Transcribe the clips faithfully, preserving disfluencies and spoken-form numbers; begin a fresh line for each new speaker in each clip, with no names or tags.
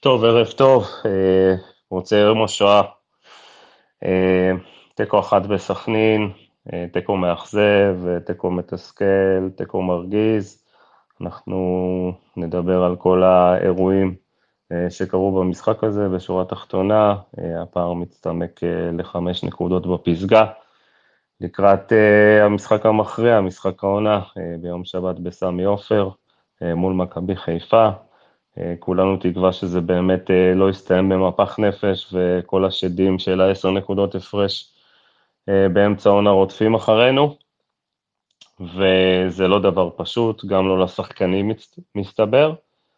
טוב, ערב טוב, אה, רוצה יום השואה, אה, תיקו אחת בסכנין, אה, תיקו מאכזב, אה, תיקו מתסכל, תיקו מרגיז. אנחנו נדבר על כל האירועים אה, שקרו במשחק הזה. בשורה תחתונה, אה, הפער מצטמק אה, לחמש נקודות בפסגה, לקראת אה, המשחק המכריע, משחק העונה, אה, ביום שבת בסמי עופר, אה, מול מכבי חיפה. אה, כולנו תקווה שזה באמת אה, לא יסתיים במפח נפש, וכל השדים של העשר נקודות הפרש אה, באמצע העונה רודפים אחרינו, וזה לא דבר פשוט, גם לא לשחקנים מסתבר,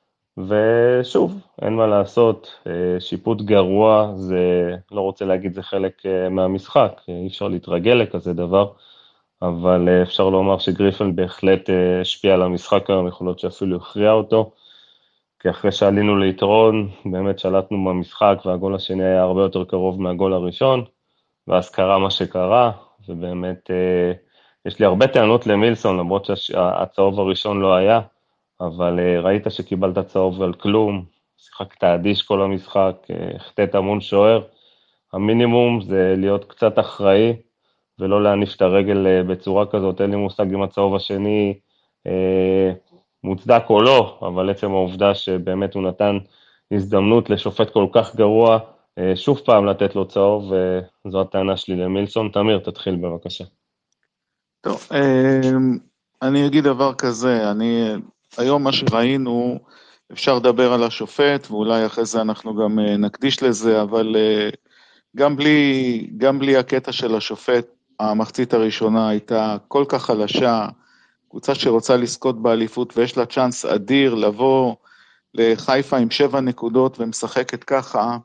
ושוב, אין מה לעשות, אה, שיפוט גרוע, זה, לא רוצה להגיד זה חלק אה, מהמשחק, אי אפשר להתרגל לכזה דבר, אבל אה, אפשר לומר שגריפן בהחלט אה, השפיע על המשחק היום, יכול להיות שאפילו הכריע אותו, כי אחרי שעלינו ליתרון, באמת שלטנו במשחק, והגול השני היה הרבה יותר קרוב מהגול הראשון, ואז קרה מה שקרה, ובאמת אה, יש לי הרבה טענות למילסון, למרות שהצהוב הראשון לא היה, אבל אה, ראית שקיבלת צהוב על כלום, שיחקת אדיש כל המשחק, אה, החטאת מול שוער, המינימום זה להיות קצת אחראי, ולא להניף את הרגל אה, בצורה כזאת, אין לי מושג אם הצהוב השני אה, מוצדק או לא, אבל עצם העובדה שבאמת הוא נתן הזדמנות לשופט כל כך גרוע, אה, שוב פעם לתת לו צהוב, וזו הטענה שלי למילסון. תמיר, תתחיל בבקשה.
טוב, אמ, אני אגיד דבר כזה, אני, היום מה שראינו, אפשר לדבר על השופט, ואולי אחרי זה אנחנו גם אה, נקדיש לזה, אבל אה, גם בלי, גם בלי הקטע של השופט, המחצית הראשונה הייתה כל כך חלשה, קבוצה שרוצה לזכות באליפות, ויש לה צ'אנס אדיר לבוא לחיפה עם שבע נקודות ומשחקת ככה,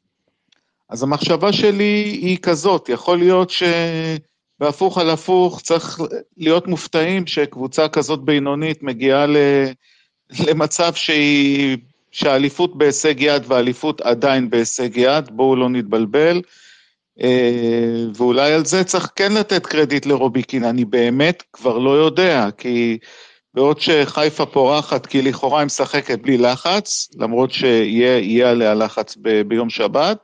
אז המחשבה שלי היא כזאת, יכול להיות שבהפוך על הפוך צריך להיות מופתעים שקבוצה כזאת בינונית מגיעה למצב שהיא, שהאליפות בהישג יד והאליפות עדיין בהישג יד, בואו לא נתבלבל, ואולי על זה צריך כן לתת קרדיט לרוביקין, אני באמת כבר לא יודע, כי בעוד שחיפה פורחת, כי לכאורה היא משחקת בלי לחץ, למרות שיהיה עליה לחץ ב- ביום שבת,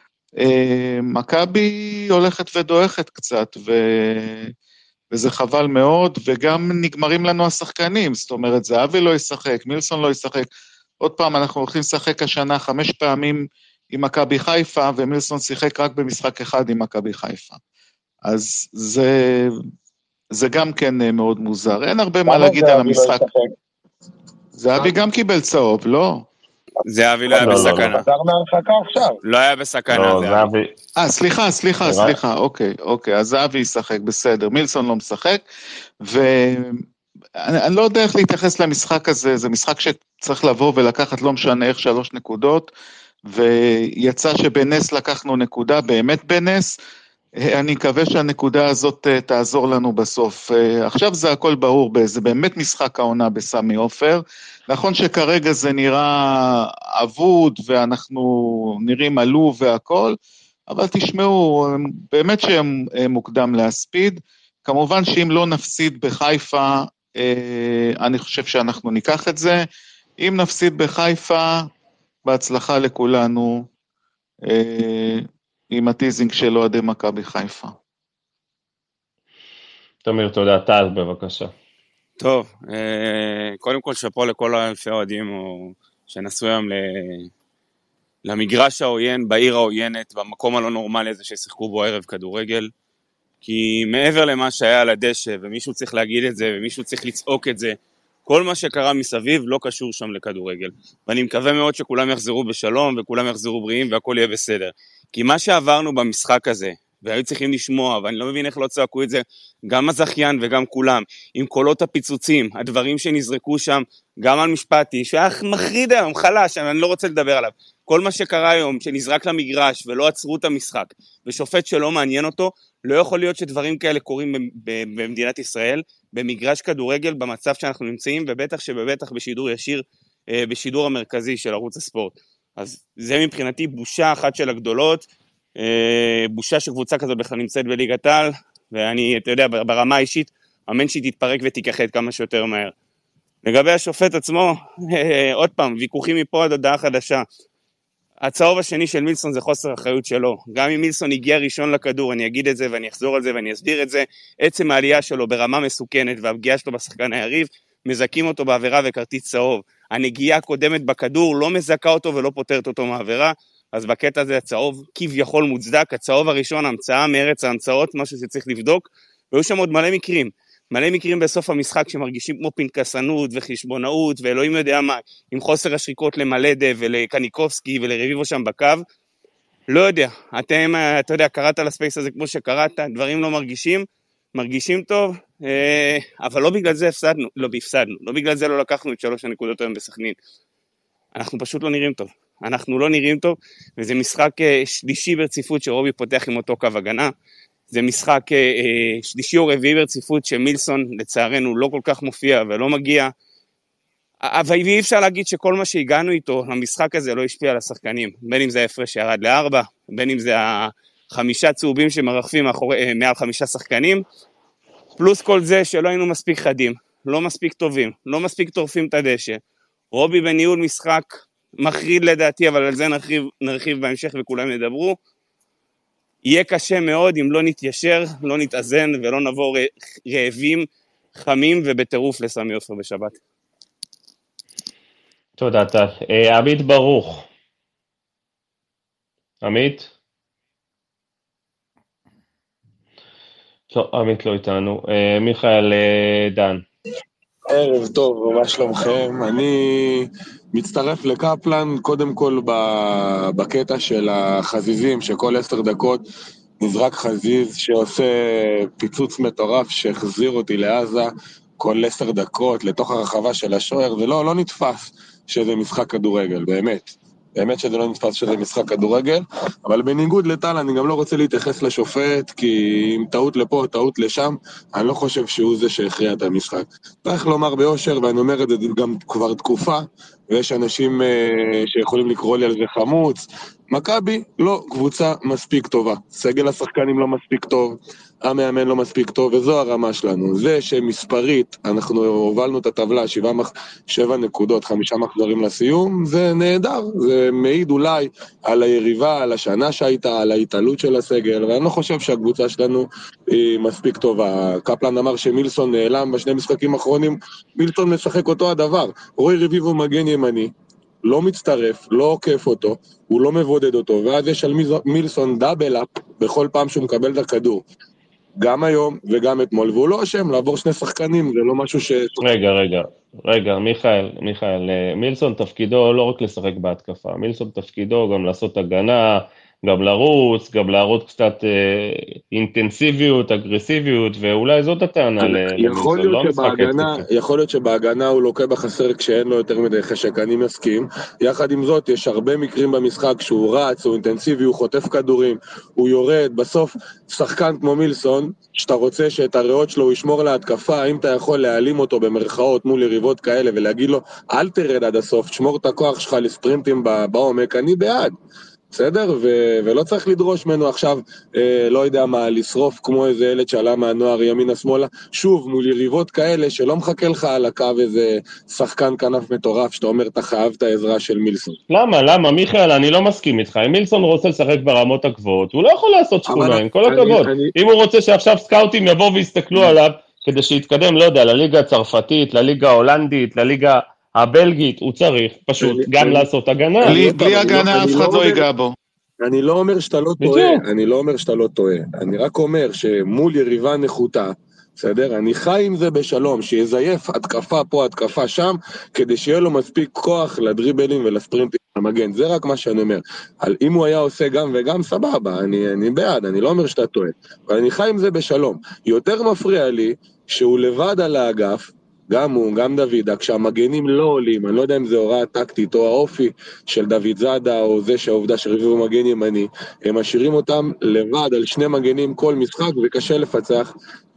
מכבי הולכת ודועכת קצת, ו... וזה חבל מאוד, וגם נגמרים לנו השחקנים, זאת אומרת, זהבי לא ישחק, מילסון לא ישחק, עוד פעם אנחנו הולכים לשחק השנה חמש פעמים עם מכבי חיפה, ומילסון שיחק רק במשחק אחד עם מכבי חיפה. אז זה, זה גם כן מאוד מוזר, אין הרבה מה להגיד על המשחק. זהבי גם קיבל צהוב, לא?
זהבי לא היה
לא, לא,
בסכנה.
לא.
חזר מהרחקה עכשיו.
לא היה בסכנה,
לא,
זהבי.
זהבי,
אה, סליחה, סליחה,
נראה-
סליחה, אוקיי, אוקיי, אז זהבי ישחק, בסדר, מילסון לא משחק, ואני אני לא יודע איך להתייחס למשחק הזה, זה משחק שצריך לבוא ולקחת לא משנה איך שלוש נקודות, ויצא שבנס לקחנו נקודה, באמת בנס, אני מקווה שהנקודה הזאת תעזור לנו בסוף. עכשיו זה הכל ברור, זה באמת משחק העונה בסמי עופר, נכון שכרגע זה נראה אבוד, ואנחנו נראים עלו והכל, אבל תשמעו, באמת שהם מוקדם להספיד, כמובן שאם לא נפסיד בחיפה, אני חושב שאנחנו ניקח את זה, אם נפסיד בחיפה, בהצלחה לכולנו, עם הטיזינג של אוהדי מכבי חיפה.
תמיר, תודה. טל, בבקשה.
טוב, קודם כל שפו לכל אלפי אוהדים שנסו היום למגרש העוין, בעיר העוינת, במקום הלא נורמלי הזה ששיחקו בו ערב כדורגל, כי מעבר למה שהיה על הדשא, ומישהו צריך להגיד את זה, ומישהו צריך לצעוק את זה, כל מה שקרה מסביב לא קשור שם לכדורגל. ואני מקווה מאוד שכולם יחזרו בשלום, וכולם יחזרו בריאים, והכל יהיה בסדר. כי מה שעברנו במשחק הזה, והיו צריכים לשמוע, ואני לא מבין איך לא צעקו את זה, גם הזכיין וגם כולם, עם קולות הפיצוצים, הדברים שנזרקו שם, גם על משפטי, שהיה מחריד היום, חלש, אני לא רוצה לדבר עליו. כל מה שקרה היום, שנזרק למגרש ולא עצרו את המשחק, ושופט שלא מעניין אותו, לא יכול להיות שדברים כאלה קורים במדינת ישראל, במגרש כדורגל, במצב שאנחנו נמצאים, ובטח שבטח בשידור ישיר, בשידור המרכזי של ערוץ הספורט. אז זה מבחינתי בושה אחת של הגדולות, בושה שקבוצה כזאת בכלל נמצאת בליגת העל, ואני, אתה יודע, ברמה האישית, אמן שהיא תתפרק ותיקחת כמה שיותר מהר. לגבי השופט עצמו, עוד פעם, ויכוחים מפה עד הודעה חדשה. הצהוב השני של מילסון זה חוסר אחריות שלו. גם אם מילסון הגיע ראשון לכדור, אני אגיד את זה ואני אחזור על זה ואני אסביר את זה, עצם העלייה שלו ברמה מסוכנת והפגיעה שלו בשחקן היריב, מזכים אותו בעבירה וכרטיס צהוב. הנגיעה הקודמת בכדור לא מזכה אותו ולא פותרת אותו מעבירה, אז בקטע הזה הצהוב כביכול מוצדק, הצהוב הראשון המצאה מארץ ההמצאות, משהו שצריך לבדוק, והיו שם עוד מלא מקרים. מלא מקרים בסוף המשחק שמרגישים כמו פנקסנות וחשבונאות ואלוהים יודע מה, עם חוסר השריקות למלדה ולקניקובסקי ולרביבו שם בקו, לא יודע, אתם, אתה יודע, קראת לספייס הזה כמו שקראת, דברים לא מרגישים, מרגישים טוב, אבל לא בגלל זה הפסדנו, לא בהפסדנו, לא בגלל זה לא לקחנו את שלוש הנקודות היום בסכנין, אנחנו פשוט לא נראים טוב, אנחנו לא נראים טוב, וזה משחק שלישי ברציפות שרובי פותח עם אותו קו הגנה, זה משחק אה, שלישי או רביעי ברציפות שמילסון לצערנו לא כל כך מופיע ולא מגיע, אבל אי אפשר להגיד שכל מה שהגענו איתו למשחק הזה לא השפיע על השחקנים, בין אם זה ההפרש שירד לארבע, בין אם זה החמישה צהובים שמרחפים מאחורי, מעל חמישה שחקנים, פלוס כל זה שלא היינו מספיק חדים, לא מספיק טובים, לא מספיק טורפים את הדשא, רובי בניהול משחק מחריד לדעתי, אבל על זה נרחיב, נרחיב בהמשך וכולם ידברו, יהיה קשה מאוד אם לא נתיישר, לא נתאזן ולא נבוא רעבים, חמים ובטירוף לסמי עופר בשבת.
תודה, טל. עמית ברוך. עמית? לא, עמית לא איתנו. מיכאל דן.
ערב טוב, מה שלומכם? אני מצטרף לקפלן, קודם כל בקטע של החזיזים, שכל עשר דקות נזרק חזיז שעושה פיצוץ מטורף שהחזיר אותי לעזה, כל עשר דקות לתוך הרחבה של השוער, זה לא, לא נתפס שזה משחק כדורגל, באמת. באמת שזה לא נתפס שזה משחק כדורגל, אבל בניגוד לטל אני גם לא רוצה להתייחס לשופט, כי אם טעות לפה, טעות לשם, אני לא חושב שהוא זה שהכריע את המשחק. צריך לומר ביושר, ואני אומר את זה גם כבר תקופה, ויש אנשים uh, שיכולים לקרוא לי על זה חמוץ, מכבי לא קבוצה מספיק טובה, סגל השחקנים לא מספיק טוב, המאמן לא מספיק טוב, וזו הרמה שלנו. זה שמספרית, אנחנו הובלנו את הטבלה, שבע, מח... שבע נקודות, חמישה מחזורים לסיום, זה נהדר, זה מעיד אולי על היריבה, על השנה שהייתה, על ההתעלות של הסגל, ואני לא חושב שהקבוצה שלנו היא מספיק טובה. קפלן אמר שמילסון נעלם בשני משחקים האחרונים, מילסון משחק אותו הדבר, רוי רביבו מגן ימני, לא מצטרף, לא עוקף אותו, הוא לא מבודד אותו, ואז יש על מילסון דאבל אפ בכל פעם שהוא מקבל את הכדור. גם היום וגם אתמול, והוא לא אשם, לעבור שני שחקנים, זה לא משהו ש...
רגע, רגע, רגע, מיכאל, מיכאל, מילסון תפקידו לא רק לשחק בהתקפה, מילסון תפקידו גם לעשות הגנה, גם לרוץ, גם להראות קצת אה, אינטנסיביות, אגרסיביות, ואולי זאת הטענה
למילסון, לא המשחק התקפי. יכול להיות שבהגנה הוא לוקה בחסר כשאין לו יותר מדי חשק, אני מסכים. יחד עם זאת, יש הרבה מקרים במשחק שהוא רץ, הוא אינטנסיבי, הוא חוטף כדורים, הוא יורד, בסוף שחקן כמו מילסון, שאתה רוצה שאת הריאות שלו הוא ישמור להתקפה, אם אתה יכול להעלים אותו במרכאות מול יריבות כאלה, ולהגיד לו, אל תרד עד הסוף, תשמור את הכוח שלך לספרינטים בעומק, אני בעד. בסדר? ו- ולא צריך לדרוש ממנו עכשיו, אה, לא יודע מה, לשרוף כמו איזה ילד שעלה מהנוער ימינה שמאלה, שוב, מול יריבות כאלה שלא מחכה לך על הקו איזה שחקן כנף מטורף, שאתה אומר, אתה חייב את העזרה של מילסון.
למה? למה? מיכאל, אני לא מסכים איתך. אם מילסון רוצה לשחק ברמות הגבוהות, הוא לא יכול לעשות שכונה, עם כל הכבוד. אני... אם הוא רוצה שעכשיו סקאוטים יבואו ויסתכלו עליו, כדי שיתקדם, לא יודע, לליגה הצרפתית, לליגה ההולנדית, לליגה... הבלגית, הוא צריך פשוט גם לעשות הגנה.
בלי הגנה אף אחד לא ייגע בו.
אני לא אומר שאתה לא טועה, אני לא אומר שאתה לא טועה. אני רק אומר שמול יריבה נחותה, בסדר? אני חי עם זה בשלום, שיזייף התקפה פה, התקפה שם, כדי שיהיה לו מספיק כוח לדריבלים ולספרינטים למגן. זה רק מה שאני אומר. אם הוא היה עושה גם וגם, סבבה, אני, אני בעד, אני לא אומר שאתה טועה. אבל אני חי עם זה בשלום. יותר מפריע לי שהוא לבד על האגף, גם הוא, גם דוד, כשהמגנים לא עולים, אני לא יודע אם זה הוראה טקטית או האופי של דוד זאדה או זה שהעובדה שרביבו מגן ימני, הם משאירים אותם לבד על שני מגנים כל משחק וקשה לפצח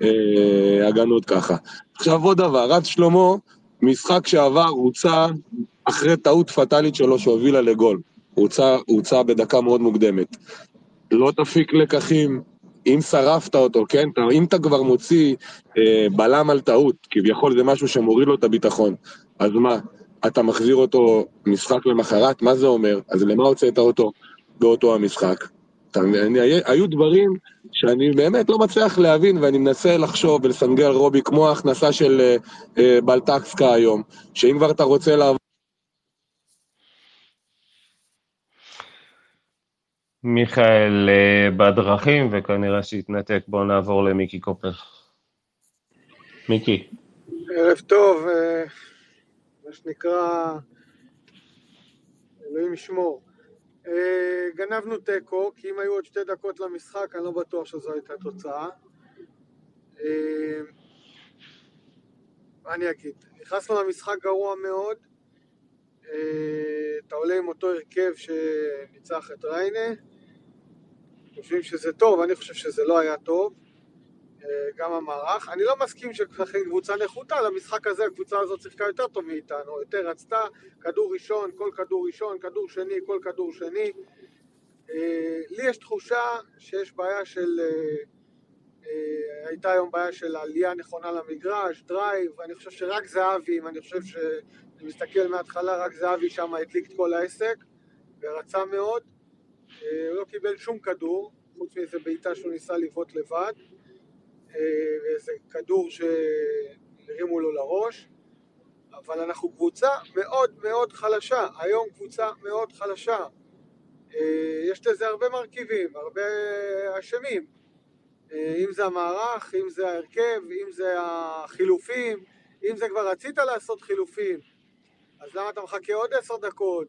אה, הגנות ככה. עכשיו עוד דבר, רץ שלמה, משחק שעבר הוצא אחרי טעות פטלית שלו שהובילה לגול, הוצא, הוצא בדקה מאוד מוקדמת. לא תפיק לקחים, אם שרפת אותו, כן? אם אתה כבר מוציא אה, בלם על טעות, כביכול זה משהו שמוריד לו את הביטחון, אז מה? אתה מחזיר אותו משחק למחרת, מה זה אומר? אז למה הוצאת אותו באותו המשחק? אני, היו דברים שאני באמת לא מצליח להבין, ואני מנסה לחשוב ולסנגל רובי, כמו ההכנסה של אה, בלטקסקה היום, שאם כבר אתה רוצה לעבור...
מיכאל בדרכים, וכנראה שהתנתק, בואו נעבור למיקי קופר. מיקי.
ערב טוב, מה שנקרא, אלוהים ישמור. גנבנו טקו, כי אם היו עוד שתי דקות למשחק, אני לא בטוח שזו הייתה תוצאה. מה אני אגיד? נכנסנו למשחק גרוע מאוד, אתה עולה עם אותו הרכב שניצח את ריינה, חושבים שזה טוב, אני חושב שזה לא היה טוב, גם המערך. אני לא מסכים שכן קבוצה נחותה, למשחק הזה הקבוצה הזאת צריכה יותר טוב מאיתנו, יותר רצתה, כדור ראשון, כל כדור ראשון, כדור שני, כל כדור שני. לי יש תחושה שיש בעיה של, הייתה היום בעיה של עלייה נכונה למגרש, דרייב, ואני חושב שרק זהבי, אני חושב שאני מסתכל מההתחלה, רק זהבי שם הדליק את כל העסק, ורצה מאוד, הוא לא קיבל שום כדור, חוץ מאיזה בעיטה שהוא ניסה לבעוט לבד, ואיזה כדור שהרימו לו לראש, אבל אנחנו קבוצה מאוד מאוד חלשה, היום קבוצה מאוד חלשה, יש לזה הרבה מרכיבים, הרבה אשמים, אם זה המערך, אם זה ההרכב, אם זה החילופים, אם זה כבר רצית לעשות חילופים, אז למה אתה מחכה עוד עשר דקות?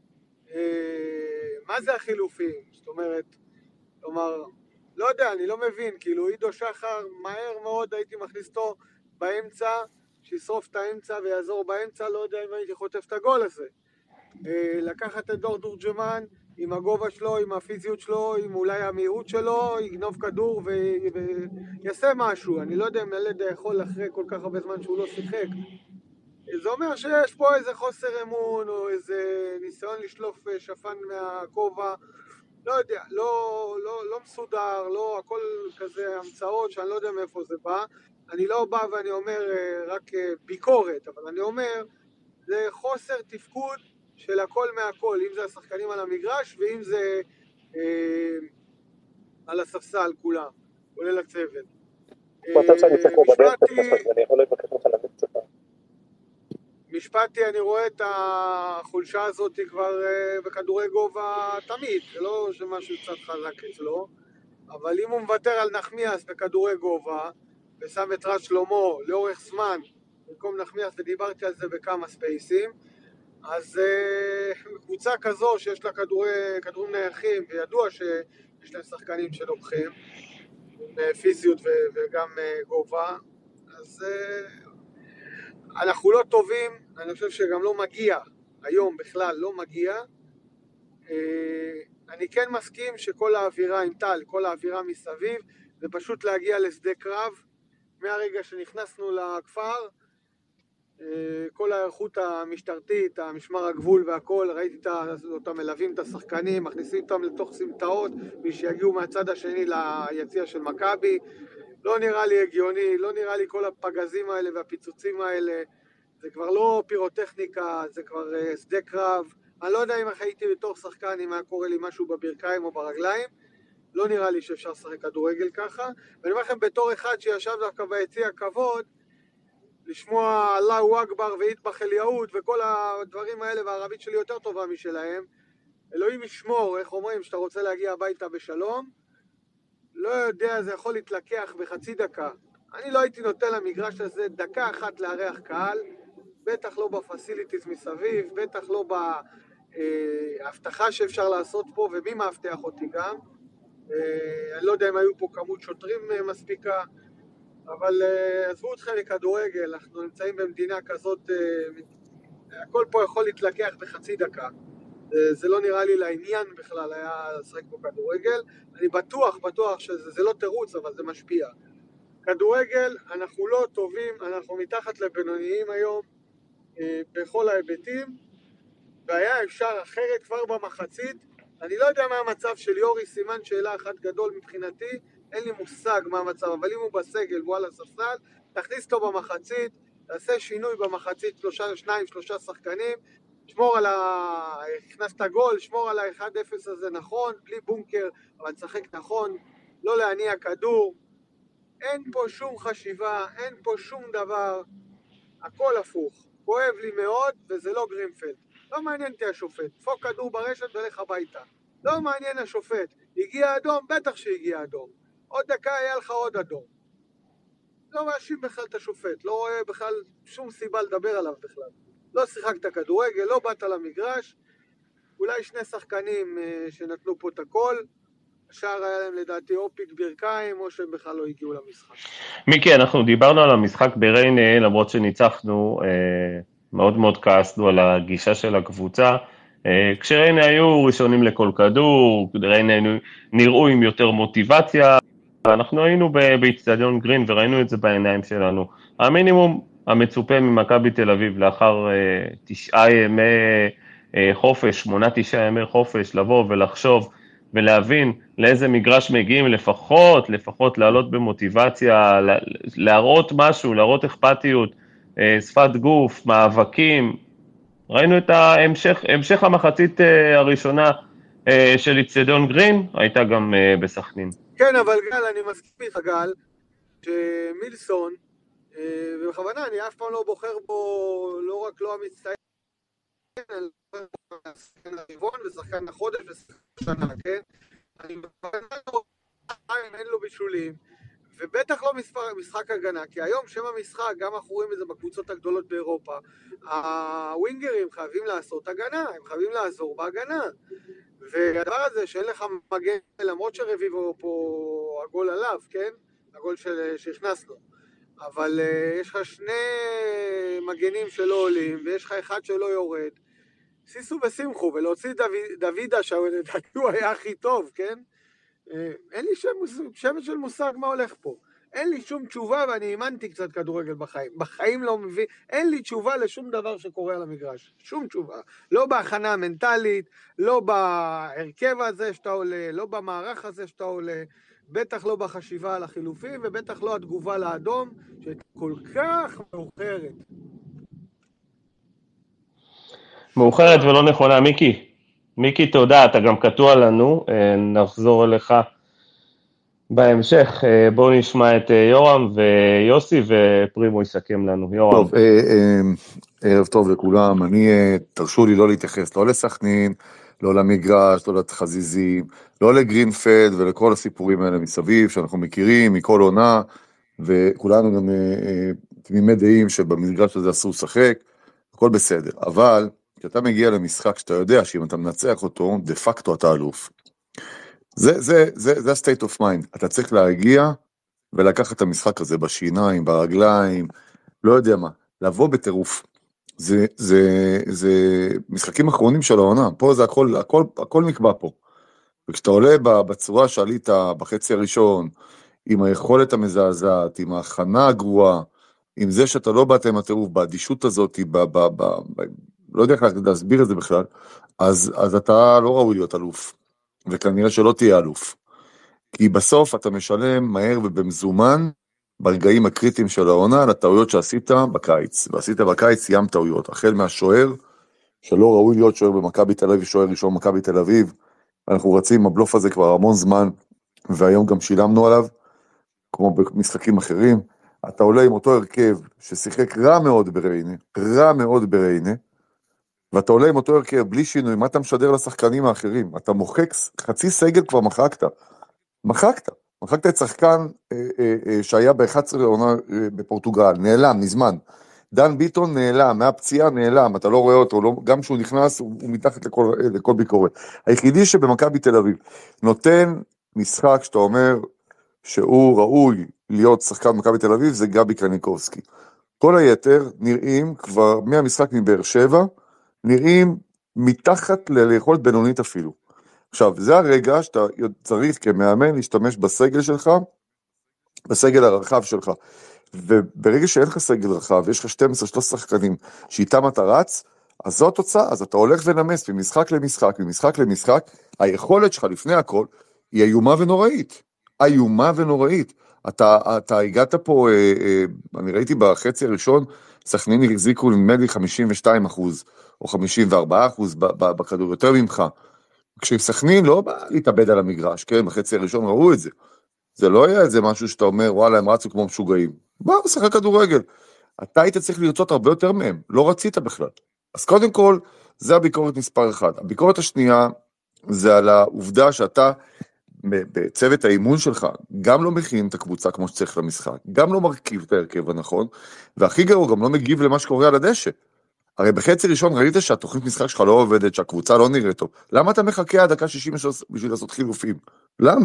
מה זה החילופים? זאת אומרת, כלומר, לא יודע, אני לא מבין, כאילו עידו שחר מהר מאוד הייתי מכניס אותו באמצע, שישרוף את האמצע ויעזור באמצע, לא יודע אם הייתי חוטף את הגול הזה. לקחת את דור דורג'מן עם הגובה שלו, עם הפיזיות שלו, עם אולי המהירות שלו, יגנוב כדור ויעשה משהו. אני לא יודע אם ילד יכול אחרי כל כך הרבה זמן שהוא לא שיחק. זה אומר שיש פה איזה חוסר אמון או איזה ניסיון לשלוף שפן מהכובע, לא יודע, לא, לא, לא מסודר, לא, הכל כזה המצאות שאני לא יודע מאיפה זה בא. אני לא בא ואני אומר רק ביקורת, אבל אני אומר, זה חוסר תפקוד של הכל מהכל, אם זה השחקנים על המגרש ואם זה אה, על הספסל כולם, כולל הצוות. משפטי,
אני יכול לבקש לך להביא קצת.
משפטי, אני רואה את החולשה הזאת כבר בכדורי גובה תמיד, זה לא שמשהו קצת חזק אצלו, אבל אם הוא מוותר על נחמיאס בכדורי גובה, ושם את רד שלמה לאורך זמן, במקום נחמיאס, ודיברתי על זה בכמה ספייסים, אז קבוצה כזו שיש לה כדורי, כדורים נייחים, וידוע שיש להם שחקנים שלוקחים, עם פיזיות וגם גובה, אז אנחנו לא טובים, אני חושב שגם לא מגיע, היום בכלל לא מגיע. אני כן מסכים שכל האווירה עם טל, כל האווירה מסביב, זה פשוט להגיע לשדה קרב, מהרגע שנכנסנו לכפר, כל הערכות המשטרתית, המשמר הגבול והכל, ראיתי אותם מלווים את השחקנים, מכניסים אותם לתוך סמטאות, ושיגיעו מהצד השני ליציע של מכבי, לא נראה לי הגיוני, לא נראה לי כל הפגזים האלה והפיצוצים האלה, זה כבר לא פירוטכניקה, זה כבר שדה קרב, אני לא יודע אם הייתי בתור שחקן, אם היה קורה לי משהו בברכיים או ברגליים, לא נראה לי שאפשר לשחק כדורגל ככה, ואני אומר לכם בתור אחד שישב דווקא ביציע הכבוד, לשמוע אללהו אכבר ואיטבח אל יהוד וכל הדברים האלה, והערבית שלי יותר טובה משלהם, אלוהים ישמור, איך אומרים, שאתה רוצה להגיע הביתה בשלום, לא יודע, זה יכול להתלקח בחצי דקה. אני לא הייתי נותן למגרש הזה דקה אחת לארח קהל, בטח לא בפסיליטיז מסביב, בטח לא בהבטחה שאפשר לעשות פה, ומי מאבטח אותי גם. אני לא יודע אם היו פה כמות שוטרים מספיקה, אבל עזבו אתכם לכדורגל, אנחנו נמצאים במדינה כזאת, הכל פה יכול להתלקח בחצי דקה. זה לא נראה לי לעניין בכלל, היה לשחק פה כדורגל. אני בטוח, בטוח שזה זה לא תירוץ, אבל זה משפיע. כדורגל, אנחנו לא טובים, אנחנו מתחת לבינוניים היום, בכל ההיבטים, והיה אפשר אחרת כבר במחצית. אני לא יודע מה המצב של יורי, סימן שאלה אחת גדול מבחינתי, אין לי מושג מה המצב, אבל אם הוא בסגל והוא על הספסל, תכניס אותו במחצית, תעשה שינוי במחצית, שלושה, שניים, שלושה שחקנים, שמור על ה... הכנסת גול, שמור על ה-אחד אפס הזה נכון, בלי בונקר, אבל תשחק נכון, לא להניע כדור, אין פה שום חשיבה, אין פה שום דבר, הכל הפוך, כואב לי מאוד, וזה לא גרינפלד, לא מעניין אותי השופט, דפוק כדור ברשת ולך הביתה, לא מעניין השופט, הגיע אדום, בטח שהגיע אדום, עוד דקה היה לך עוד אדום, לא מאשים בכלל את השופט, לא רואה בכלל שום סיבה לדבר עליו בכלל, לא שיחקת כדורגל, לא באת למגרש, אולי שני שחקנים שנתנו פה את הכל, השאר היה להם לדעתי או פיק ברכיים, או שהם בכלל לא הגיעו למשחק.
מיקי, אנחנו דיברנו על המשחק בריינה, למרות שניצחנו, מאוד מאוד כעסנו על הגישה של הקבוצה, כשריינה היו ראשונים לכל כדור, ריינה נראו עם יותר מוטיבציה, אנחנו היינו באצטדיון גרין וראינו את זה בעיניים שלנו. המינימום המצופה ממכבי תל אביב לאחר תשעה ימי חופש, שמונה תשעה ימי חופש, לבוא ולחשוב ולהבין לאיזה מגרש מגיעים, לפחות, לפחות לעלות במוטיבציה, להראות משהו, להראות אכפתיות, שפת גוף, מאבקים. ראינו את ההמשך, המשך המחצית הראשונה של אצטדיון גרין, הייתה גם בסכנין.
כן, אבל גל, אני מסכים איתך גל, שמילסון, ובכוונה אני אף פעם לא בוחר בו, לא רק לא המצטיין, אלא שחקן הרבעון ושחקן החודש ושחקן שנה, כן? אני בכוונה לא רואה, אין לו בישולים, ובטח לא משחק הגנה, כי היום שם המשחק, גם אנחנו רואים את זה בקבוצות הגדולות באירופה, הווינגרים חייבים לעשות הגנה, הם חייבים לעזור בהגנה. והדבר הזה שאין לך מגן, למרות שרביבו פה הגול עליו, כן? הגול שהכנסנו. אבל uh, יש לך שני מגנים שלא עולים, ויש לך אחד שלא יורד. סיסו ושמחו, ולהוציא דוד, דוידה, שלדעתי הוא היה הכי טוב, כן? Uh, אין לי שם, שם של מושג מה הולך פה. אין לי שום תשובה, ואני אימנתי קצת כדורגל בחיים. בחיים לא מביא, אין לי תשובה לשום דבר שקורה על המגרש. שום תשובה. לא בהכנה המנטלית, לא בהרכב הזה שאתה עולה, לא במערך הזה שאתה עולה, בטח לא בחשיבה על החילופים, ובטח לא התגובה לאדום, שהייתה כל כך מאוחרת.
מאוחרת ולא נכונה, מיקי. מיקי, תודה, אתה גם קטוע לנו, נחזור אליך בהמשך. בואו נשמע את יורם ויוסי ופרימו יסכם לנו. יורם.
טוב, ערב טוב לכולם, אני, תרשו לי לא להתייחס, לא לסכנין, לא למגרש, לא לחזיזים, לא לגרינפלד ולכל הסיפורים האלה מסביב, שאנחנו מכירים מכל עונה, וכולנו גם תמימי דעים שבמגרש הזה אסור לשחק, הכל בסדר, אבל כשאתה מגיע למשחק שאתה יודע שאם אתה מנצח אותו, דה פקטו אתה אלוף. זה, זה, זה, זה ה-state of mind. אתה צריך להגיע ולקחת את המשחק הזה בשיניים, ברגליים, לא יודע מה, לבוא בטירוף. זה, זה, זה משחקים אחרונים של העונה, פה זה הכל, הכל, הכל נקבע פה. וכשאתה עולה בצורה שעלית בחצי הראשון, עם היכולת המזעזעת, עם ההכנה הגרועה, עם זה שאתה לא באת עם הטירוף, באדישות הזאת, ב, ב, ב, ב, לא יודע איך להסביר את זה בכלל, אז, אז אתה לא ראוי להיות אלוף. וכנראה שלא תהיה אלוף. כי בסוף אתה משלם מהר ובמזומן, ברגעים הקריטיים של העונה, לטעויות שעשית בקיץ. ועשית בקיץ ים טעויות. החל מהשוער, שלא ראוי להיות שוער במכבי תל אביב, שוער ראשון במכבי תל אביב. אנחנו רצים הבלוף הזה כבר המון זמן, והיום גם שילמנו עליו, כמו במשחקים אחרים. אתה עולה עם אותו הרכב, ששיחק רע מאוד בריינה, רע מאוד בריינה, ואתה עולה עם אותו הרכב בלי שינוי, מה אתה משדר לשחקנים האחרים? אתה מוחק, חצי סגל כבר מחקת. מחקת. מחקת את שחקן אה, אה, אה, שהיה ב-אחת עשרה עונה אה, בפורטוגל, נעלם, מזמן. דן ביטון נעלם, מהפציעה נעלם, אתה לא רואה אותו, לא, גם כשהוא נכנס, הוא, הוא מתחת לכל, לכל ביקורת. היחידי שבמכבי תל אביב נותן משחק שאתה אומר שהוא ראוי להיות שחקן במכבי תל אביב, זה גבי קניקובסקי. כל היתר נראים כבר מהמשחק מבאר שבע, נראים מתחת ליכולת בינונית אפילו. עכשיו, זה הרגע שאתה צריך כמאמן להשתמש בסגל שלך, בסגל הרחב שלך. וברגע שאין לך סגל רחב, יש לך שתים עשרה שלושה שחקנים שאיתם אתה רץ, אז זו התוצאה, אז אתה הולך ונמס ממשחק למשחק, ממשחק למשחק, היכולת שלך לפני הכל היא איומה ונוראית. איומה ונוראית. אתה, אתה הגעת פה, אה, אה, אני ראיתי בחצי הראשון, סכנין החזיקו נדמה לי חמישים ושתיים אחוז, או חמישים וארבעה אחוז בכדור, יותר ממך. כשסכנין לא בא להתאבד על המגרש, כן, בחצי הראשון ראו את זה. זה לא היה איזה משהו שאתה אומר, וואלה, הם רצו כמו משוגעים. באו, שחק כדורגל. אתה היית צריך לרצות הרבה יותר מהם, לא רצית בכלל. אז קודם כל, זה הביקורת מספר אחד. הביקורת השנייה, זה על העובדה שאתה, בצוות האימון שלך, גם לא מכין את הקבוצה כמו שצריך למשחק, גם לא מרכיב את ההרכב הנכון, והכי גרוע, גם לא מגיב למה שקורה על הדשא. הרי בחצי ראשון ראית שהתוכנית משחק שלך לא עובדת, שהקבוצה לא נראית טוב. למה אתה מחכה עד דקה שישים בשביל לעשות חילופים? למה?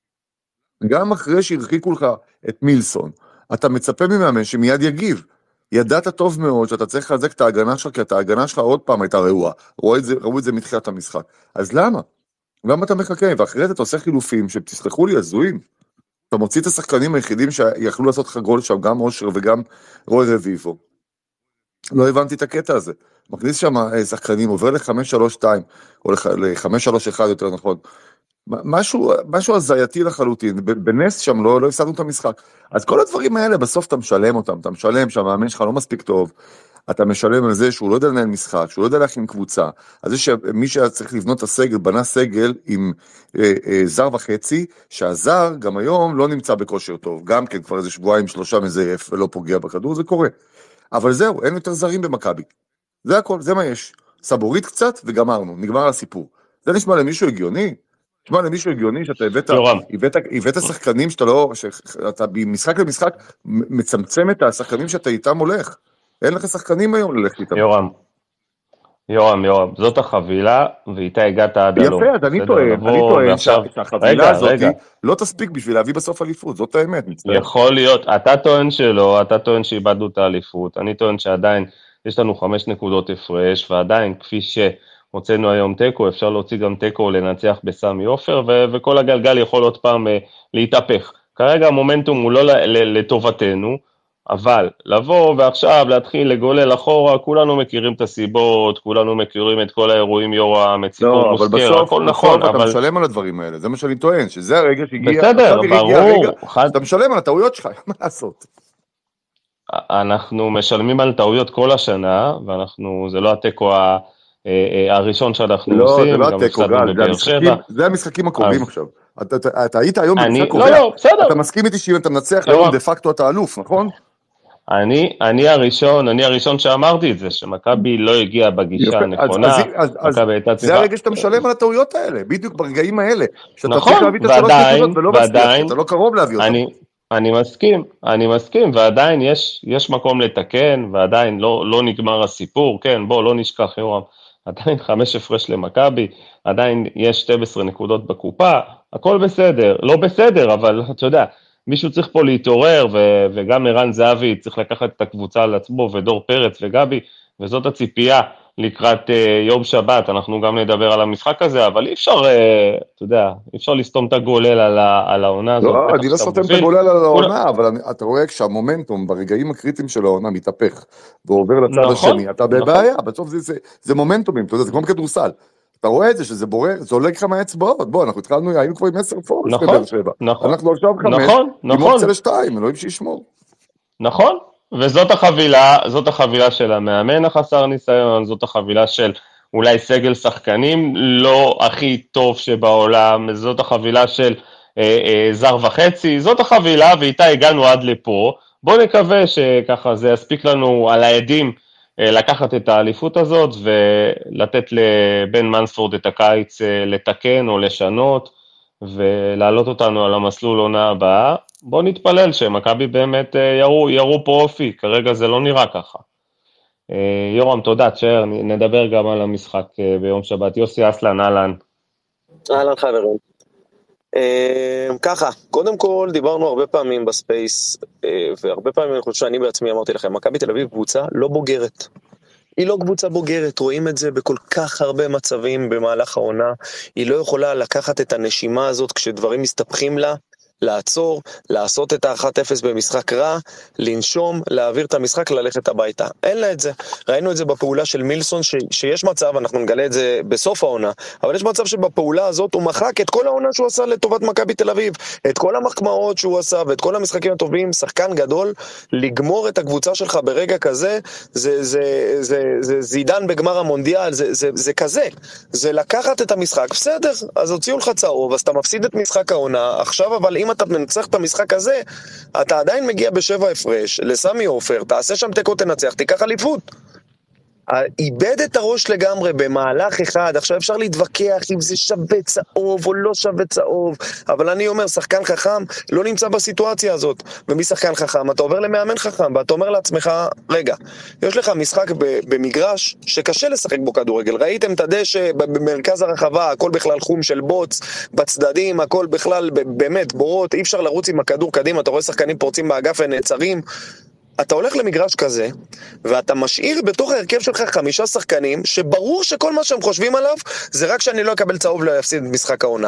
גם אחרי שהרחיקו לך את מילסון, אתה מצפה ממאמן שמיד יגיב. ידעת טוב מאוד שאתה צריך לחזק את ההגנה שלך, כי את ההגנה שלך עוד פעם הייתה רעועה. ראו את זה, ראו את זה מתחילת המשחק. אז למה? למה אתה מחכה? ואחרי זה אתה עושה חילופים שתסלחו לי, הזויים. אתה מוציא את השחקנים היחידים שיכלו לעשות לך גול שם, גם אושר וגם רוי רביבו. לא הבנתי את הקטע הזה. מכניס שם שחקנים, עובר ל-חמש שלוש שתיים, או ל-חמש שלוש אחת יותר נכון. משהו, משהו הזייתי לחלוטין, בנס שם לא, לא הפסדנו את המשחק. אז כל הדברים האלה, בסוף אתה משלם אותם, אתה משלם שהמאמן שלך לא מספיק טוב, אתה משלם על זה שהוא לא יודע לנהל משחק, שהוא לא יודע להכין קבוצה, אז זה שמי שהיה צריך לבנות את הסגל, בנה סגל עם אה, אה, זר וחצי, שהזר גם היום לא נמצא בכושר טוב, גם כן כבר איזה שבועיים שלושה מזייף ולא פוגע בכדור, זה קורה. אבל זהו, אין יותר זרים במכבי. זה הכל, זה מה יש. סבורית קצת וגמרנו, נגמר הסיפור. זה נשמע למישהו הגיוני? נשמע למישהו הגיוני שאתה הבאת, הבאת, הבאת שחקנים שאתה לא, שאתה במשחק למשחק מצמצם את השחקנים שאתה איתם הולך. אין לך שחקנים היום ללכת איתם.
יורם, יורם, יורם, זאת החבילה, ואיתה הגעת עד הלום.
יפה, אז אני טוען, אני טוען שהחבילה הזאת לא תספיק בשביל להביא בסוף אליפות, זאת האמת.
יכול להיות, אתה טוען שלא, אתה טוען שאיבדנו את האליפות, אני טוען שעדיין יש לנו חמש נקודות הפרש, ועדיין כפי שהוצאנו היום טקו, אפשר להוציא גם טקו לנצח בסמי עופר, וכל הגלגל יכול עוד פעם להתהפך. כרגע המומנטום הוא לא לטובתנו, אבל לבוא ועכשיו להתחיל לגולל אחורה, כולנו מכירים את הסיבות, כולנו מכירים את כל האירועים יורם, את סיפור מוסקר, הכל נכון,
אבל... אתה משלם על הדברים האלה, זה מה שאני טוען, שזה הרגע שהגיע...
בסדר, ברור.
אתה משלם על הטעויות שלך, מה לעשות?
אנחנו משלמים על טעויות כל השנה, ואנחנו, זה לא הטקו הראשון שאנחנו עושים.
לא, זה לא הטקו, גל, זה המשחקים הקרובים עכשיו. אתה היית היום במשחק קובע, אתה מסכים איתי שאם אתה מנצח היום דה פקטו אתה אלוף, נכון?
אני, אני הראשון, אני הראשון שאמרתי את זה, שמכבי לא הגיע בגישה הנכונה.
זה הרגע שאתה משלם על הטעויות האלה, בדיוק ברגעים האלה.
נכון, ועדיין, ועדיין,
אתה לא קרוב להביא אותם.
אני מסכים, אני מסכים, ועדיין יש, יש מקום לתקן, ועדיין לא, לא נגמר הסיפור, כן, בוא, לא נשכח, יורם, עדיין חמש הפרש למכבי, עדיין יש שתים עשרה נקודות בקופה, הכל בסדר, לא בסדר, אבל אתה יודע, מישהו צריך פה להתעורר, ו- וגם ערן זהבי צריך לקחת את הקבוצה על עצמו, ודור פרץ וגבי, וזאת הציפייה לקראת uh, יום שבת, אנחנו גם נדבר על המשחק הזה, אבל אי אפשר, uh, אתה יודע, אי אפשר לסתום את הגולל על, ה- על העונה הזאת.
לא, אני לא סותם את הגולל על העונה, אבל אני, אתה רואה כשהמומנטום ברגעים הקריטיים של העונה מתהפך, ועובר לצד נכון, השני, אתה נכון. בבעיה, בסוף זה, זה, זה מומנטומים, אתה יודע, זה כמו כדורסל. אתה רואה את זה, שזה בורר, זה עולה לך מהאצבעות, בוא, אנחנו התחלנו, היינו כבר עם עשר פורס,
נכון, נכון,
אנחנו עכשיו חמש,
נכון, נכון,
עם אופציה לשתיים, אלוהים שישמור.
נכון, וזאת החבילה, זאת החבילה של המאמן החסר ניסיון, זאת החבילה של אולי סגל שחקנים לא הכי טוב שבעולם, זאת החבילה של אה, אה, זר וחצי, זאת החבילה, ואיתה הגענו עד לפה, בוא נקווה שככה זה יספיק לנו על העדים, לקחת את האליפות הזאת ולתת לבן מנספורד את הקיץ לתקן או לשנות ולהעלות אותנו על המסלול עונה הבאה. בוא נתפלל שמכבי באמת יראו, יראו פרופי, כרגע זה לא נראה ככה. יורם, תודה, תשאר, נדבר גם על המשחק ביום שבת. יוסי אסלן, אהלן.
אהלן חברים. ככה, קודם כל דיברנו הרבה פעמים בספייס, והרבה פעמים אני חושב שאני בעצמי אמרתי לכם, מכבי תל אביב קבוצה לא בוגרת. היא לא קבוצה בוגרת, רואים את זה בכל כך הרבה מצבים במהלך העונה, היא לא יכולה לקחת את הנשימה הזאת כשדברים מסתבכים לה, לעצור, לעשות את ה-אחת אפס במשחק רע, לנשום, להעביר את המשחק, ללכת הביתה. אין לה את זה. ראינו את זה בפעולה של מילסון, ש- שיש מצב, אנחנו נגלה את זה בסוף העונה, אבל יש מצב שבפעולה הזאת הוא מחק את כל העונה שהוא עשה לטובת מכבי תל אביב, את כל המחמאות שהוא עשה ואת כל המשחקים הטובים, שחקן גדול, לגמור את הקבוצה שלך ברגע כזה, זה, זה, זה, זה זידן בגמר המונדיאל, זה, זה, זה כזה, זה לקחת את המשחק, בסדר, אז הוציאו לך צהוב, אז אתה מפסיד את משחק העונה, עכשיו אבל אם אתה מנצח את המשחק הזה, אתה עדיין מגיע בשבע הפרש, לסמי עופר, תעשה שם תיקו תנצח, תיקח אליפות. איבד את הראש לגמרי במהלך אחד, עכשיו אפשר להתווכח אם זה שווה צהוב או לא שווה צהוב, אבל אני אומר, שחקן חכם לא נמצא בסיטואציה הזאת, ומי שחקן חכם? אתה עובר למאמן חכם, ואתה אומר לעצמך, רגע, יש לך משחק במגרש שקשה לשחק בו כדורגל, ראיתם את הדשא במרכז הרחבה, הכל בכלל חום של בוץ, בצדדים, הכל בכלל באמת בורות, אי אפשר לרוץ עם הכדור קדימה, אתה רואה שחקנים פורצים באגף ונעצרים, אתה הולך למגרש כזה, ואתה משאיר בתוך ההרכב שלך חמישה שחקנים, שברור שכל מה שהם חושבים עליו, זה רק שאני לא אקבל צהוב לא יפסיד משחק העונה.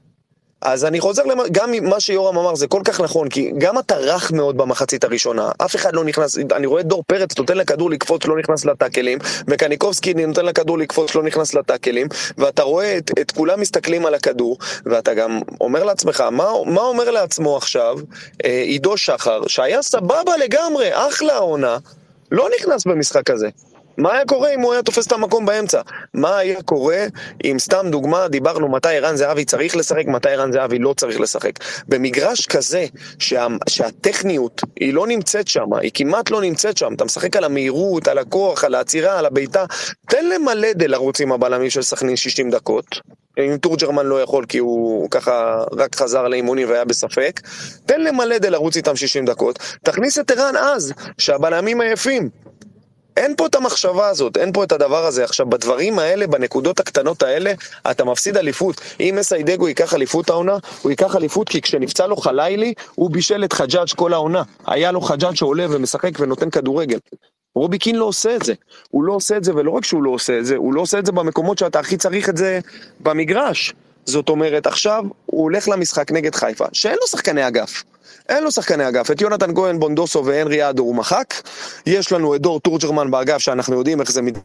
אז אני חוזר למה, גם מה שיורם אמר, זה כל כך נכון, כי גם אתה רך מאוד במחצית הראשונה, אף אחד לא נכנס, אני רואה דור פרץ, נותן לכדור לקפוץ, לא נכנס לטאקלים, וקניקובסקי נותן לכדור לקפוץ, לא נכנס לטאקלים, ואתה רואה את, את כולם מסתכלים על הכדור, ואתה גם אומר לעצמך, מה, מה אומר לעצמו עכשיו, אה, עידו שחר, שהיה סבבה לגמרי, אחלה העונה, לא נכנס במשחק הזה. מה היה קורה אם הוא היה תופס את המקום באמצע? מה היה קורה אם, סתם דוגמה, דיברנו מתי ערן זהבי צריך לשחק, מתי ערן זהבי לא צריך לשחק. במגרש כזה, שה, שהטכניות היא לא נמצאת שם, היא כמעט לא נמצאת שם, אתה משחק על המהירות, על הכוח, על העצירה, על הביתה, תן למלא דה לרוץ עם הבלמים של סכנין שישים דקות, אם תורג'רמן לא יכול כי הוא ככה רק חזר לאימונים והיה בספק, תן למלא דה לרוץ איתם שישים דקות, תכניס את ערן אז, שהבלמים עייפים, אין פה את המחשבה הזאת, אין פה את הדבר הזה. עכשיו, בדברים האלה, בנקודות הקטנות האלה, אתה מפסיד אליפות. אם מסיידגו ייקח אליפות העונה, הוא ייקח אליפות, כי כשנפצע לו חלילי, הוא בישל את חג'אג' כל העונה. היה לו חג'אג' שעולה ומשחק ונותן כדורגל. רובי קין לא עושה את זה. הוא לא עושה את זה, ולא רק שהוא לא עושה את זה, הוא לא עושה את זה במקומות שאתה הכי צריך את זה במגרש. זאת אומרת, עכשיו הוא הולך למשחק נגד חיפה, שאין לו שחקני אגף. אין לו שחקני אגף, את יונתן גוהן, בונדוסו והנרי אדו הוא מחק, יש לנו את דור תורג'רמן באגף שאנחנו יודעים איך זה מת...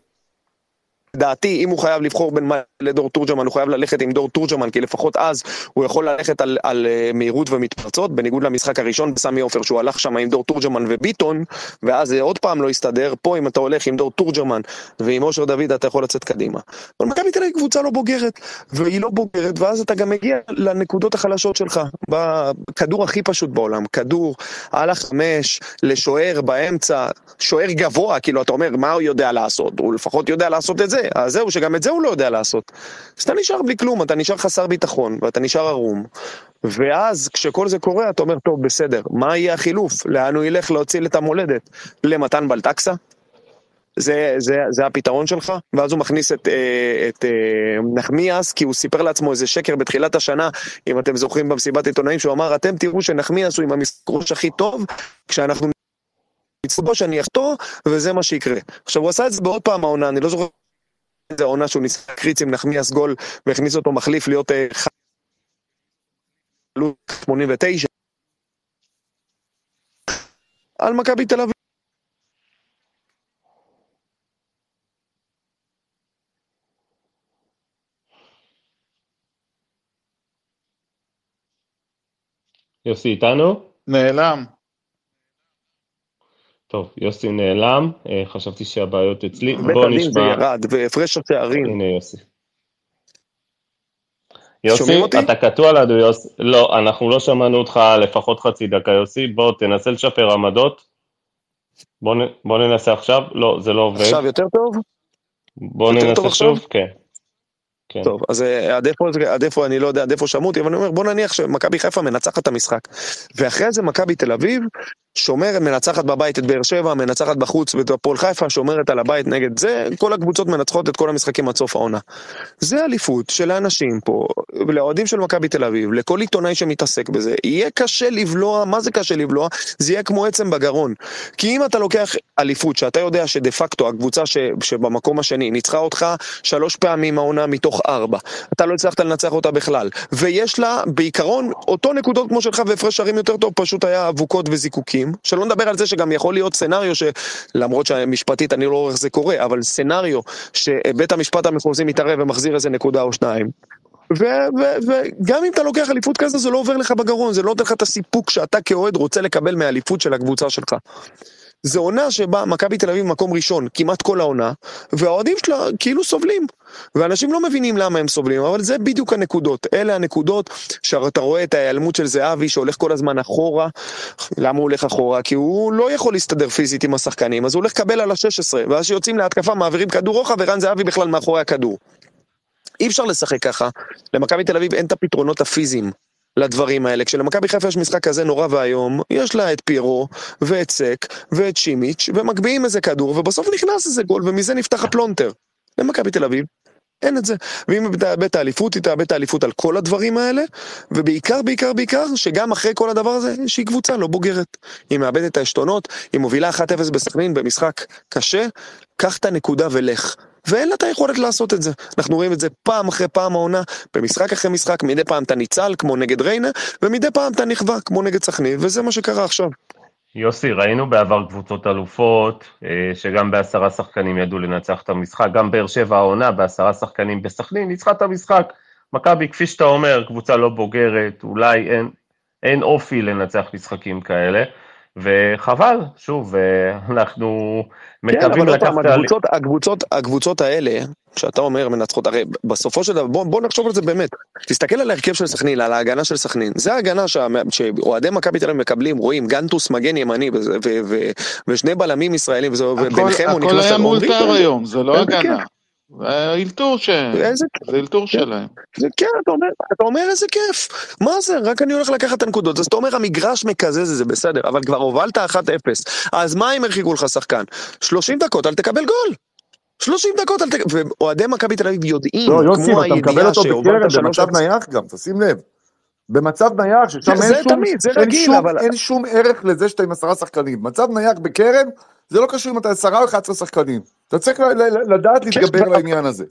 דעתי, אם הוא חייב לבחור בין מה לדור תורג'רמן, הוא חייב ללכת עם דור תורג'רמן, כי לפחות אז הוא יכול ללכת על, על מהירות ומתפרצות, בניגוד למשחק הראשון בסמי עופר, שהוא הלך שם עם דור תורג'רמן וביטון, ואז זה עוד פעם לא יסתדר. פה אם אתה הולך עם דור תורג'רמן ועם אושר דוד, אתה יכול לצאת קדימה. אבל מכבי תל אביב קבוצה לא בוגרת, והיא לא בוגרת, ואז אתה גם מגיע לנקודות החלשות שלך, בכדור הכי פשוט בעולם, כדור על החמש, לשוער באמצע, שוער גבוה, כאילו אתה אומר, מה הוא יודע לעשות? הוא לפחות יודע לעשות את זה. אז זהו, שגם את זה הוא לא יודע לעשות. אז אתה נשאר בלי כלום, אתה נשאר חסר ביטחון, ואתה נשאר ערום. ואז כשכל זה קורה, אתה אומר, טוב, בסדר, מה יהיה החילוף? לאן הוא ילך להציל את המולדת? למתן בלטקסה? זה, זה, זה הפתרון שלך? ואז הוא מכניס את, את, את נחמיאס, כי הוא סיפר לעצמו איזה שקר בתחילת השנה, אם אתם זוכרים במסיבת עיתונאים, שהוא אמר, אתם תראו שנחמיאס הוא עם המשקרוש הכי טוב, כשאנחנו מצטובו שאני אחתור, וזה מה שיקרה. עכשיו, הוא עשה את זה בעוד פעם העונה, אני לא זוכר איזה העונה שהוא ניסה קריץ עם נחמיאס גול, והכניס אותו מחליף להיות חלוץ שמונים ותשע. על מכבי תל אביב.
יוסי איתנו?
נעלם.
טוב, יוסי נעלם, חשבתי שהבעיות אצלי.
בית הדין זה ירד, והפרש השערים.
הנה יוסי. יוסי, אתה קטוע לידו, יוסי. לא, אנחנו לא שמענו אותך לפחות חצי דקה, יוסי. בוא, תנסה לשפר עמדות. בוא, בוא ננסה עכשיו. לא, זה לא עובד.
עכשיו יותר טוב?
בוא ננסה שוב, כן. כן.
טוב, אז עד איפה, עד איפה, אני לא יודע, עד איפה שמעו אותי, אבל אני אומר, בוא נניח שמכבי חיפה מנצחת את המשחק. ואחרי זה מכבי תל אביב, שומרת, מנצחת בבית את באר שבע, מנצחת בחוץ ואת הפועל חיפה, שומרת על הבית נגד זה, כל הקבוצות מנצחות את כל המשחקים עד סוף העונה. זה אליפות של האנשים פה, לאוהדים של מכבי תל אביב, לכל עיתונאי שמתעסק בזה, יהיה קשה לבלוע, מה זה קשה לבלוע? זה יהיה כמו עצם בגרון. כי אם אתה לוקח אליפות, שאתה יודע שדה פקטו, הקבוצה ש, שבמקום השני, ניצחה אותך שלוש פעמים העונה מתוך ארבע, אתה לא הצלחת לנצח אותה בכלל, ויש לה בעיקרון אותו נקודות כמו שלך והפרש שערים יותר טוב, פשוט היה אבוקות וזיקוקים, שלא נדבר על זה שגם יכול להיות סנריו שלמרות שהמשפטית אני לא רואה איך זה קורה, אבל סנריו שבית המשפט המחוזי מתערב ומחזיר איזה נקודה או שניים, וגם אם אתה לוקח אליפות כזה זה לא עובר לך בגרון, זה לא נותן לך את הסיפוק שאתה כאוהד רוצה לקבל מהאליפות של הקבוצה שלך. זו עונה שבה מכבי תל אביב מקום ראשון כמעט כל העונה, והאוהדים שלה כאילו סובלים, ואנשים לא מבינים למה הם סובלים, אבל זה בדיוק הנקודות, אלה הנקודות שאתה רואה את ההיעלמות של זהבי שהולך כל הזמן אחורה. למה הוא הולך אחורה? כי הוא לא יכול להסתדר פיזית עם השחקנים, אז הוא הולך לקבל על ה-שש עשרה, ואז שיוצאים להתקפה מעבירים כדור רוחב ורן זהבי בכלל מאחורי הכדור. אי אפשר לשחק ככה, למכבי תל אביב אין את הפתרונות הפיזיים לדברים האלה. כשלמכבי חיפה יש משחק כזה נורא והיום, יש לה את פירו ואת סק ואת שימיץ' ומקביעים איזה כדור ובסוף נכנס איזה גול ומזה נפתח הפלונטר. למכבי תל אביב אין את זה, ואם היא תאבד האליפות, היא תאבד האליפות על כל הדברים האלה, ובעיקר, בעיקר, בעיקר, שגם אחרי כל הדבר הזה, שהיא קבוצה לא בוגרת. היא מאבדת את העשתונות, היא מובילה אחת אפס בסכנין במשחק קשה, קח את הנקודה ולך. ואין לה את היכולת לעשות את זה. אנחנו רואים את זה פעם אחרי פעם העונה, במשחק אחרי משחק, מדי פעם אתה ניצל, כמו נגד ריינה, ומדי פעם אתה נכווה, כמו נגד סכנין, וזה מה שקרה עכשיו.
יוסי, ראינו בעבר קבוצות אלופות, שגם בעשרה שחקנים ידעו לנצח את המשחק, גם באר שבע העונה, בעשרה שחקנים בסכנין, ניצחה את המשחק. מכבי, כפי שאתה אומר, קבוצה לא בוגרת, אולי אין, אין אופי לנצח משחקים כאלה, וחבל, שוב, אנחנו מקווים
כן,
לקחת...
הקבוצות, הקבוצות, הקבוצות האלה, שאתה אומר מנצחות, הרי בסופו של דבר, בוא, בוא נחשוב על זה באמת, תסתכל על ההרכב של סכנין, על ההגנה של סכנין, זה ההגנה שאוהדי מכבי תל אביב מקבלים, רואים, גנטוס מגן ימני, ו- ו- ו- ושני בלמים ישראלים, וביניכם הוא נכנס...
הכל היה מולטר היום, זה לא הגנה. האילתור שלהם, זה אילתור שלהם.
כן, אתה אומר, אתה אומר איזה כיף, מה זה? רק אני הולך לקחת את הנקודות, אז אתה אומר המגרש מקזז, זה בסדר, אבל כבר הובלת אחת אפס, אז מה אם הרחיקו לך שחקן? שלושים דקות, אל תקבל גול. שלושים דקות, אל תקבל, ואוהדי מכבי תל אביב יודעים,
לא, יוסי, אתה מקבל אותו בקרן, במצב נייח גם, תשים לב. במצב נייח, ששם אין שום ערך לזה שאתה עם עשרה שחקנים. מצב נייח בקרן, זה לא קשור אם אתה עשרה או אחד עשרה שחקנים. אתה צריך לדעת להתגבר על העניין הזה.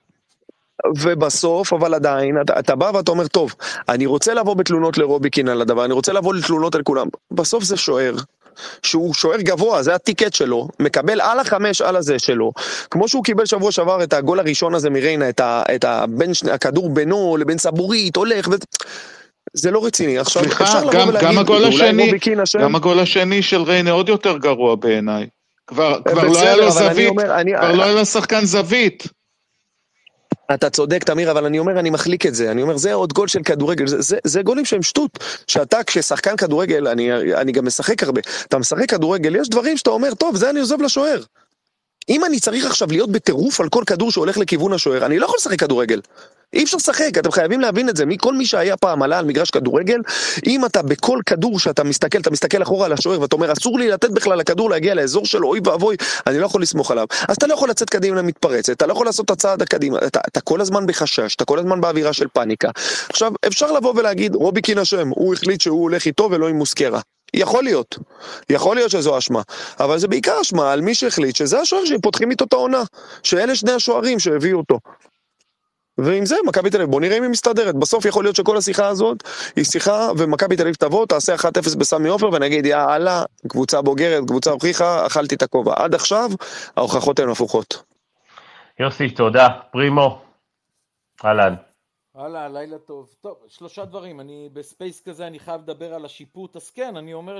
ובסוף, אבל עדיין, אתה, אתה בא ואתה אומר, טוב, אני רוצה לבוא בתלונות לרוביקין על הדבר, אני רוצה לבוא לתלונות על כולם. בסוף זה שוער, שהוא שוער גבוה, זה הטיקט שלו, מקבל על החמש, על הזה שלו, כמו שהוא קיבל שבוע שעבר את הגול הראשון הזה מריינה, את, ה, את הבין, הכדור בינו לבין סבורית, הולך ו... זה לא רציני. עכשיו,
סליחה, גם, גם הגול השני, גם הגול השני של ריינה עוד יותר גרוע בעיניי. כבר, כבר לא היה לו זווית, אומר, אני, כבר אני, לא היה לו שחקן זווית.
אתה צודק, תמיר, אבל אני אומר, אני מחליק את זה. אני אומר, זה עוד גול של כדורגל. זה, זה, זה גולים שהם שטות. שאתה, כששחקן כדורגל, אני, אני גם משחק הרבה. אתה משחק כדורגל, יש דברים שאתה אומר, טוב, זה אני עוזב לשוער. אם אני צריך עכשיו להיות בטירוף על כל כדור שהולך לכיוון השוער, אני לא יכול לשחק כדורגל. אי אפשר לשחק, אתם חייבים להבין את זה. מכל מי שהיה פעם עלה על מגרש כדורגל, אם אתה בכל כדור שאתה מסתכל, אתה מסתכל אחורה על השוער, ואתה אומר, אסור לי לתת בכלל לכדור להגיע לאזור שלו, אוי ואבוי, אני לא יכול לסמוך עליו. אז אתה לא יכול לצאת קדימה למתפרצת, אתה לא יכול לעשות את הצעד הקדימה, אתה, אתה כל הזמן בחשש, אתה כל הזמן באווירה של פאניקה. עכשיו, אפשר לבוא ולהגיד, רוביקין אשם, הוא החליט שהוא הולך איתו ולא עם מוסקרה. יכול להיות, יכול להיות שזו אשמה, אבל זה בעיקר אשמה על מי שהחליט שזה השוער שפותחים איתו את העונה, שאלה שני השוערים שהביאו אותו. ועם זה, מכבי תל אביב, בוא נראה אם היא מסתדרת. בסוף יכול להיות שכל השיחה הזאת היא שיחה, ומכבי תל אביב תבוא, תעשה אחת אפס בסמי עופר, ונגיד, יאללה, קבוצה בוגרת, קבוצה הוכיחה, אכלתי את הכובע. עד עכשיו, ההוכחות הן הפוכות.
יוסי, תודה. פרימו, אהלן.
הלאה, לילה טוב. טוב, שלושה דברים. אני בספייס כזה, אני חייב לדבר על השיפוט. אז כן, אני אומר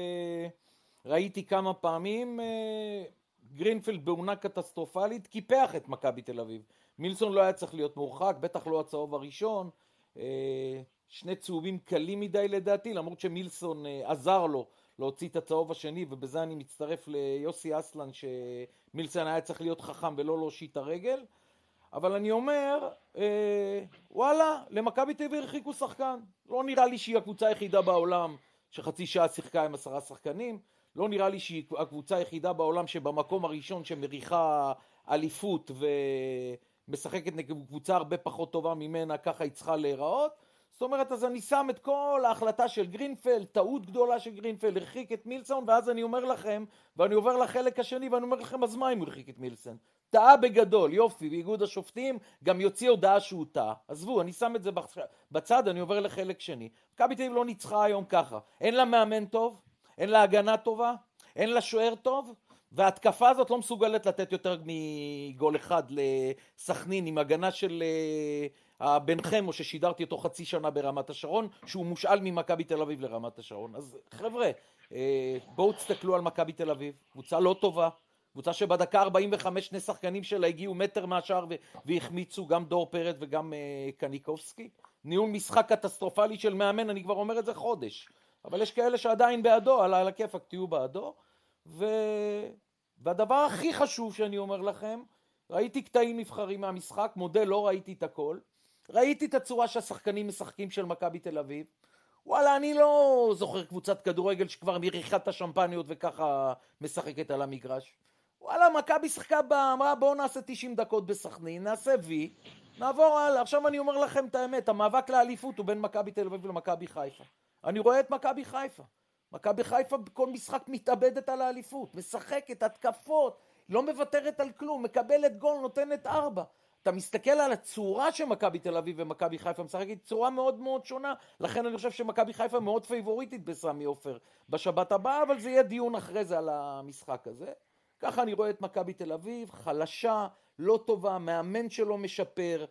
שראיתי כמה פעמים, גרינפלד בעונה קטסטרופלית, קיפח את מכבי תל אביב. מילסון לא היה צריך להיות מורחק, בטח לא הצהוב הראשון, שני צהובים קלים מדי לדעתי, למרות שמילסון עזר לו להוציא את הצהוב השני, ובזה אני מצטרף ליוסי אסלן, שמילסון היה צריך להיות חכם ולא להושיט הרגל, אבל אני אומר, וואלה, למכבי תל אביב הרחיקו שחקן, לא נראה לי שהיא הקבוצה היחידה בעולם שחצי שעה שיחקה עם עשרה שחקנים, לא נראה לי שהיא הקבוצה היחידה בעולם שבמקום הראשון שמריחה אליפות ומשחקת נגד קבוצה הרבה פחות טובה ממנה, ככה היא צריכה להיראות. זאת אומרת, אז אני שם את כל ההחלטה של גרינפלד, טעות גדולה של גרינפלד, הרחיק את מילסון, ואז אני אומר לכם, ואני עובר לחלק השני, ואני אומר לכם, אז מה אם הוא הרחיק את מילסון? טעה בגדול, יופי, באיגוד השופטים, גם יוציא הודעה שהוא טעה. עזבו, אני שם את זה בצד, אני עובר לחלק שני. מכבי תל אביב לא ניצחה היום ככה. אין לה מאמן טוב, אין לה הגנה טובה, אין לה שוער טוב, וההתקפה הזאת לא מסוגלת לתת יותר מגול אחד לסכנין, עם הגנה של הבן חמו ששידרתי אותו חצי שנה ברמת השרון, שהוא מושאל ממכבי תל אביב לרמת השרון. אז חבר'ה, בואו תסתכלו על מכבי תל אביב, קבוצה לא טובה, קבוצה שבדקה ארבעים וחמש שני שחקנים שלה הגיעו מטר מהשאר והחמיצו, גם דור פרץ וגם קניקובסקי. ניהול משחק קטסטרופלי של מאמן, אני כבר אומר את זה חודש. אבל יש כאלה שעדיין בעדו, על הכיפאק תהיו בעדו. ו... והדבר הכי חשוב שאני אומר לכם, ראיתי קטעים נבחרים מהמשחק, מודל לא ראיתי את הכל. ראיתי את הצורה שהשחקנים משחקים של מכבי תל אביב. וואלה, אני לא זוכר קבוצת כדורגל שכבר מריחה את השמפניות וככה משחקת על המגרש. וואלה, מכבי שחקה בה, אמרה בואו נעשה תשעים דקות בסכנין, נעשה וי, נעבור הלאה. עכשיו אני אומר לכם את האמת, המאבק לאליפות הוא בין מכבי תל אביב למכבי חיפה. אני רואה את מכבי חיפה. מכבי חיפה בכל משחק מתאבדת על האליפות, משחקת, התקפות, לא מוותרת על כלום, מקבלת גול, נותנת ארבע. אתה מסתכל על הצורה שמכבי תל אביב ומכבי חיפה משחקת, צורה מאוד מאוד שונה, לכן אני חושב שמכבי חיפה מאוד פייבוריטית בסמי עופר בשבת הבאה, אבל זה יהיה דיון אחרי זה על המשחק הזה. ככה אני רואה את מכבי תל אביב, חלשה, לא טובה, מאמן שלו משפר,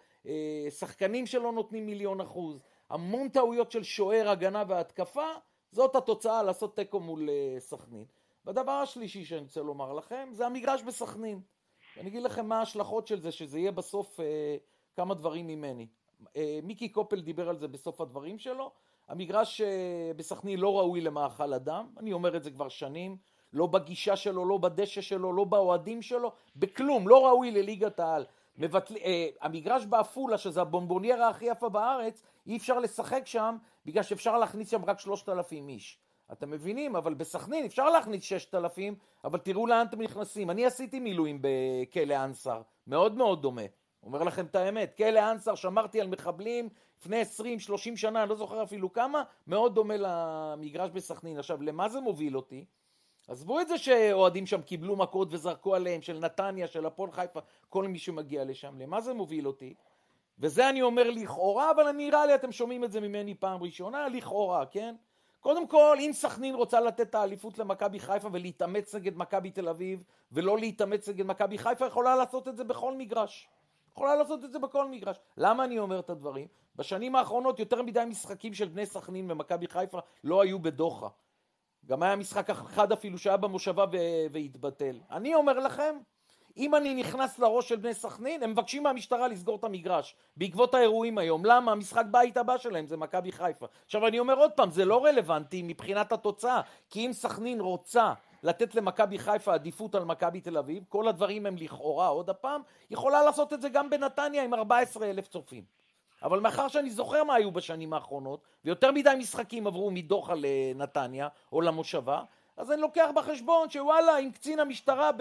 שחקנים שלו נותנים מיליון אחוז, המון טעויות של שוער, הגנה והתקפה, זאת התוצאה לעשות תיקו מול סכנין. והדבר השלישי שאני רוצה לומר לכם, זה המגרש בסכנין. אני אגיד לכם מה ההשלכות של זה, שזה יהיה בסוף אה, כמה דברים ממני. אה, מיקי קופל דיבר על זה בסוף הדברים שלו. המגרש אה, בסכנין לא ראוי למאכל אדם, אני אומר את זה כבר שנים, לא בגישה שלו, לא בדשא שלו, לא באוהדים שלו, בכלום, לא ראוי לליגת העל. מבטל... אה, המגרש באפולה, שזה הבומבוניירה הכי יפה בארץ, אי אפשר לשחק שם, בגלל שאפשר להכניס שם רק שלושת אלפים איש. אתם מבינים? אבל בסכנין אפשר להכניס ששת אלפים, אבל תראו לאן אתם נכנסים. אני עשיתי מילואים בכלא אנסר, מאוד מאוד דומה. אומר לכם את האמת, כלא אנסר, שמרתי על מחבלים לפני עשרים שלושים שנה, אני לא זוכר אפילו כמה, מאוד דומה למגרש בסכנין. עכשיו, למה זה מוביל אותי? עזבו את זה שאוהדים שם קיבלו מכות וזרקו עליהם, של נתניה, של הפועל חיפה, כל מי שמגיע לשם. למה זה מוביל אותי? וזה אני אומר לכאורה, אבל אני נראה לי, אתם שומעים את זה ממני פעם ראשונה, לכאורה, כן? קודם כל, אם סכנין רוצה לתת את האליפות למכבי חיפה ולהתאמץ נגד מכבי תל אביב, ולא להתאמץ נגד מכבי חיפה, יכולה לעשות את זה בכל מגרש. יכולה לעשות את זה בכל מגרש. למה אני אומר את הדברים? בשנים האחרונות יותר מדי משחקים של בני סכנין ומכבי חיפה לא היו בדוחה. גם היה משחק אחד אפילו שהיה במושבה והתבטל. אני אומר לכם, אם אני נכנס לראש של בני סכנין, הם מבקשים מהמשטרה לסגור את המגרש, בעקבות האירועים היום. למה? המשחק בית הבא שלהם זה מכבי חיפה. עכשיו אני אומר עוד פעם, זה לא רלוונטי מבחינת התוצאה, כי אם סכנין רוצה לתת למכבי חיפה עדיפות על מכבי תל אביב, כל הדברים הם לכאורה עוד הפעם, יכולה לעשות את זה גם בנתניה עם ארבעה עשר אלף צופים. אבל מאחר שאני זוכר מה היו בשנים האחרונות, ויותר מדי משחקים עברו מדוחה לנתניה או למושבה, אז אני לוקח בחשבון שוואלה, אם קצין המשטרה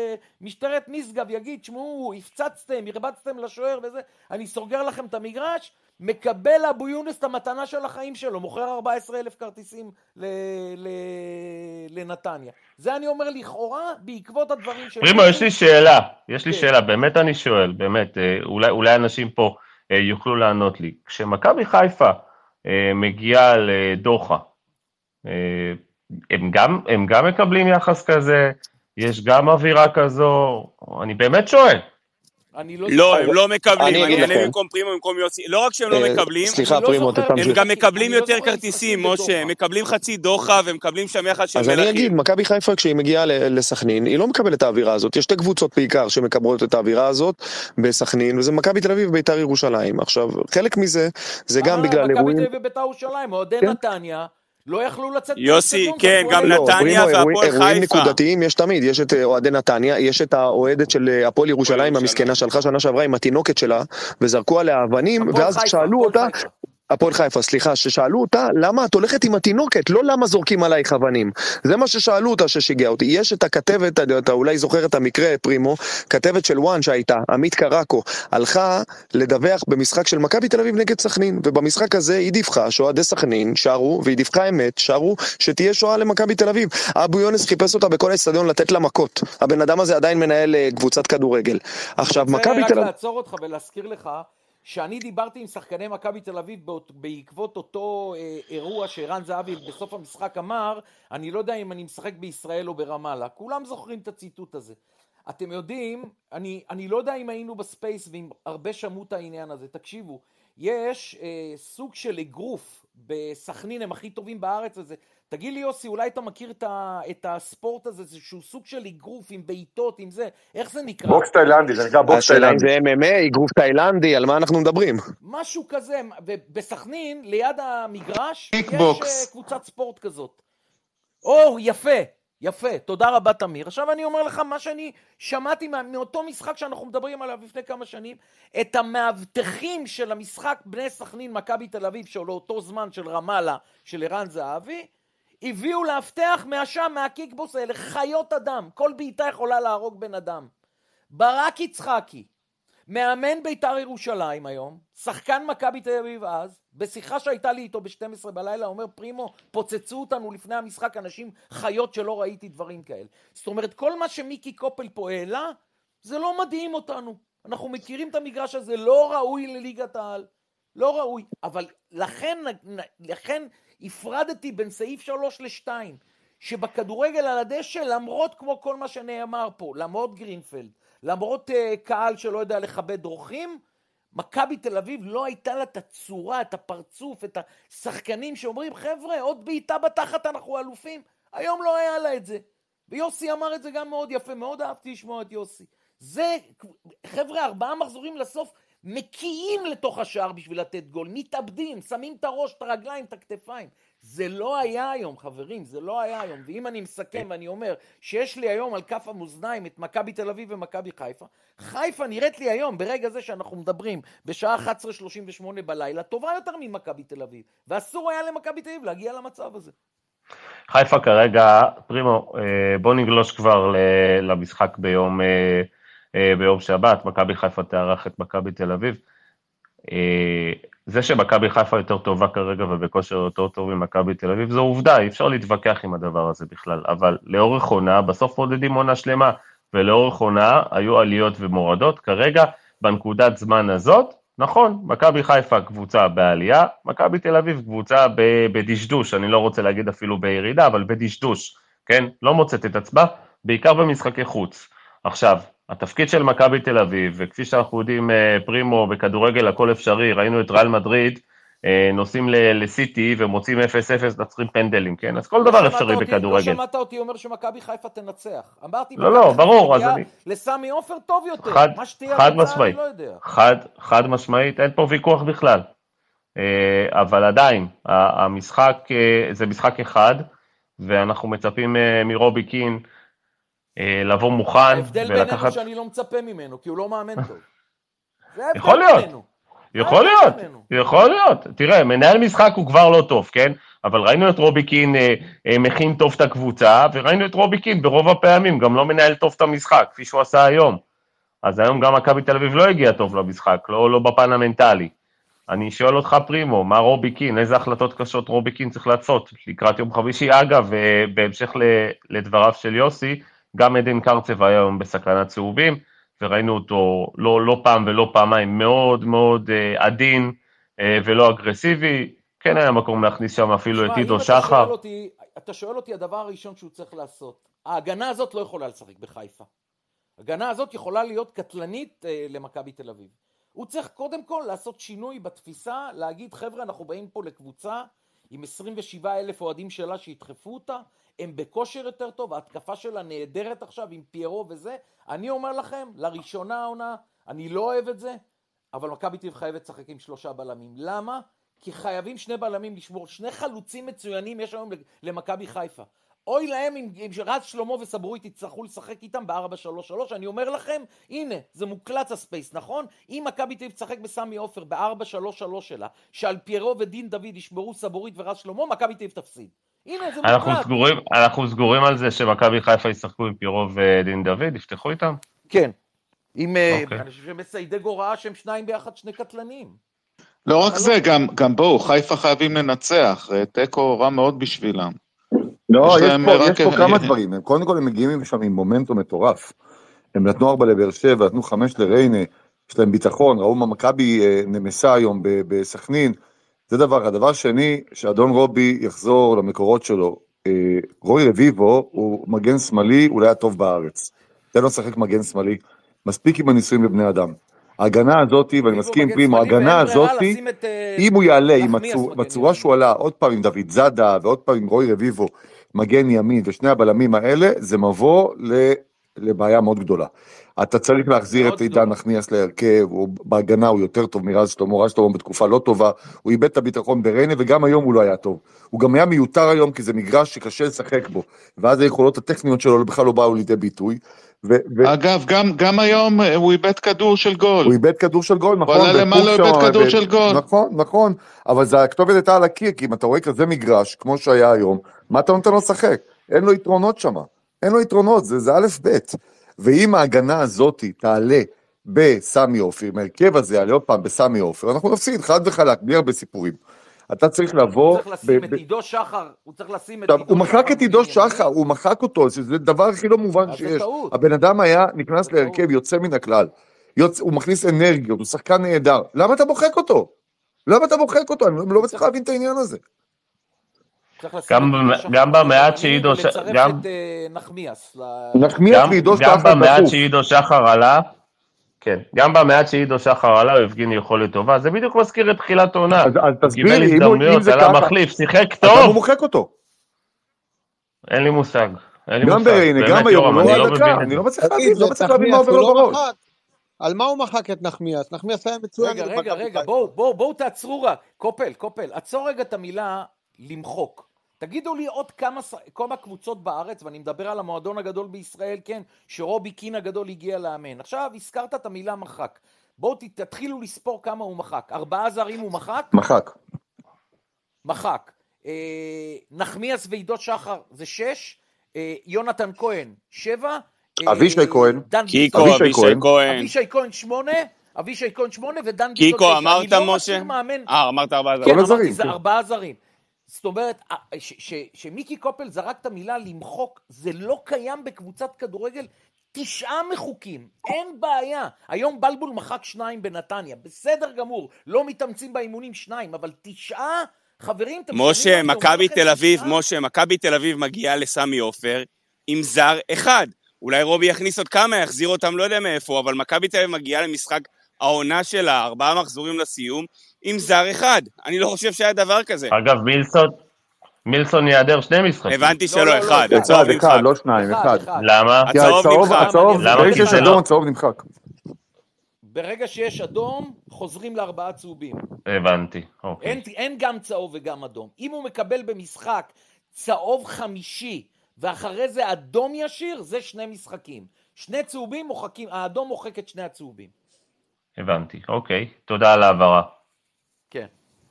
במשטרת משגב יגיד, שמעו, הפצצתם, הרבצתם לשוער וזה, אני סוגר לכם את המגרש, מקבל אבו יונס את המתנה של החיים שלו, מוכר ארבעה עשר אלף כרטיסים ל- ל- לנתניה. זה אני אומר לכאורה, בעקבות הדברים של...
פרימו, יש לי שאלה, יש לי שאלה, באמת אני שואל, באמת, אולי, אולי אנשים פה יוכלו לענות לי. כשמכבי חיפה מגיעה לדוחה, הם גם, הם גם מקבלים יחס כזה, יש גם אווירה כזו, אני באמת שואל.
לא, הם לא מקבלים, אני אענה במקום פרימו, במקום יוסי, לא רק שהם לא מקבלים, הם גם מקבלים יותר כרטיסים, משה, הם מקבלים חצי דוחה, והם מקבלים שם יחס של מלכים.
אז אני אגיד, מכבי חיפה כשהיא מגיעה לסכנין, היא לא מקבלת את האווירה הזאת, יש שתי קבוצות בעיקר שמקבלות את האווירה הזאת בסכנין, וזה מכבי תל אביב ובית"ר ירושלים. עכשיו, חלק מזה, זה גם בגלל אירועים...
מכבי תל אביב ובית"ר ירושלים, אוהדי נתניה, לא יכלו לצאת...
יוסי, כן, גם נתניה והפועל חיפה.
אירועים נקודתיים יש תמיד, יש את אוהדי נתניה, יש את האוהדת של הפועל ירושלים המסכנה, שהלכה שנה שעברה עם התינוקת שלה, וזרקו עליה אבנים, ואז שאלו אותה, הפועל חיפה, סליחה, ששאלו אותה, למה את הולכת עם התינוקת? לא למה זורקים עלייך אבנים. זה מה ששאלו אותה ששיגע אותי. יש את הכתבת, אתה אולי זוכר את המקרה, פרימו, כתבת של וואן שהייתה, עמית קרקו, הלכה לדווח במשחק של מכבי תל אביב נגד סכנין, ובמשחק הזה היא דיווחה שאוהדי סכנין שרו, והיא דיווחה אמת, שרו שתהיה שואה למכבי תל אביב. אבו יונס חיפש אותה בכל האצטדיון לתת לה מכות. הבן אדם הזה עדיין מנהל קבוצת כדורגל. עכשיו, מכבי תל אביב...
רק לעצור אותך ולהזכיר לך שאני דיברתי עם שחקני מכבי תל אביב בעקבות אותו אה, אירוע שרן זהבי בסוף המשחק אמר, אני לא יודע אם אני משחק בישראל או ברמאללה, כולם זוכרים את הציטוט הזה. אתם יודעים, אני, אני לא יודע אם היינו בספייס ואם הרבה שמעו את העניין הזה, תקשיבו, יש אה, סוג של אגרוף בסכנין, הם הכי טובים בארץ הזה. תגיד לי יוסי, אולי אתה מכיר את, ה, את הספורט הזה, זה שהוא סוג של אגרוף עם בעיטות, עם זה, איך זה נקרא?
בוקס תאילנדי, זה נקרא בוקס תאילנדי.
השאלה אם זה אם אם איי, אגרוף תאילנדי, על מה אנחנו מדברים?
משהו כזה, ובסכנין, ליד המגרש, יש
בוקס.
קבוצת ספורט כזאת. או, יפה, יפה, תודה רבה תמיר. עכשיו אני אומר לך מה שאני שמעתי מאותו משחק שאנחנו מדברים עליו לפני כמה שנים, את המאבטחים של המשחק בני סכנין מכבי תל אביב, של אותו זמן של רמאללה, של ערן זהבי, הביאו להבטח מהשם, מהקיקבוס האלה, חיות אדם, כל בעיטה יכולה להרוג בן אדם. ברק יצחקי, מאמן בית"ר ירושלים היום, שחקן מכבי תל אביב אז, בשיחה שהייתה לי איתו ב-שתים עשרה בלילה, אומר פרימו, פוצצו אותנו לפני המשחק, אנשים חיות שלא ראיתי דברים כאלה. זאת אומרת, כל מה שמיקי קופל פה העלה, זה לא מדהים אותנו. אנחנו מכירים את המגרש הזה, לא ראוי לליגת העל, לא ראוי. אבל לכן, לכן הפרדתי בין סעיף שלוש לשתיים, שבכדורגל על הדשא, למרות כמו כל מה שנאמר פה, למרות גרינפלד, למרות uh, קהל שלא יודע לכבד דרכים, מכבי תל אביב לא הייתה לה את הצורה, את הפרצוף, את השחקנים שאומרים, חבר'ה, עוד בעיטה בתחת אנחנו אלופים. היום לא היה לה את זה. ויוסי אמר את זה גם מאוד יפה, מאוד אהבתי לשמוע את יוסי. זה, חבר'ה, ארבעה מחזורים לסוף, מקיאים לתוך השער בשביל לתת גול, מתאבדים, שמים את הראש, את הרגליים, את הכתפיים. זה לא היה היום, חברים, זה לא היה היום. ואם אני מסכם ואני אומר שיש לי היום על כף המאזניים את מכבי תל אביב ומכבי חיפה, חיפה נראית לי היום, ברגע זה שאנחנו מדברים, בשעה אחת עשרה שלושים ושמונה בלילה, טובה יותר ממכבי תל אביב. ואסור היה למכבי תל אביב להגיע למצב הזה.
חיפה כרגע, פרימו, בוא נגלוש כבר למשחק ביום... ביום שבת, מכבי חיפה תארח את מכבי תל אביב. זה שמכבי חיפה יותר טובה כרגע ובכושר יותר טוב ממכבי תל אביב, זו עובדה, אי אפשר להתווכח עם הדבר הזה בכלל, אבל לאורך עונה, בסוף מודדים עונה שלמה, ולאורך עונה היו עליות ומורדות, כרגע בנקודת זמן הזאת, נכון, מכבי חיפה קבוצה בעלייה, מכבי תל אביב קבוצה בדשדוש, אני לא רוצה להגיד אפילו בירידה, אבל בדשדוש, כן? לא מוצאת את עצמה, בעיקר במשחקי חוץ. עכשיו, התפקיד של מכבי תל אביב, וכפי שאנחנו יודעים, פרימו, בכדורגל הכל אפשרי, ראינו את ריאל מדריד, נוסעים לסיטי ומוצאים אפס אפס, נצחים פנדלים, כן? אז כל דבר אפשרי בכדורגל.
לא שמעת אותי אומר שמכבי חיפה תנצח. אמרתי,
לא, לא, ברור, אז אני...
לסמי עופר טוב יותר. מה שתהיה
חד משמעית, חד משמעית, אין פה ויכוח בכלל. אבל עדיין, המשחק, זה משחק אחד, ואנחנו מצפים מרובי קין, לבוא מוכן
ההבדל בינינו שאני לא מצפה ממנו, כי הוא לא מאמן טוב.
יכול להיות, יכול להיות, יכול להיות. תראה, מנהל משחק הוא כבר לא טוב, כן? אבל ראינו את רובי קין מכין טוב את הקבוצה, וראינו את רובי קין ברוב הפעמים גם לא מנהל טוב את המשחק, כפי שהוא עשה היום. אז היום גם מכבי תל אביב לא הגיע טוב למשחק, לא, לא בפן המנטלי. אני שואל אותך פרימו, מה רובי קין, איזה החלטות קשות רובי קין צריך לעשות לקראת יום חמישי? אגב, בהמשך לדבריו של יוסי, גם עדן קרצב היה היום בסכנת צהובים, וראינו אותו לא, לא פעם ולא פעמיים מאוד מאוד אה, עדין אה, ולא אגרסיבי, כן היה מקום להכניס שם אפילו את עידו שחר.
אתה, אתה שואל אותי הדבר הראשון שהוא צריך לעשות, ההגנה הזאת לא יכולה לשחק בחיפה, ההגנה הזאת יכולה להיות קטלנית אה, למכבי תל אביב, הוא צריך קודם כל לעשות שינוי בתפיסה, להגיד חבר'ה אנחנו באים פה לקבוצה עם עשרים ושבעה אלף אוהדים שלה שידחפו אותה, הם בכושר יותר טוב, ההתקפה שלה נהדרת עכשיו עם פיירו וזה, אני אומר לכם, לראשונה העונה, אני לא אוהב את זה, אבל מכבי תל אביב חייבת לשחק עם שלושה בלמים. למה? כי חייבים שני בלמים לשמור, שני חלוצים מצוינים יש היום למכבי חיפה. אוי להם אם, אם רז שלמה וסבורית יצטרכו לשחק איתם ב-ארבע שלוש שלוש, אני אומר לכם, הנה, זה מוקלץ הספייס, נכון? אם מכבי תל אביב תשחק בסמי עופר ב-ארבע שלוש שלוש שלה, שעל פיירו ודין דוד ישמרו סבורית ורז שלמה, מכבי תל אביב תפסיד. הנה, זה
אנחנו
מוקלט.
סגורים, אנחנו סגורים על זה שמכבי חיפה ישחקו עם פירו ודין דוד, יפתחו איתם?
כן. עם,
אוקיי.
אני חושב שמסיידג הוראה שהם שניים ביחד, שני קטלנים.
לא רק זה, גם, גם בואו, חיפה חייבים לנצח, תיקו רע מאוד בשבילם.
לא,
יש
יש
להם
פה,
רק-
יש פה כמה דברים. הם- קודם כל הם מגיעים שם עם מומנטום מטורף. הם נתנו ארבע לבאר שבע, נתנו חמש לריינה, יש להם ביטחון, ראו מה מכבי אה, נמסה היום ב- בסכנין. זה דבר. הדבר שני, שאדון רובי יחזור למקורות שלו. אה, רוי רביבו הוא מגן שמאלי, אולי הטוב בארץ. תן לו לשחק מגן שמאלי. מספיק עם הניסויים בבני אדם. ההגנה הזאתי, ואני מסכים עם פרימו, ההגנה הזאתי, אם הוא יעלה עם הצור, בצורה שהוא עלה, עוד פעם עם דוד זאדה, ועוד פעם עם רוי רביבו, מגן ימין, ושני הבלמים האלה, זה מבוא ל... לבעיה מאוד גדולה. אתה צריך להחזיר את עידן נחמיאס להרכב, הוא, בהגנה הוא יותר טוב מרז שלמה, רז שלמה בתקופה לא טובה, הוא איבד את הביטחון בריינה, וגם היום הוא לא היה טוב. הוא גם היה מיותר היום, כי זה מגרש שקשה לשחק בו, ואז היכולות הטכניות שלו בכלל לא באו לידי ביטוי. ו- ו-
אגב, גם, גם היום הוא איבד כדור של גול.
הוא איבד כדור של גול, נכון.
הוא עלה למעלה, הוא איבד כדור של גול.
נכון, נכון, אבל זה הכתובת הייתה על הקיר, כי אם אתה רואה כזה מגרש, כמו שהיה היום, מה אתה נותן לו לשחק? אין לו יתרונות שם, אין לו יתרונות, זה, זה א' ב'. ואם ההגנה הזאת תעלה בסמי עופר, עם ההרכב הזה יעלה עוד פעם בסמי עופר, אנחנו נפסיד חד וחלק, בלי הרבה סיפורים. אתה צריך לבוא...
הוא צריך לשים
ב-
את
ב-
עידו שחר, הוא צריך לשים את עידו
עכשיו,
שחר.
הוא מחק את עידו
בימין.
שחר, הוא מחק אותו, זה דבר הכי לא מובן
אז זה
שיש.
טעות.
הבן אדם היה נכנס
זה
להרכב,
טעות.
יוצא מן הכלל. יוצ... הוא מכניס אנרגיות, הוא שחקן נהדר. למה אתה מוחק אותו? למה אתה מוחק אותו? אני לא מצליח להבין את העניין הזה.
צריך לשים
גם
את עידו
במ-
שחר
גם במעט
בימין
שעידו ש-
ולצרף
גם-
את אה, נחמיאס. ל-
נחמיאס
גם,
ועידו
גם
שחר
במעט
דחוף.
שעידו שחר עלה, כן, גם במעט שעידו שחר עלה, הוא הפגין יכולת טובה, זה בדיוק מזכיר את תחילת עונה.
אז, אז
הוא
תסביר
קיבל
לי, אם, הוא- אם
הזדמנויות,
זה
עלה
ככה,
מחליף, שיחק
אז למה הוא
טוב,
מוחק אותו?
אין לי מושג. אין לי
גם
מושג.
בריינה,
באמת,
גם היום,
יורם,
הוא
אני
לא
לא
על דקה,
מבין את
אני
זה.
לא מצליח להבין,
תגיד,
לא
ואת
מצליח להבין מה
נחמיאס
עובר
הוא
לו
לא
בראש.
מחק? על מה הוא מחק את נחמיאס? נחמיאס היה מצוין.
רגע,
נגד
רגע,
מכבי
רגע,
חיפה.
בואו, בואו, בואו תעצרו רק. קופל, קופל, עצור רגע את המילה למחוק. תגידו לי עוד כמה, ש- כמה קבוצות בארץ, ואני מדבר על המועדון הגדול בישראל, כן, שרובי קין הגדול הגיע לאמן. עכשיו, הזכרת את המילה מחק. בואו ת- תתחילו לספור כמה הוא מחק. ארבעה זרים הוא מחק?
מחק.
מחק. אה, נחמיאס ועידו שחר זה שש, אה, יונתן כהן שבע, אה,
אבישי כהן.
דן
קיקו,
אבישי
אבישי
כהן.
כהן.
אבישי כהן שמונה, אבישי כהן שמונה ודן ביטון
קיקו,
תשע.
אמרת,
אני לא
משה?
מכיר מאמן...
אה, אמרת ארבעה
כן,
זרים.
כל הזרים,
אמרתי, זה
כן.
ארבעה זרים. זאת אומרת, ש- ש- שמיקי קופל זרק את המילה למחוק, זה לא קיים בקבוצת כדורגל. תשעה מחוקים, אין בעיה. היום בלבול מחק שניים בנתניה, בסדר גמור, לא מתאמצים באימונים שניים, אבל תשעה, חברים, אתם
משה,
שומעים מה אני אומר
מכבי
לכם?
תל אביב,
תשעה?
משה, מכבי תל אביב מגיעה לסמי עופר עם זר אחד. אולי רובי יכניס עוד כמה, יחזיר אותם, לא יודע מאיפה, אבל מכבי תל אביב מגיעה למשחק העונה שלה, ארבעה מחזורים לסיום, עם זר אחד. אני לא חושב שהיה דבר כזה.
אגב, מילסון, מילסון יעדר שני משחקים.
הבנתי
לא,
שלא,
לא,
אחד,
לא,
הצהוב
אחד, אחד,
נמחק.
לא שניים, אחד.
למה?
כי
הצהוב
הצהוב,
נמחק.
הצהוב,
למה?
ברגע שיש
למה?
אדום, הצהוב נמחק.
ברגע שיש אדום, חוזרים לארבעה צהובים.
הבנתי, אוקיי.
אין, אין גם צהוב וגם אדום. אם הוא מקבל במשחק צהוב חמישי, ואחרי זה אדום ישיר, זה שני משחקים. שני צהובים מוחקים, האדום מוחק את שני הצהובים.
הבנתי, אוקיי. תודה על העברה.
כן.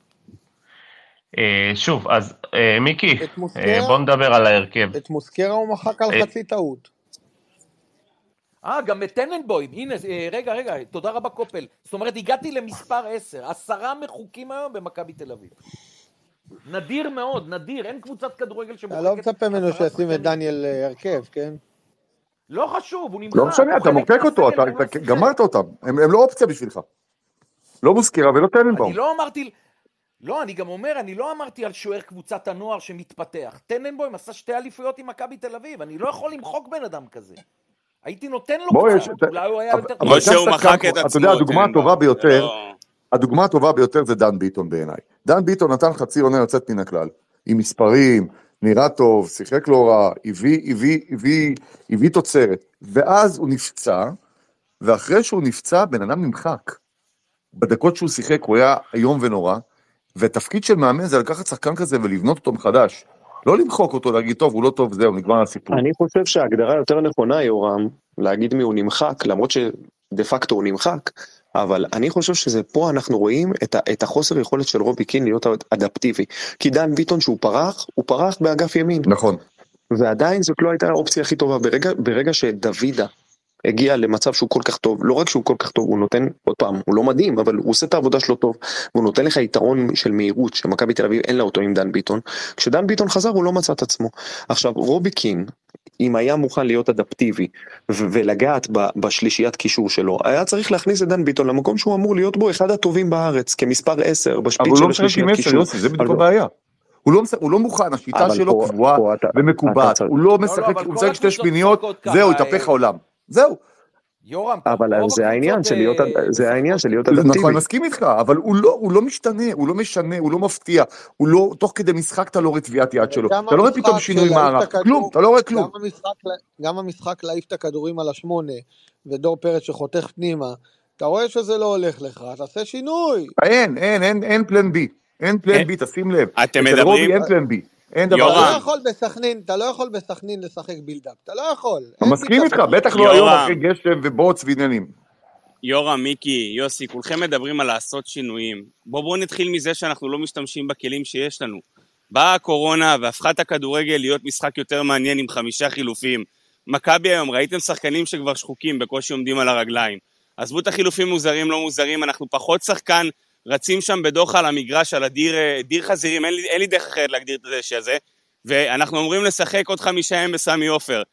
אה, שוב, אז אה, מיקי,
את מוסקרה?
אה, בוא נדבר על ההרכב.
את מוסקרה הוא מחק על
אה.
חצי טעות.
אה, גם את טננבוים. הנה, אה, רגע, רגע, תודה רבה קופל. זאת אומרת, הגעתי למספר עשר. עשרה מחוקים היום במכבי תל אביב. נדיר מאוד, נדיר. אין קבוצת כדורגל שמוחקת...
אתה לא מצפה ממנו
עשרה
שישים
שחקנים.
את דניאל אה, הרכב, כן?
לא חשוב, הוא נמחק.
לא משנה,
הוא
אתה
חלק
מוחק אותו,
מהסגל,
אתה-
הוא לא
אתה
שיחק.
גמרת אותם, הם הם לא אופציה בשבילך. לא מוזכרה ולא טננבאום.
אני לא אמרתי... לא, אני גם אומר, אני לא אמרתי על שוער קבוצת הנוער שמתפתח. טננבוים עשה שתי אליפויות עם מכבי תל אביב. אני לא יכול למחוק בן אדם כזה. הייתי נותן לו
בוא, יש-
קצת, אולי הוא היה
אבל-
יותר
אבל
טוב.
משה,
גם
הוא
שחקן
מחק
כמו-
את
אתה
עצמו.
יודע, הדוגמה
טננבאום.
הטובה ביותר,
זה לא-
הדוגמה הטובה ביותר זה דן ביטון בעיניי. דן ביטון נתן חצי עונה יוצאת מן הכלל, עם מספרים, נראה טוב, שיחק לא רע, הביא, הביא, הביא, הביא תוצרת, ואז הוא נפצע, ואחרי שהוא נפצע, בן אדם נמחק. בדקות שהוא שיחק הוא היה איום ונורא, והתפקיד של מאמן זה לקחת שחקן כזה ולבנות אותו מחדש. לא למחוק אותו, להגיד, טוב, הוא לא טוב, זהו, נגמר הסיפור.
אני חושב שההגדרה יותר נכונה, יורם, להגיד מי הוא נמחק, למרות שדה פקטו הוא נמחק, אבל אני חושב שזה פה אנחנו רואים את, ה, את החוסר יכולת של רובי קין להיות אדפטיבי. כי דן ביטון שהוא פרח, הוא פרח באגף ימין.
נכון.
ועדיין זאת לא הייתה האופציה הכי טובה. ברגע, ברגע שדוידה הגיע למצב שהוא כל כך טוב, לא רק שהוא כל כך טוב, הוא נותן, עוד פעם, הוא לא מדהים, אבל הוא עושה את העבודה שלו טוב, והוא נותן לך יתרון של מהירות, שמכבי תל אביב אין לה אותו עם דן ביטון. כשדן ביטון חזר, הוא לא מצא את עצמו. עכשיו, רובי קין, אם היה מוכן להיות אדפטיבי, ו- ולגעת ב- בשלישיית קישור שלו, היה צריך להכניס את דן ביטון למקום שהוא אמור להיות בו אחד הטובים בארץ, כמספר עשר, בשפיץ של השלישיית קישור.
יוסי, זה בדיוק הבעיה. הוא לא, הוא לא מוכן, השיטה שלו פה, קבועה פה ומקובעת, הוא לא משחק, הוא משחק שתי שמיניות, זהו, התהפך העולם, זהו.
יורם,
אבל זה העניין של להיות, זה העניין של להיות אדפטיבי.
נכון, מסכים איתך, אבל הוא לא, הוא לא משתנה, הוא לא משנה, הוא לא מפתיע, הוא לא, תוך כדי משחק אתה לא רואה טביעת יד שלו, אתה לא רואה פתאום שינוי מערך, כלום, אתה לא רואה כלום.
גם המשחק להעיף את הכדורים על השמונה, ודור פרץ שחותך פנימה, אתה רואה שזה לא הולך לך, תעשה שינוי.
אין, אין, אין, אין פלן בי. אין פלן בי, תשים לב.
אתם מדברים...
אין פלן בי. אין דבר.
יורם.
אתה לא יכול בסכנין, אתה לא יכול בסכנין לשחק בילדאפ, אתה לא יכול.
אני מסכים איתך, בטח לא היום אחרי גשם ובוץ ועניינים.
יורם, מיקי, יוסי, כולכם מדברים על לעשות שינויים. בואו בואו נתחיל מזה שאנחנו לא משתמשים בכלים שיש לנו. באה הקורונה והפכה את הכדורגל להיות משחק יותר מעניין עם חמישה חילופים. מכבי היום, ראיתם שחקנים שכבר שחוקים, בקושי עומדים על הרגליים. עזבו את החילופים מוזרים, לא מוזרים, אנחנו פחות שחקן, רצים שם בדוחה על המגרש, על הדיר, דיר חזירים, אין לי, אין לי דרך אחרת להגדיר את הדשא הזה, ואנחנו אומרים לשחק עוד חמישה ימים בסמי עופר.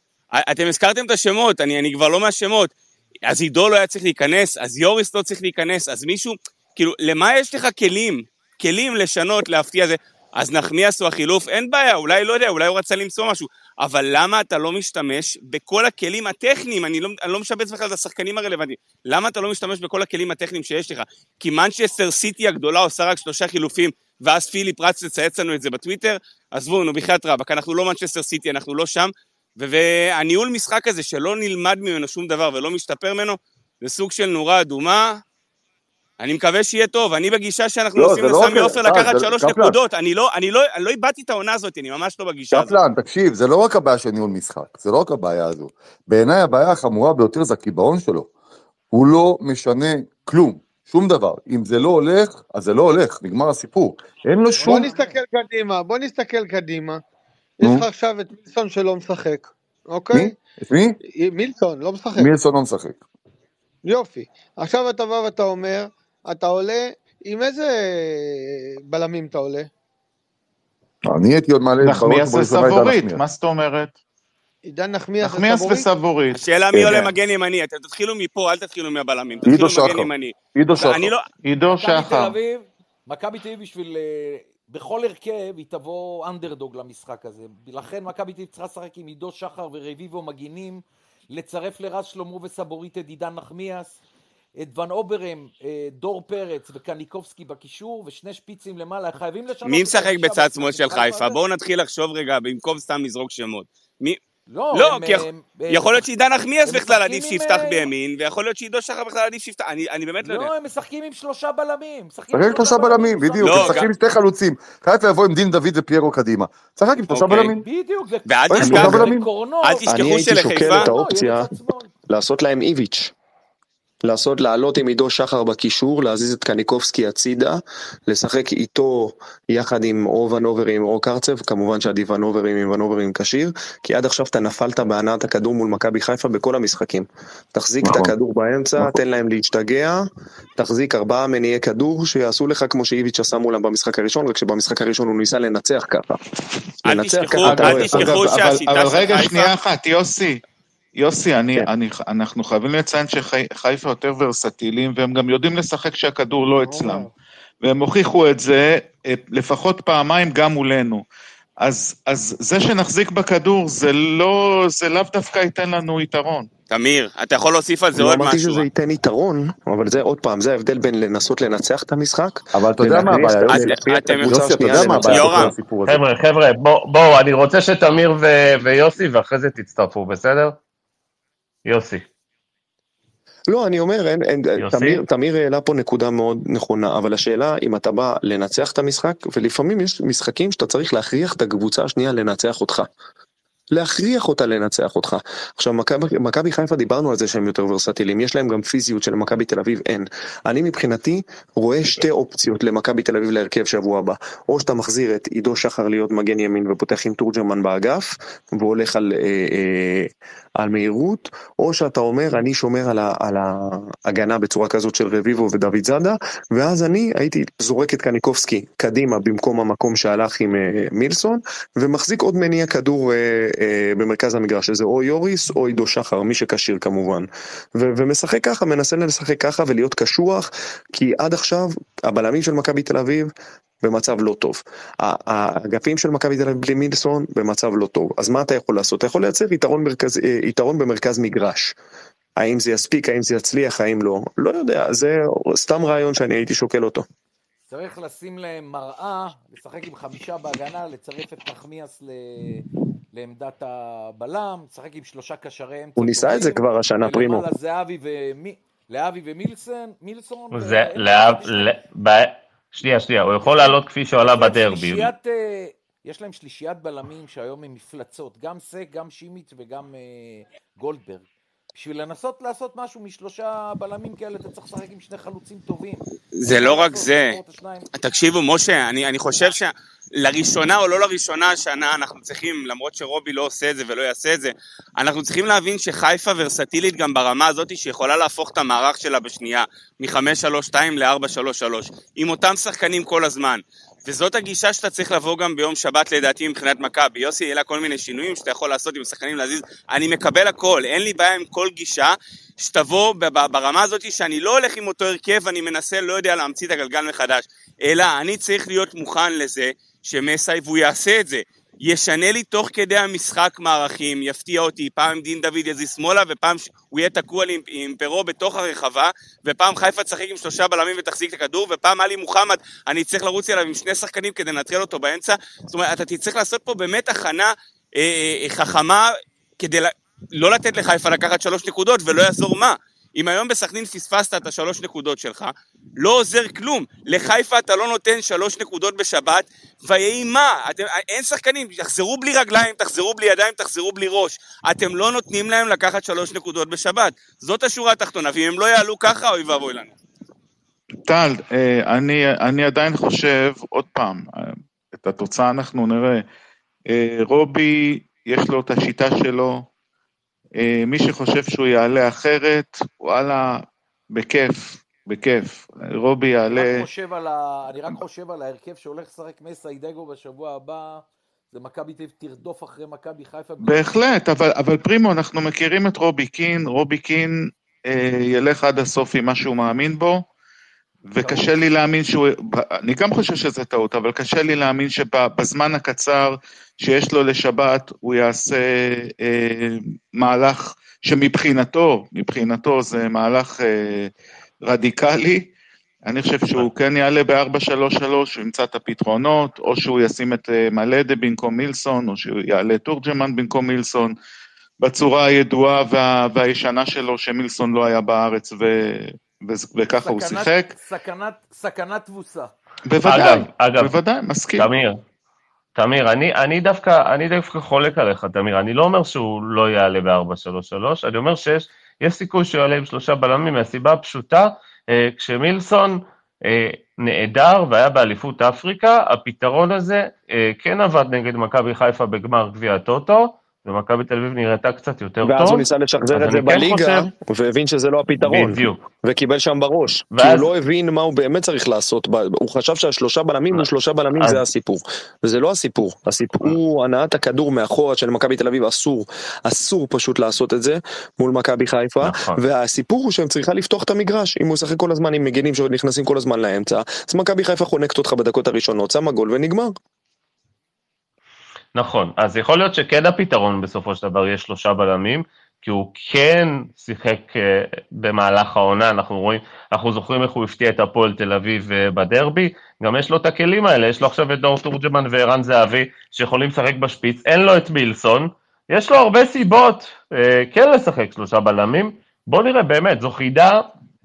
אתם הזכרתם את השמות, אני, אני כבר לא מהשמות, אז עידו לא היה צריך להיכנס, אז יוריס לא צריך להיכנס, אז מישהו, כאילו, למה יש לך כלים? כלים לשנות, להפתיע זה, אז נחמיאס הוא החילוף, אין בעיה, אולי לא יודע, אולי הוא רצה למצוא משהו, אבל למה אתה לא משתמש בכל הכלים הטכניים, אני לא, אני לא משבץ בכלל את השחקנים הרלוונטיים, למה אתה לא משתמש בכל הכלים הטכניים שיש לך? כי מנצ'סטר סיטי הגדולה עושה רק שלושה חילופים, ואז פיליפ רץ לצייץ לנו את זה בטוויטר, עזבו, נו בחייאת רבאק, אנחנו לא מנצ'סטר סיטי, אנחנו לא שם, והניהול משחק הזה שלא נלמד ממנו שום דבר ולא משתפר ממנו, זה סוג של נורה אדומה, אני מקווה שיהיה טוב, אני בגישה שאנחנו
לא,
עושים
לא
לסמי
רק-
עופר
אה,
לקחת
זה-
שלוש
קפלן.
נקודות, אני לא, אני לא, אני לא איבדתי את העונה הזאת, אני ממש לא בגישה הזאת.
קפלן, תקשיב, זה לא רק הבעיה של ניהול משחק, זה לא רק הבעיה הזו. בעיניי הבעיה החמורה ביותר זה הקיבעון שלו. הוא לא משנה כלום, שום דבר. אם זה לא הולך, אז זה לא הולך, נגמר הסיפור. אין לו
בוא
שום...
נסתכל קדימה, בוא נסתכל קדימה. יש
נו.
לך עכשיו את מילסון שלא משחק, אוקיי?
מי? את מי?
מילסון לא משחק.
מילסון לא משחק.
יופי. עכשיו אתה בא ואתה אומר, אתה עולה, עם איזה בלמים אתה עולה?
אני הייתי עוד מעלה...
נחמיאס
בראש ובראשונה את
וסבורית,
נחמיאס.
מה זאת אומרת?
עידן נחמיאס
נחמיאס
וסבורית?
וסבורית.
השאלה מי
כן.
עולה מגן ימני, אתם תתחילו מפה, אל תתחילו מהבלמים,
עידו
תתחילו מגן
שחר.
ימני.
עידו שחר.
אני לא,
עידו
מכבי תל
שחר.
אביב, מכבי תל אביב בשביל, אה, בכל הרכב היא תבוא אנדרדוג למשחק הזה. לכן מכבי תל אביב צריכה לשחק עם עידו שחר ורביבו מגינים, לצרף לרז שלמה וסבורית את עידן נחמיאס, את ון אוברם, אה, דור פרץ וקניקובסקי בקישור, ושני שפיצים למעלה, חייבים לשנות...
מי
את
משחק
הגישה
בצד
במשחק
שמאל של
חיפה
חיפה?
הזה.
בואו נתחיל לחשוב רגע, במקום סתם לזרוק שמות. מי...
לא,
לא,
הם,
כי יכול-
הם, הם,
יכול להיות שעידן נחמיאס
הם
בכלל
משחקים
עדיף
עם,
שיפתח
אה,
בימין, ויכול להיות שעידו שחר בכלל עדיף שיפתח, אני אני באמת לא יודע.
לא, הם משחקים עם שלושה בלמים. משחקים עם
שחק שלושה בלמים,
שמים
בדיוק,
לא,
הם משחקים
גם-
עם שתי חלוצים. חיפה יבוא עם דין דוד ופיירו קדימה. שחק עם שלושה
אוקיי.
בלמים.
בדיוק, ו-
ואל
אוי,
תשכח-
שלושה בלמים.
וקורנו-
אל
אני
תשכחו
הייתי שוקל
שלחיפה...
את האופציה
לא, יהיה בצד שמאל.
לעשות להם איביץ', לעשות, לעלות עם עידו שחר בקישור, להזיז את קניקובסקי הצידה, לשחק איתו יחד עם או ונוברים או קרצב, כמובן שעדיף ונוברים עם ונוברים כשיר, כי עד עכשיו אתה נפלת בהנעת הכדור מול מכבי חיפה בכל המשחקים. תחזיק את
נכון.
הכדור באמצע,
נכון.
תן להם להשתגע, תחזיק ארבעה מניעי כדור שיעשו לך כמו שאיביץ' עשה מולם במשחק הראשון, רק שבמשחק הראשון הוא ניסה לנצח ככה.
אל
לנצח
תשכחו-
ככה, אתה
אל
לא יכול.
תשכחו
אגב, אבל-
שהשיטה
אבל
של
רגע,
חיפה-
שנייה אחת, יוסי. יוסי, אני,
כן.
אני, אנחנו חייבים לציין שחיפה יותר ורסטיליים, והם גם יודעים לשחק שהכדור לא אצלם. והם הוכיחו את זה אה, לפחות פעמיים גם מולנו. אז, אז זה שנחזיק בכדור, זה לא, זה לאו דווקא ייתן לנו יתרון.
תמיר, אתה יכול להוסיף על זה
לא
עוד
אמרתי
משהו.
שזה ייתן יתרון, אבל זה עוד פעם, זה ההבדל בין לנסות לנצח את המשחק,
אבל אתה יודע מה
ולהכניס
הבעיה,
את-
יוסי?
להכריח את
אתם-
הקבוצה
יוסי, אתה
השנייה
יודע מה
לנצח.
הבעיה
יורם.
בכל הסיפור הזה?
חבר'ה, חבר'ה, בואו, בוא, אני רוצה שתמיר ו- ויוסי, ואחרי זה תצטרפו, בסדר? יוסי.
לא, אני אומר, אין, אין,
יוסי?
תמיר, תמיר העלה פה נקודה מאוד נכונה, אבל השאלה אם אתה בא לנצח את המשחק, ולפעמים יש משחקים שאתה צריך להכריח את הקבוצה השנייה לנצח אותך. להכריח אותה לנצח אותך. עכשיו, מכבי, מכבי חיפה דיברנו על זה שהם יותר ורסטיליים, יש להם גם פיזיות של מכבי תל אביב, אין. אני מבחינתי רואה שתי אופציות למכבי תל אביב להרכב שבוע הבא. או שאתה מחזיר את עידו שחר להיות מגן ימין ופותח עם תורג'מן באגף, והולך על, אה, אה, על מהירות, או שאתה אומר, אני שומר על, ה, על ההגנה בצורה כזאת של רביבו ודוד זאדה, ואז אני הייתי זורק את קניקובסקי קדימה במקום המקום שהלך עם אה, מילסון, ומחזיק עוד מניע כדור אה, במרכז המגרש, שזה או יוריס או עידו שחר, מי שקשיר כמובן, ו- ומשחק ככה, מנסה לשחק ככה ולהיות קשוח, כי עד עכשיו הבלמים של מכבי תל אביב במצב לא טוב, האגפים של מכבי תל אביב בלי מילסון במצב לא טוב, אז מה אתה יכול לעשות? אתה יכול לייצר יתרון, מרכז, יתרון במרכז מגרש, האם זה יספיק, האם זה יצליח, האם לא, לא יודע, זה סתם רעיון שאני הייתי שוקל אותו.
צריך לשים להם מראה, לשחק עם חמישה בהגנה, לצרף את נחמיאס ל... לעמדת הבלם, לשחק עם שלושה קשרי אמצע.
הוא ניסה את זה כבר השנה, פרימו.
ולמעלה זה אבי ומי... לאבי ומילסון, מילסון.
זה, לאב... שנייה, שנייה, הוא יכול לעלות כפי שהוא עלה בדרבי.
יש להם שלישיית בלמים שהיום הם מפלצות, גם סק, גם שימיץ וגם גולדברג. בשביל לנסות לעשות משהו משלושה בלמים כאלה, אתה צריך לשחק עם שני חלוצים טובים.
זה לא רק זה. תקשיבו, משה, אני, אני חושב שלראשונה או לא לראשונה השנה אנחנו צריכים, למרות שרובי לא עושה את זה ולא יעשה את זה, אנחנו צריכים להבין שחיפה ורסטילית גם ברמה הזאת שיכולה להפוך את המערך שלה בשנייה, מ-חמש שלוש שתיים ל-ארבע שלוש שלוש, עם אותם שחקנים כל הזמן. וזאת הגישה שאתה צריך לבוא גם ביום שבת לדעתי מבחינת מכבי. יוסי העלה כל מיני שינויים שאתה יכול לעשות עם שחקנים להזיז. אני מקבל הכל, אין לי בעיה עם כל גישה שתבוא ברמה הזאת שאני לא הולך עם אותו הרכב, אני מנסה, לא יודע, להמציא את הגלגל מחדש, אלא אני צריך להיות מוכן לזה שמסי, והוא יעשה את זה, ישנה לי תוך כדי המשחק מערכים, יפתיע אותי, פעם דין דוד יזיז שמאלה, ופעם הוא יהיה תקוע עם, עם פרו בתוך הרחבה, ופעם חיפה תשחק עם שלושה בלמים ותחזיק את הכדור, ופעם עלי מוחמד, אני צריך לרוץ אליו עם שני שחקנים כדי לנטרל אותו באמצע. זאת אומרת, אתה תצטרך לעשות פה באמת הכנה אה, אה, חכמה, כדי לה, לא לתת לחיפה לקחת שלוש נקודות, ולא יעזור מה. אם היום בסכנין פספסת את השלוש נקודות שלך, לא עוזר כלום. לחיפה אתה לא נותן שלוש נקודות בשבת, ויהי מה? אתם, אין שחקנים, תחזרו בלי רגליים, תחזרו בלי ידיים, תחזרו בלי ראש. אתם לא נותנים להם לקחת שלוש נקודות בשבת. זאת השורה התחתונה, ואם הם לא יעלו ככה, אוי ואבוי לנו.
טל, אני, אני עדיין חושב, עוד פעם, את התוצאה אנחנו נראה. רובי, יש לו את השיטה שלו, מי שחושב שהוא יעלה אחרת, וואלה, בכיף, בכיף. רובי יעלה...
אני רק חושב על, ה... אני רק חושב על ההרכב שהולך לשחק מסיידגו בשבוע הבא, זה מכבי תרדוף אחרי מכבי חיפה.
בהחלט, אבל, אבל פרימו, אנחנו מכירים את רובי קין, רובי קין אה, ילך עד הסוף עם מה שהוא מאמין בו, וקשה לי להאמין שהוא, אני גם חושב שזה טעות, אבל קשה לי להאמין שבזמן הקצר שיש לו לשבת, הוא יעשה אה, מהלך שמבחינתו, מבחינתו זה מהלך אה, רדיקלי. אני חושב שהוא כן יעלה ב-ארבע שלוש שלוש, הוא ימצא את הפתרונות, או שהוא ישים את אה, מלדה במקום מילסון, או שהוא יעלה תורג'מן במקום מילסון, בצורה הידועה וה, והישנה שלו, שמילסון לא היה בארץ ו... וככה הוא שיחק.
סכנת, סכנת תבוסה.
בוודאי,
אגב, אגב,
בוודאי, מסכים.
תמיר, תמיר, אני, אני דווקא, אני דווקא חולק עליך, תמיר, אני לא אומר שהוא לא יעלה ב-ארבע שלוש שלוש, אני אומר שיש, יש סיכוי שהוא יעלה עם שלושה בלמים, מהסיבה הפשוטה, אה, כשמילסון אה, נעדר והיה באליפות אפריקה, הפתרון הזה אה, כן עבד נגד מכבי חיפה בגמר גביע הטוטו, ומכבי תל אביב נראתה קצת יותר טוב.
ואז הוא ניסה לשחזר את זה בליגה, והבין שזה לא הפתרון.
בדיוק.
וקיבל שם בראש. כי הוא לא הבין מה הוא באמת צריך לעשות. הוא חשב שהשלושה בלמים הוא שלושה בלמים, זה הסיפור. וזה לא הסיפור. הסיפור הוא הנעת הכדור מאחורה של מכבי תל אביב, אסור. אסור פשוט לעשות את זה מול מכבי חיפה. והסיפור הוא שהם צריכה לפתוח את המגרש. אם הוא ישחק כל הזמן עם מגנים שנכנסים כל הזמן לאמצע, אז מכבי חיפה חונקת אותך בדקות הראשונות, שמה גול ונגמר.
נכון, אז יכול להיות שכן הפתרון בסופו של דבר יש שלושה בלמים, כי הוא כן שיחק uh, במהלך העונה, אנחנו רואים, אנחנו זוכרים איך הוא הפתיע את הפועל תל אביב uh, בדרבי, גם יש לו את הכלים האלה, יש לו עכשיו את דור תורג'מן וערן זהבי, שיכולים לשחק בשפיץ, אין לו את מילסון, יש לו הרבה סיבות uh, כן לשחק שלושה בלמים, בוא נראה באמת, זו חידה,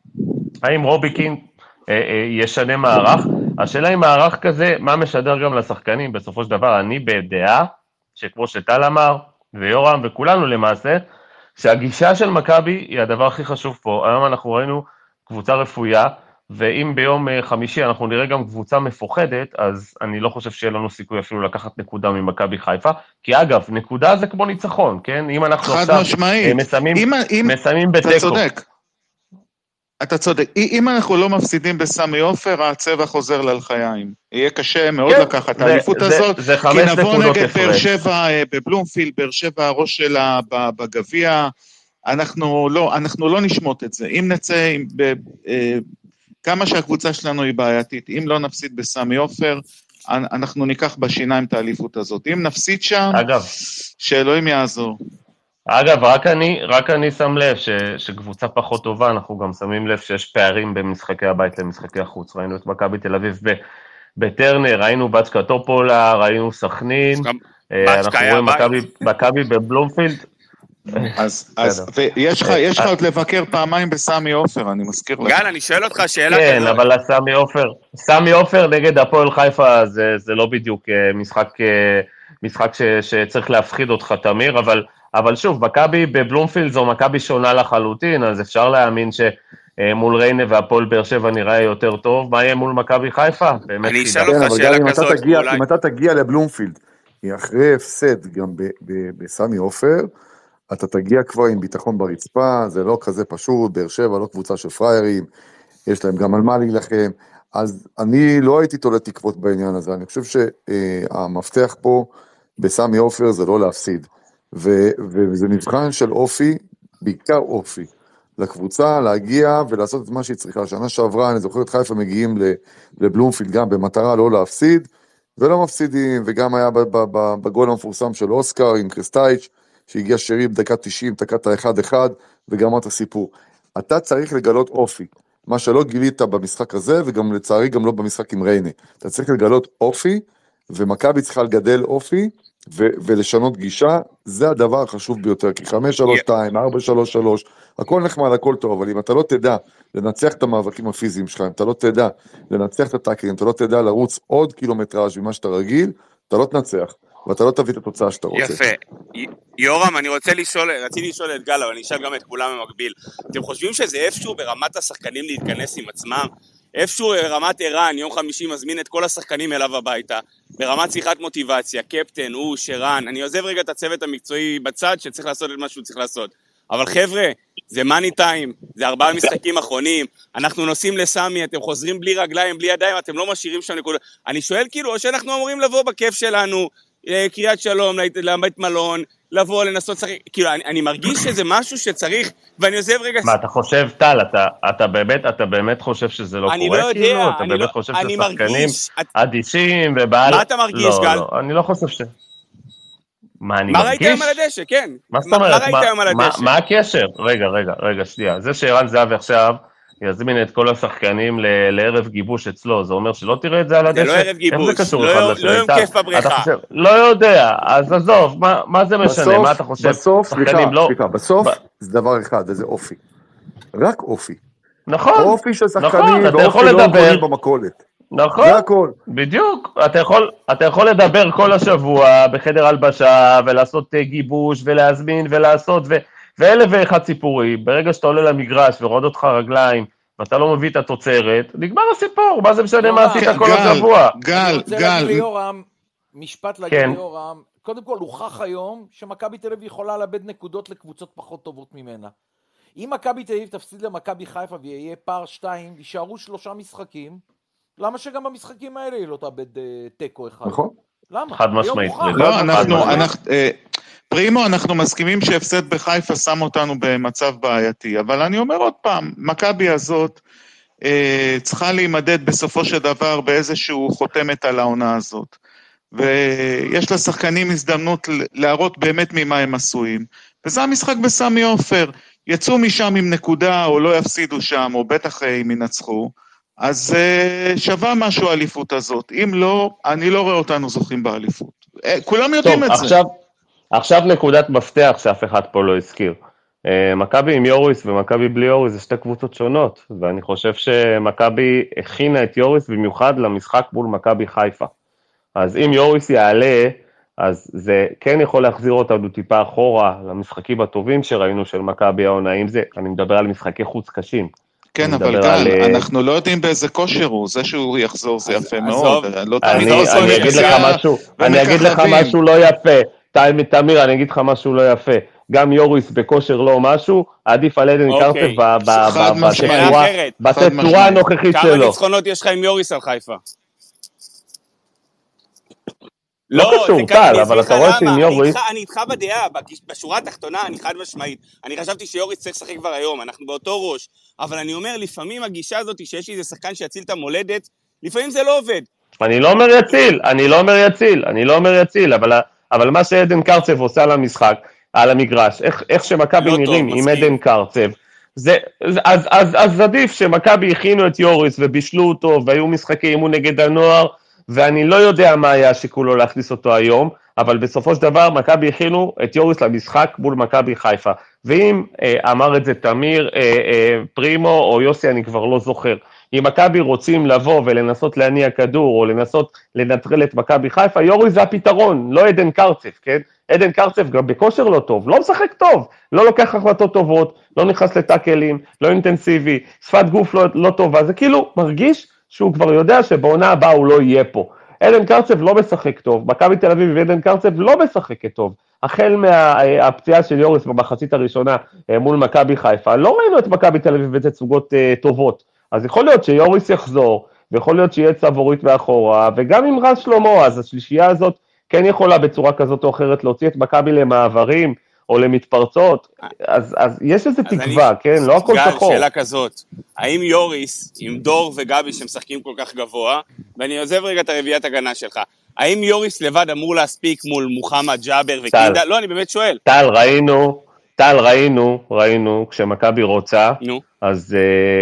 האם רוביקין אה, אה, ישנה מערך? השאלה היא מערך כזה, מה משדר גם לשחקנים? בסופו של דבר, אני בדעה, שכמו שטל אמר, ויורם וכולנו למעשה, שהגישה של מכבי היא הדבר הכי חשוב פה. היום אנחנו ראינו קבוצה רפויה, ואם ביום חמישי אנחנו נראה גם קבוצה מפוחדת, אז אני לא חושב שיהיה לנו סיכוי אפילו לקחת נקודה ממכבי חיפה, כי אגב, נקודה זה כמו ניצחון, כן? אם אנחנו עכשיו מסיימים, מסיימים בטקו.
אתה צודק, אתה צודק. אם אנחנו לא מפסידים בסמי עופר, הצבע חוזר ללחיים. יהיה קשה מאוד כן, לקחת את האליפות הזאת,
זה כי
נבוא נגד באר שבע בבלומפילד, באר שבע הראש שלה בגביע, אנחנו לא, אנחנו לא נשמות את זה. אם נצא עם... ב, כמה שהקבוצה שלנו היא בעייתית, אם לא נפסיד בסמי עופר, אנחנו ניקח בשיניים את האליפות הזאת. אם נפסיד שם,
אגב,
שאלוהים יעזור.
אגב, רק אני, רק אני שם לב ש, שקבוצה פחות טובה, אנחנו גם שמים לב שיש פערים במשחקי הבית למשחקי החוץ. ראינו את מכבי תל אביב ב, בטרנר, ראינו בצ'קה טופולה, ראינו סכנין, אנחנו רואים מכבי, מכבי בבלומפילד.
אז, אז, ויש לך, יש לך עוד לבקר פעמיים בסמי עופר, אני מזכיר לך.
גל, אני שואל אותך שאלה
כזאת. כן, אבל סמי עופר, סמי עופר נגד הפועל חיפה, זה, זה לא בדיוק משחק, משחק ש, שצריך להפחיד אותך, תמיר, אבל, אבל שוב, מכבי בבלומפילד זו מכבי שונה לחלוטין, אז אפשר להאמין שמול ריינה והפועל באר שבע נראה יותר טוב, מה יהיה מול מכבי חיפה? באמת
אני אשאל אותך שאלה כזאת.
אם אתה תגיע לבלומפילד, אחרי הפסד גם בסמי עופר, אתה תגיע כבר עם ביטחון ברצפה, זה לא כזה פשוט, באר שבע לא קבוצה של פריירים, יש להם גם על מה להילחם, אז אני לא הייתי תולה תקוות בעניין הזה, אני חושב שהמפתח פה בסמי עופר זה לא להפסיד, וזה מבחן של אופי, בעיקר אופי, לקבוצה להגיע ולעשות את מה שהיא צריכה. שנה שעברה, אני זוכר את חיפה מגיעים לבלומפילד גם במטרה לא להפסיד, ולא מפסידים, וגם היה בגול המפורסם של אוסקר עם קריסטייץ', שהגיע שרי בדקה תשעים, דקת ה-אחד אחד, וגמר את הסיפור. אתה צריך לגלות אופי, מה שלא גילית במשחק הזה, וגם לצערי גם לא במשחק עם ריינה. אתה צריך לגלות אופי, ומכבי צריכה לגדל אופי, ו- ולשנות גישה, זה הדבר החשוב ביותר, כי חמש שלוש שתיים, ארבע שלוש שלוש, הכל נחמד, הכל טוב, אבל אם אתה לא תדע לנצח את המאבקים הפיזיים שלך, אם אתה לא תדע לנצח את הטאקרים, אתה לא תדע לרוץ עוד קילומטראז' ממה שאתה רגיל, אתה לא תנצח. ואתה לא תביא את התוצאה שאתה רוצה.
יפה. יורם, אני רוצה לשאול, רציתי לשאול את גל, אבל אני אשאל גם את כולם במקביל. אתם חושבים שזה איפשהו ברמת השחקנים להתכנס עם עצמם? איפשהו ברמת ערן, יום חמישי מזמין את כל השחקנים אליו הביתה, ברמת שיחת מוטיבציה, קפטן, הוא, שרן, אני עוזב רגע את הצוות המקצועי בצד שצריך לעשות את מה שהוא צריך לעשות. אבל חבר'ה, זה מאני טיים, זה ארבעה משחקים אחרונים, אנחנו נוסעים לסמי, אתם חוזרים בלי רגליים, בלי ידיים, אתם לא משאירים שם נקודות. אני שואל כאילו, או שאנחנו אמורים לבוא בכיף שלנו, קריאת שלום, לבית מלון, לבוא, לנסות שחק, כאילו, אני, אני מרגיש שזה משהו שצריך, ואני עוזב רגע...
מה, אתה חושב, טל, אתה, אתה באמת, אתה באמת חושב שזה לא
אני
קורה?
לא יודע,
כאילו? אתה
אני
באמת
לא,
חושב
אני
ששחקנים
את...
אדישים ובעל...
מה אתה מרגיש,
לא,
גל?
לא, אני לא חושב ש... מה אני
מה
מרגיש?
ראית היום על הדשא, כן.
מה זאת אומרת?
מה ראית היום על הדשא?
מה הקשר? רגע, רגע, רגע, שנייה. זה שערן זהבי עכשיו יזמין את כל השחקנים לערב גיבוש אצלו, זה אומר שלא תראה את זה על הדשא?
זה לא ערב גיבוש, לא יום כיף בבריכה.
לא יודע, אז עזוב, מה זה משנה? מה אתה חושב?
בסוף, סליחה, סליחה, בסוף זה דבר אחד, וזה אופי. רק אופי.
נכון,
אופי של שחקנים, ואופי לא קונים במכולת.
נכון,
זה הכל.
בדיוק, אתה יכול, אתה יכול לדבר כל השבוע בחדר הלבשה, ולעשות גיבוש, ולהזמין, ולעשות, ו... ואלה ואחד סיפורי, ברגע שאתה עולה למגרש ורואה אותך רגליים, ואתה לא מביא את התוצרת, נגמר הסיפור, מה זה משנה מה עשית כל השבוע?
גל,
אני רוצה
גל.
להגיד ליורם, משפט להגיד ליורם, קודם כל הוכח היום שמכבי תל אביב יכולה לאבד נקודות לקבוצות פחות טובות ממנה. אם מכבי תל אביב תפסיד למכבי חיפה ויהיה פער שתיים, יישארו שלושה משחקים, למה שגם במשחקים האלה היא לא תאבד טקו אחד?
נכון.
למה?
חד משמעית.
לא, אנחנו, אנחנו, פרימו, אנחנו מסכימים שהפסד בחיפה שם אותנו במצב בעייתי, אבל אני אומר עוד פעם, מכבי הזאת אה, צריכה להימדד בסופו של דבר באיזשהו חותמת על העונה הזאת, ויש לשחקנים הזדמנות להראות באמת ממה הם עשויים, וזה המשחק בסמי עופר, יצאו משם עם נקודה או לא יפסידו שם, או בטח אם ינצחו, אז אה, שווה משהו האליפות הזאת, אם לא, אני לא רואה אותנו זוכים באליפות, אה, כולם יודעים
טוב,
את
עכשיו...
זה.
עכשיו נקודת מפתח שאף אחד פה לא הזכיר. מכבי עם יוריס ומכבי בלי יוריס זה שתי קבוצות שונות, ואני חושב שמכבי הכינה את יוריס במיוחד למשחק מול מכבי חיפה. אז אם יוריס יעלה, אז זה כן יכול להחזיר אותנו טיפה אחורה למשחקים הטובים שראינו של מכבי העונה, אם זה, אני מדבר על משחקי חוץ קשים.
כן, אבל גל, על... אנחנו לא יודעים באיזה כושר הוא, זה שהוא יחזור זה יפה אז, מאוד. לא
אני, אני, אני אגיד לך משהו, אני אגיד לך משהו לא יפה, תמיר, אני אגיד לך משהו לא יפה, גם יוריס בכושר לא משהו, עדיף על עדן קרצב בתצורה הנוכחית שלו.
כמה ניצחונות יש לך עם יוריס על חיפה?
לא קשור, טל, אבל אתה רואה שעם יוריס...
אני איתך בדעה, בשורה התחתונה, אני חד משמעית. אני חשבתי שיוריס צריך לשחק כבר היום, אנחנו באותו ראש. אבל אני אומר, לפעמים הגישה הזאת שיש לי איזה שחקן שיציל את המולדת, לפעמים זה לא עובד.
אני לא אומר יציל, אני לא אומר יציל, אני לא אומר יציל, אבל מה שעדן קרצב עושה על המשחק, על המגרש, איך שמכבי נראים עם עדן קרצב, אז עדיף שמכבי הכינו את יוריס ובישלו אותו, והיו משחקי אימון נגד הנוער, ואני לא יודע מה היה שכולו להכניס אותו היום, אבל בסופו של דבר מכבי הכינו את יוריס למשחק מול מכבי חיפה, ואם אה, אמר את זה תמיר, אה, אה, פרימו או יוסי, אני כבר לא זוכר, אם מכבי רוצים לבוא ולנסות להניע כדור, או לנסות לנטרל את מכבי חיפה, יוריס זה הפתרון, לא עדן קרצב, כן? עדן קרצב גם בכושר לא טוב, לא משחק טוב, לא לוקח החלטות טובות, לא נכנס לטאקלים, לא אינטנסיבי, שפת גוף לא, לא טובה, זה כאילו מרגיש שהוא כבר יודע שבעונה הבאה הוא לא יהיה פה. עדן קרצב לא משחק טוב, מכבי תל אביב ועדן קרצב לא משחקת טוב. החל מהפציעה של יוריס במחצית הראשונה מול מכבי חיפה, לא ראינו את מכבי תל אביב בתצוגות טובות. אז יכול להיות שיוריס יחזור, ויכול להיות שיהיה צבורית מאחורה, וגם עם רז שלמה, אז השלישייה הזאת כן יכולה בצורה כזאת או אחרת להוציא את מכבי למעברים, או למתפרצות, אז, אז יש איזו תקווה, אני, כן? לא הכל
גל,
שחור.
שאלה כזאת, האם יוריס עם דור וגבי שמשחקים כל כך גבוה, ואני עוזב רגע את הרביעיית הגנה שלך, האם יוריס לבד אמור להספיק מול מוחמד ג'אבר וקינדה? לא, אני באמת שואל.
טל, ראינו, טל, ראינו, ראינו, כשמכבי רוצה, נו. אז,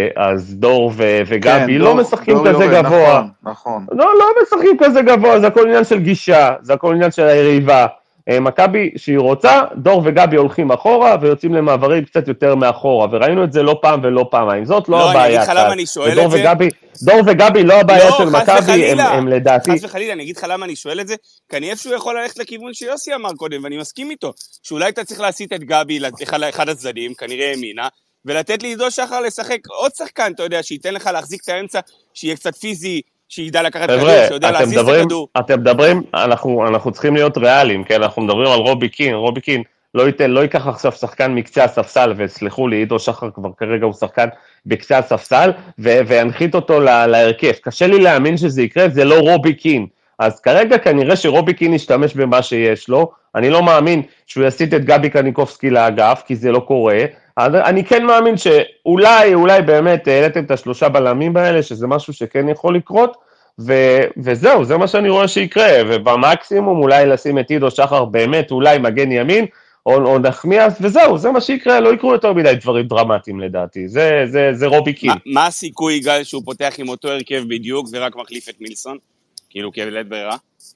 אז דור ו, וגבי כן, לא דור, משחקים דור כזה יורד, גבוה.
נכון, נכון.
לא, לא משחקים כזה גבוה, זה הכל עניין של גישה, זה הכל עניין של היריבה. מכבי שהיא רוצה, דור וגבי הולכים אחורה, ויוצאים למעברים קצת יותר מאחורה, וראינו את זה לא פעם ולא פעמיים, זאת לא, לא הבעיה.
אני אגיד לך למה אני שואל את זה.
וגבי, דור וגבי לא הבעיה לא, של מכבי, הם, הם לדעתי.
חס וחלילה, אני אגיד לך למה אני שואל את זה, כי אני איפשהו יכול ללכת לכיוון שיוסי אמר קודם, ואני מסכים איתו, שאולי אתה צריך להסיט את גבי לאחד הצדדים, כנראה ימינה, ולתת לעידו שחר לשחק עוד שחקן, אתה יודע, שייתן לך להחזיק את האמצע, שיהיה קצת פיזי, שידע לקחת כדור, שיודע להזיז את הכדור.
אתם מדברים, אנחנו, אנחנו צריכים להיות ריאליים, כן? אנחנו מדברים על רובי קין, רובי קין לא ייתן, לא ייקח עכשיו שחקן מקצה הספסל, וסלחו לי, עידו שחר כבר כרגע הוא שחקן בקצה הספסל, והנחית אותו להרכב. קשה לי להאמין שזה יקרה, זה לא רובי קין. אז כרגע כנראה שרובי קין ישתמש במה שיש לו, אני לא מאמין שהוא יסיט את גבי קניקובסקי לאגף, כי זה לא קורה, אני כן מאמין שאולי, אולי באמת העליתם את השלושה בלמים האלה, שזה משהו שכן יכול לקרות, ו- וזהו, זה מה שאני רואה שיקרה, ובמקסימום אולי לשים את עידו שחר באמת, אולי מגן ימין, או, או נחמיאס, וזהו, זה מה שיקרה, לא יקרו יותר מדי דברים דרמטיים לדעתי, זה, זה, זה רובי קין.
מה, מה הסיכוי, גל, שהוא פותח עם אותו הרכב בדיוק, ורק מחליף את מילסון? כאילו כבלת ברירה?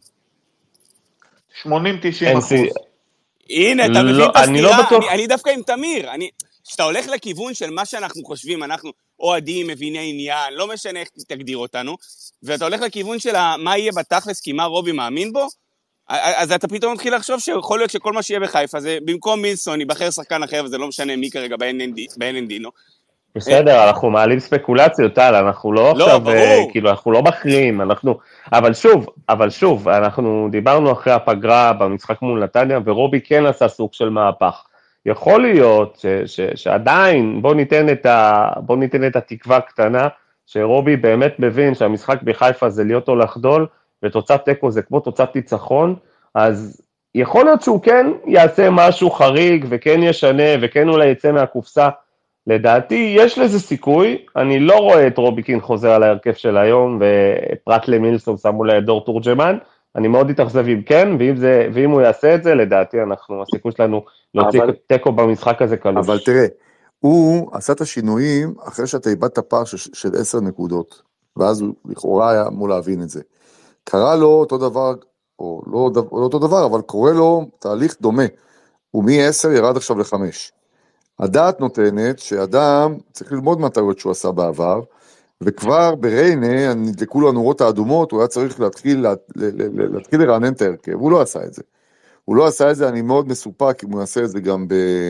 שמונים תשעים אחוז.
הנה, אתה מבין את הסתירה, אני, אני דווקא עם תמיר, אני, כשאתה הולך לכיוון של מה שאנחנו חושבים, אנחנו אוהדים, מביני עניין, לא משנה איך תגדיר אותנו, ואתה הולך לכיוון של מה יהיה בתכלס, כי מה רובי מאמין בו, אז אתה פתאום מתחיל לחשוב שיכול להיות שכל מה שיהיה בחיפה, זה במקום מילסון, יבחר שחקן אחר, וזה לא משנה מי כרגע ב-אן אן די, נו.
בסדר, אנחנו מעלים ספקולציות, טל, אנחנו לא עכשיו, כאילו, אנחנו לא מכריעים, אנחנו, אבל שוב, אבל שוב, אנחנו דיברנו אחרי הפגרה במשחק מול נתניה, ורובי כן עשה סוג של מהפך. יכול להיות ש, ש, שעדיין, בוא ניתן את ה, בוא ניתן את התקווה הקטנה, שרובי באמת מבין שהמשחק בחיפה זה להיות או לחדול, ותוצאת תיקו זה כמו תוצאת ניצחון, אז יכול להיות שהוא כן יעשה משהו חריג, וכן ישנה, וכן אולי יצא מהקופסה, לדעתי יש לזה סיכוי, אני לא רואה את רובי קין חוזר על ההרכב של היום, ופרט למילסון שמו לה את דור תורג'מן, אני מאוד אתאכזב אם כן, ואם, זה, ואם הוא יעשה את זה, לדעתי אנחנו, הסיכוי שלנו להוציא תיקו במשחק הזה קלוש.
אבל תראה, הוא עשה את השינויים אחרי שאתה איבדת פער של, של עשר נקודות, ואז הוא לכאורה היה אמור להבין את זה. קרה לו אותו דבר, או לא, לא אותו דבר, אבל קורה לו תהליך דומה, הוא מ-עשר ירד עכשיו ל-חמש. הדעת נותנת שאדם צריך ללמוד מהטעויות שהוא עשה בעבר, וכבר בריינה נדלקו לו הנורות האדומות, הוא היה צריך להתחיל, להתחיל לרענן את ההרכב, הוא לא עשה את זה. הוא לא עשה את זה, אני מאוד מסופק אם הוא יעשה את זה גם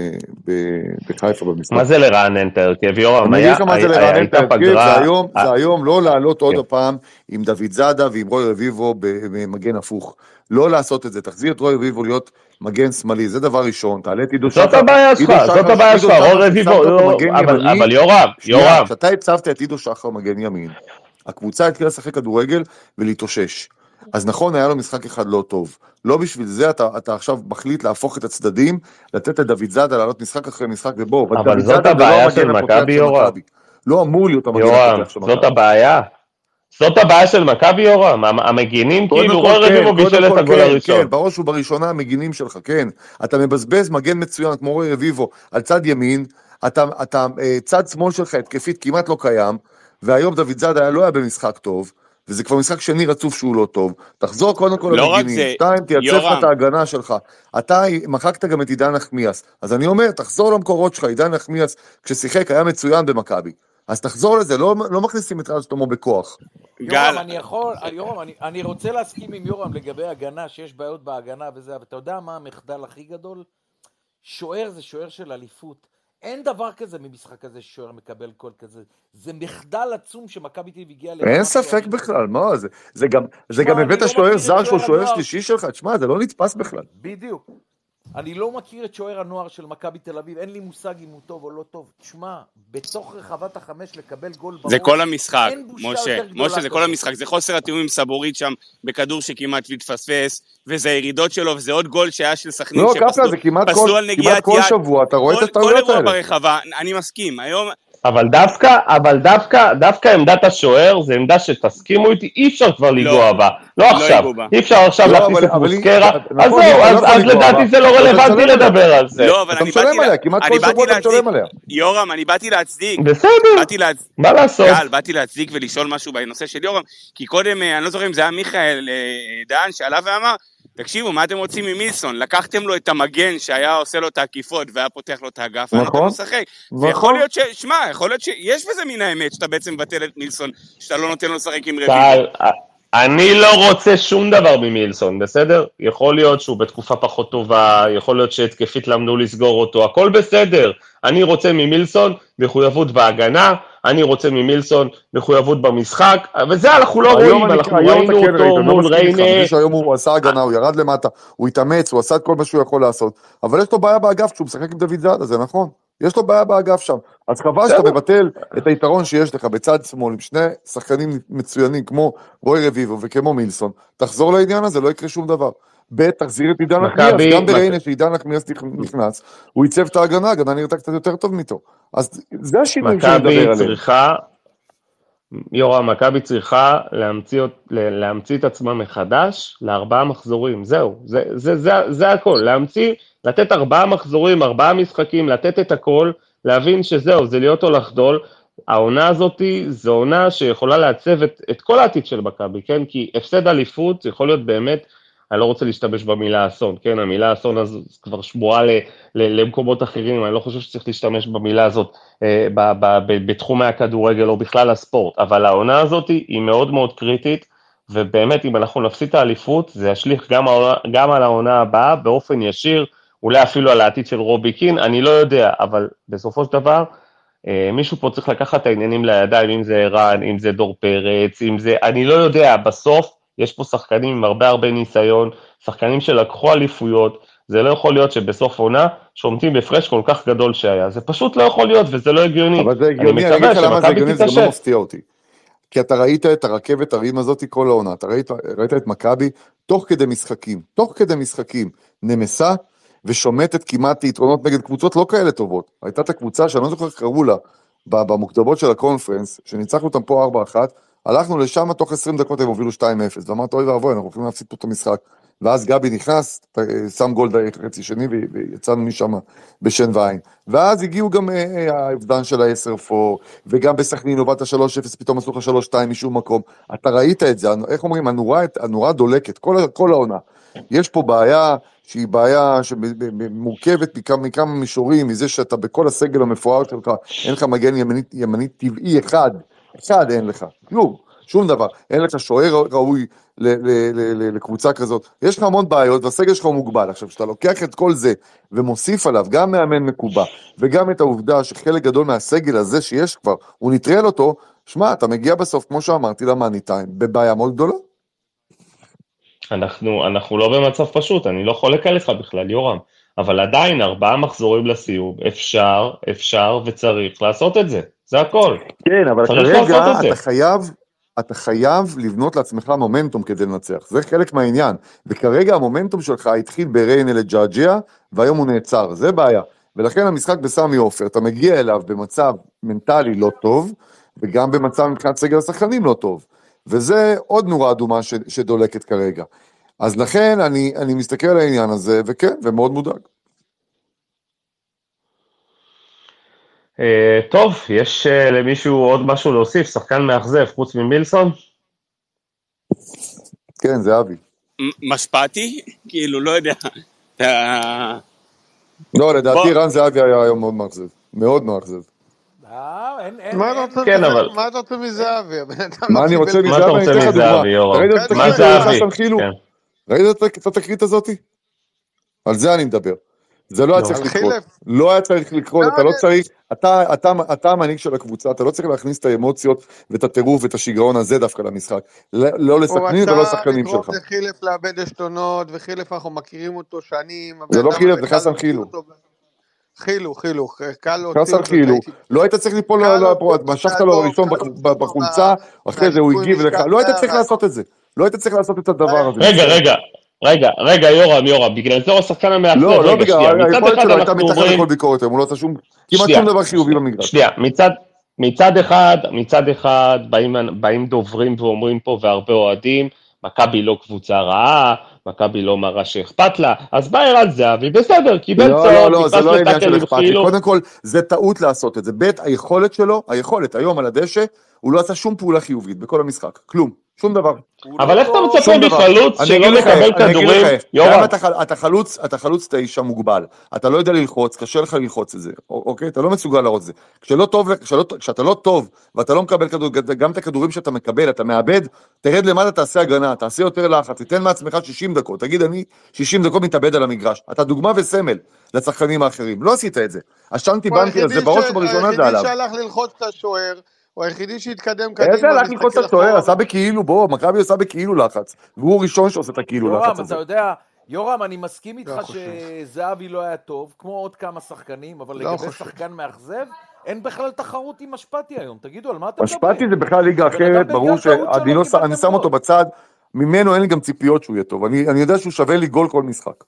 בחיפה במשחק.
מה זה לרענן את ההרכב? יורם,
אני אגיד לך מה זה לרענן את ההרכב, זה היום,
אה.
זה היום לא לעלות עוד הפעם עם דוד זאדה ועם רוי רביבו במגן הפוך. לא לעשות את זה, תחזיר את רוי רביבו להיות מגן שמאלי, זה דבר ראשון, תעלה את עידו שחר.
זאת הבעיה שלך, זאת הבעיה שלך, רוי רביבו, אבל יורם, יורם.
כשאתה הצבת את עידו שחר מגן ימין, הקבוצה התחילה לשחק כדורגל ולהתאושש. אז נכון, היה לו משחק אחד לא טוב. לא בשביל זה אתה, אתה עכשיו מחליט להפוך את הצדדים, לתת את דוד זאדה, לעלות משחק אחרי משחק ובוא.
אבל זאת הבעיה של מכבי, יורם.
לא אמור להיות המגן
הפותח של מכבי. זאת הבעיה. זאת הבעיה של מכבי, יורם. המגינים כאילו רוי רביבו בישל את הגול הראשון.
כן, בראש ובראשונה המגינים שלך, כן. אתה מבזבז מגן מצוין כמו רוי רביבו על צד ימין, אתה, אתה, צד שמאל שלך התקפית כמעט לא קיים, והיום דוד זאדה לא היה במשחק טוב. וזה כבר משחק שני רצוף שהוא לא טוב, תחזור קודם כל
לא
למגינים, שתיים, תייצב לך את ההגנה שלך, אתה מחקת גם את עידן נחמיאס, אז אני אומר, תחזור למקורות שלך, עידן נחמיאס, כששיחק היה מצוין במכבי, אז תחזור לזה, לא, לא מכניסים את רז שלמה בכוח.
יורם, אני יכול, יורם, אני, אני רוצה להסכים עם יורם לגבי הגנה, שיש בעיות בהגנה וזה, אבל אתה יודע מה המחדל הכי גדול? שוער זה שוער של אליפות. אין דבר כזה ממשחק הזה ששוער מקבל קול כזה. זה מחדל עצום שמכבי תל אביב הגיע...
אין ספק בכלל, מה זה? זה גם, זה גם הבאת שוער זר שהוא שוער שלישי שלך, תשמע, זה לא נתפס בכלל.
בדיוק. אני לא מכיר את שוער הנוער של מכבי תל אביב, אין לי מושג אם הוא טוב או לא טוב. תשמע, בתוך רחבת החמש לקבל גול בראש...
זה כל המשחק, משה, משה, זה כל המשחק, זה חוסר התיאום עם סבורית שם, בכדור שכמעט מתפספס, וזה הירידות שלו, וזה עוד גול שהיה של סכנין,
לא, קפלה, זה כמעט כל שבוע, אתה רואה את הטעויות האלה.
כל אירוע ברחבה, אני מסכים, היום...
אבל דווקא, אבל דווקא, דווקא עמדת השוער, זה עמדה שתסכימו איתי, אי אפשר כבר לגוע בה. לא עכשיו, אי אפשר עכשיו להכניס את מוסקרה, אז זהו, אז לדעתי זה לא רלוונטי לדבר על זה.
לא, אבל אני באתי לה... כמעט כל שבוע אתה משלם עליה. יורם, אני באתי להצדיק.
בסדר, מה לעשות?
גל, באתי להצדיק ולשאול משהו בנושא של יורם, כי קודם, אני לא זוכר אם זה היה מיכאל דן, שעלה ואמר, תקשיבו, מה אתם רוצים ממילסון? לקחתם לו את המגן שהיה עושה לו את העקיפות והיה פותח לו את האגף, ואני נותן לו לשחק. ויכול להיות ש... שמע, יכול להיות שיש בזה מן האמת שאתה בעצם מבטל את מילסון, שאתה לא נותן לו לשחק עם רביבו.
אני לא רוצה שום דבר ממילסון, בסדר? יכול להיות שהוא בתקופה פחות טובה, יכול להיות שהתקפית למדו לסגור אותו, הכל בסדר. אני רוצה ממילסון מחויבות בהגנה, אני רוצה ממילסון מחויבות במשחק, וזה אנחנו לא רואים, אנחנו ראינו אותו מול ריינה.
היום הוא עשה הגנה, הוא ירד למטה, הוא התאמץ, הוא עשה את כל מה שהוא יכול לעשות, אבל יש לו בעיה באגף כשהוא משחק עם דוד זאדה, זה נכון? יש לו בעיה באגף שם, אז חבל שאתה מבטל את היתרון שיש לך בצד שמאל, עם שני שחקנים מצוינים כמו רוי רביבו וכמו מילסון, תחזור לעניין הזה, לא יקרה שום דבר. ב' תחזיר את עידן נחמיאס, גם בריינה שעידן נחמיאס נכנס, הוא ייצב את ההגנה, ההגנה נראתה קצת יותר טוב מאיתו, אז זה השינוי שנדבר עליהם.
יורם, מכבי צריכה להמציא, להמציא את עצמה מחדש לארבעה מחזורים, זהו, זה, זה, זה, זה הכל, להמציא, לתת ארבעה מחזורים, ארבעה משחקים, לתת את הכל, להבין שזהו, זה להיות או לחדול, העונה הזאת זו עונה שיכולה לעצב את, את כל העתיד של מכבי, כן, כי הפסד אליפות יכול להיות באמת, אני לא רוצה להשתמש במילה אסון, כן, המילה אסון אז כבר שבועה ל, ל, למקומות אחרים, אני לא חושב שצריך להשתמש במילה הזאת אה, ב, ב, ב, בתחומי הכדורגל או בכלל הספורט, אבל העונה הזאת היא מאוד מאוד קריטית, ובאמת אם אנחנו נפסיד את האליפות, זה ישליך גם, גם על העונה הבאה באופן ישיר, אולי אפילו על העתיד של רובי קין, אני לא יודע, אבל בסופו של דבר, אה, מישהו פה צריך לקחת את העניינים לידיים, אם זה ערן, אם זה דור פרץ, אם זה, אני לא יודע, בסוף, יש פה שחקנים עם הרבה הרבה ניסיון, שחקנים שלקחו אליפויות, זה לא יכול להיות שבסוף עונה שעומדים בפרש כל כך גדול שהיה, זה פשוט לא יכול להיות וזה לא הגיוני.
אבל זה הגיוני, אני אגיד לך למה זה הגיוני, זה גם לא מפתיע אותי. כי אתה ראית את הרכבת הרים הזאת כל העונה, אתה ראית, ראית את מכבי תוך כדי משחקים, תוך כדי משחקים, נמסה ושומטת כמעט יתרונות נגד קבוצות לא כאלה טובות. הייתה את הקבוצה שאני לא זוכר קראו לה, במוקדמות של הקונפרנס, שניצחנו אותם פה ארבע אחת, הלכנו לשם, תוך עשרים דקות הם הובילו שתיים אפס, ואמרת, אוי ואבוי, אנחנו יכולים להפסיד פה את המשחק, ואז גבי נכנס, שם גול חצי שני, ויצאנו משם בשן ועין, ואז הגיעו גם ההבדן של ה-עשר פור, וגם בסכנין, הובלת ה-שלוש אפס, פתאום עשו לך שלוש שתיים משום מקום, אתה ראית את זה, איך אומרים, הנורה, הנורה דולקת, כל, כל העונה, יש פה בעיה שהיא בעיה שמורכבת מכמה, מכמה מישורים, מזה שאתה בכל הסגל המפואר שלך, אין לך מגן ימני, ימני טבעי אחד, אחד אין לך, כלום, שום דבר, אין לך שוער ראוי ל, ל, ל, ל, לקבוצה כזאת, יש לך המון בעיות והסגל שלך הוא מוגבל. עכשיו שאתה לוקח את כל זה ומוסיף עליו גם מאמן מקובע וגם את העובדה שחלק גדול מהסגל הזה שיש כבר, הוא נטרל אותו, שמע, אתה מגיע בסוף, כמו שאמרתי, למאני טיים, בבעיה מאוד גדולה.
אנחנו, אנחנו לא במצב פשוט, אני לא חולק עליך בכלל, יורם, אבל עדיין ארבעה מחזורים לסיום, אפשר, אפשר וצריך לעשות את זה, זה הכל.
כן, אבל
כרגע
אתה חייב, אתה חייב לבנות לעצמך מומנטום כדי לנצח, זה חלק מהעניין, וכרגע המומנטום שלך התחיל בריינה לג'אג'יה, והיום הוא נעצר, זה בעיה, ולכן המשחק בסמי עופר, אתה מגיע אליו במצב מנטלי לא טוב, וגם במצב מבחינת סגל השחקנים לא טוב, וזה עוד נורה אדומה ש, שדולקת כרגע. אז לכן אני, אני מסתכל על העניין הזה, וכן, ומאוד מודאג.
Uh, טוב, יש uh, למישהו עוד משהו להוסיף, שחקן מאכזב, חוץ ממילסון?
כן, זה אבי.
משפטי? כאילו, לא יודע.
לא, לדעתי רן זה אבי היה היום מאוד מאכזב. מאוד מאכזב.
מה אתה רוצה מזהבי?
מה אני רוצה
מה אתה רוצה מזהבי, יורם? מה זהבי?
ראית את התקרית הזאת? על זה אני מדבר. זה לא היה צריך לקרות. לא היה צריך לקרות, אתה לא צריך, אתה המנהיג של הקבוצה, אתה לא צריך להכניס את האמוציות ואת הטירוף ואת השיגעון הזה דווקא למשחק. לא לסכנין ולא לשחקנים שלך.
הוא רצה לחילף לאבד עשתונות, וחילף אנחנו מכירים אותו שנים.
זה לא חילף, זה חסן חילו.
חילו, חילו,
חסן חילו, לא היית צריך ליפול לפרוט, משכת לו הראשון בחולצה, אחרי זה הוא הגיב לך, לא היית צריך לעשות את זה, לא היית צריך לעשות את הדבר הזה.
רגע, רגע, רגע, רגע, יורם, יורם, בגלל זה הוא השחקן המאכזב,
לא, לא בגלל, היכולת שלו הייתה מתחת לכל ביקורת, הוא לא עשה שום, כמעט שום דבר חיובי במגרש.
שנייה, מצד אחד, מצד אחד, באים דוברים ואומרים פה, והרבה אוהדים, מכבי לא קבוצה רעה, מכבי לא מראה שאכפת לה, אז בא ערן זהבי, בסדר, קיבל צהוב,
לא, לא, זה לא העניין של אכפת לי, קודם כל, זה טעות לעשות את זה, בית היכולת שלו, היכולת היום על הדשא, הוא לא עשה שום פעולה חיובית בכל המשחק, כלום, שום דבר.
אבל איך אתה מצפה מחלוץ שלא מקבל כדורים?
יורם, אתה חלוץ תשע מוגבל, אתה לא יודע ללחוץ, קשה לך ללחוץ את זה, אוקיי? אתה לא מסוגל לראות את זה. כשאתה לא טוב, ואתה לא מקבל כדור, גם את הכדורים שאתה מקבל, אתה מאבד, תרד למטה, תעשה הגנה, תעשה יותר לחץ, תיתן מעצמך שישים דקות, תגיד אני שישים דקות מתאבד על המגרש, אתה דוגמה וסמל לשחקנים האחרים, לא עשית את זה. השנתי בנתי, אז זה בראש ובראשונה זה עליו.
היחידי שהלך ללחוץ את השוער, הוא היחידי שהתקדם קדימה.
איזה הלך ללחוץ את השוער, עשה בכאילו, בוא, מכבי עושה בכאילו לחץ, והוא ראשון שעושה את הכאילו לחץ הזה.
יורם, אתה יודע, יורם, אני מסכים איתך שזהבי לא היה טוב, כמו עוד כמה שחקנים, אבל לגבי שחקן מאכזב, אין בכלל תחרות עם משפטי היום, תגידו, על מה אתם מדברים?
משפטי זה בכלל ליגה אחרת, ברור שאני שם אותו בצד, ממנו אין לי גם ציפיות שהוא יהיה טוב, אני יודע שהוא שווה לי גול כל משחק.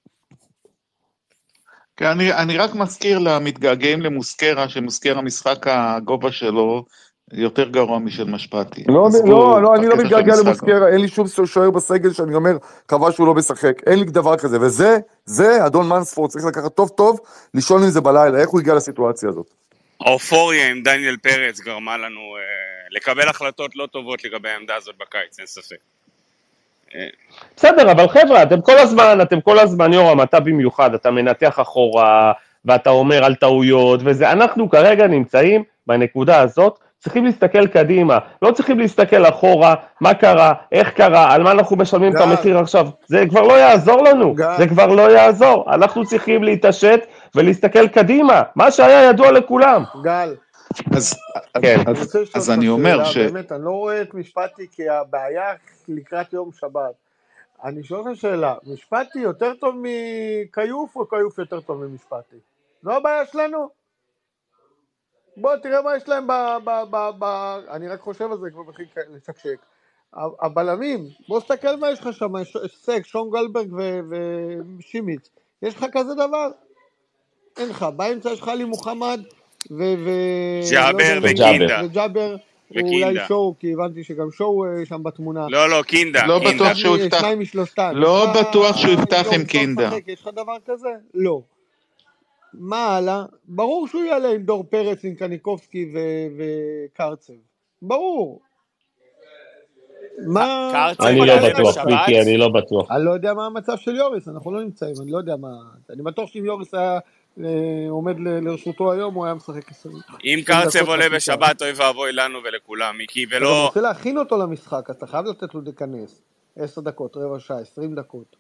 אני, אני רק מזכיר למתגעגעים למוסקרה, שמוסקרה משחק הגובה שלו יותר גרוע משל משפטי.
לא, לא, לא, אני לא מתגעגע למוסקרה, אין לי שום שוער בסגל שאני אומר, חבל שהוא לא משחק, אין לי דבר כזה, וזה, זה, אדון מנספורד, צריך לקחת טוב טוב, לישון עם זה בלילה, איך הוא הגיע לסיטואציה הזאת?
האופוריה עם דניאל פרץ גרמה לנו אה, לקבל החלטות לא טובות לגבי העמדה הזאת בקיץ, אין ספק.
בסדר, אבל חבר'ה, אתם כל הזמן, אתם כל הזמן, יורם, אתה במיוחד, אתה מנתח אחורה, ואתה אומר על טעויות, וזה, אנחנו כרגע נמצאים בנקודה הזאת, צריכים להסתכל קדימה, לא צריכים להסתכל אחורה, מה קרה, איך קרה, על מה אנחנו משלמים את המחיר עכשיו, זה כבר לא יעזור לנו, זה כבר לא יעזור, אנחנו צריכים להתעשת ולהסתכל קדימה, מה שהיה ידוע לכולם.
גל.
אז, כן, אז, אז אני אומר ש...
באמת, אני לא רואה את משפטי כהבעיה לקראת יום שבת. אני שואל לך שאלה, משפטי יותר טוב מקיוף או קיוף יותר טוב ממשפטי? לא הבעיה שלנו? בוא תראה מה יש להם ב... ב, ב, ב אני רק חושב על זה כבר בכי לשקשק. הבלמים, בוא תסתכל מה יש לך שם, סק, שון גלברג ושימיץ. יש לך כזה דבר? אין לך, באמצע יש לך לי מוחמד ו...
ג'אבר וקינדה.
וג'אבר, אולי שואו, כי הבנתי שגם שואו שם בתמונה.
לא, לא, קינדה.
לא בטוח שהוא יפתח. לא בטוח שהוא יפתח עם קינדה.
יש לך דבר כזה? לא. מה הלאה? ברור שהוא יעלה עם דור פרץ, עם קניקובסקי וקרצב. ברור. מה...
קרצב
אני לא
יעלה
בטוח,
בשבת?
מיקי, אני לא בטוח.
אני לא יודע מה המצב של יוריס, אנחנו לא נמצאים, אני לא יודע מה... אני בטוח שאם יוריס היה אה, עומד ל- לרשותו היום, הוא היה משחק עשרים
אם
עשרים
קרצב
דקות
עולה
בכיתה.
בשבת, אוי ואבוי לנו ולכולם, מיקי,
אתה גם
ולא...
רוצה להכין אותו למשחק, אז אתה חייב לתת לו להיכנס. עשר דקות, רבע שעה, עשרים דקות.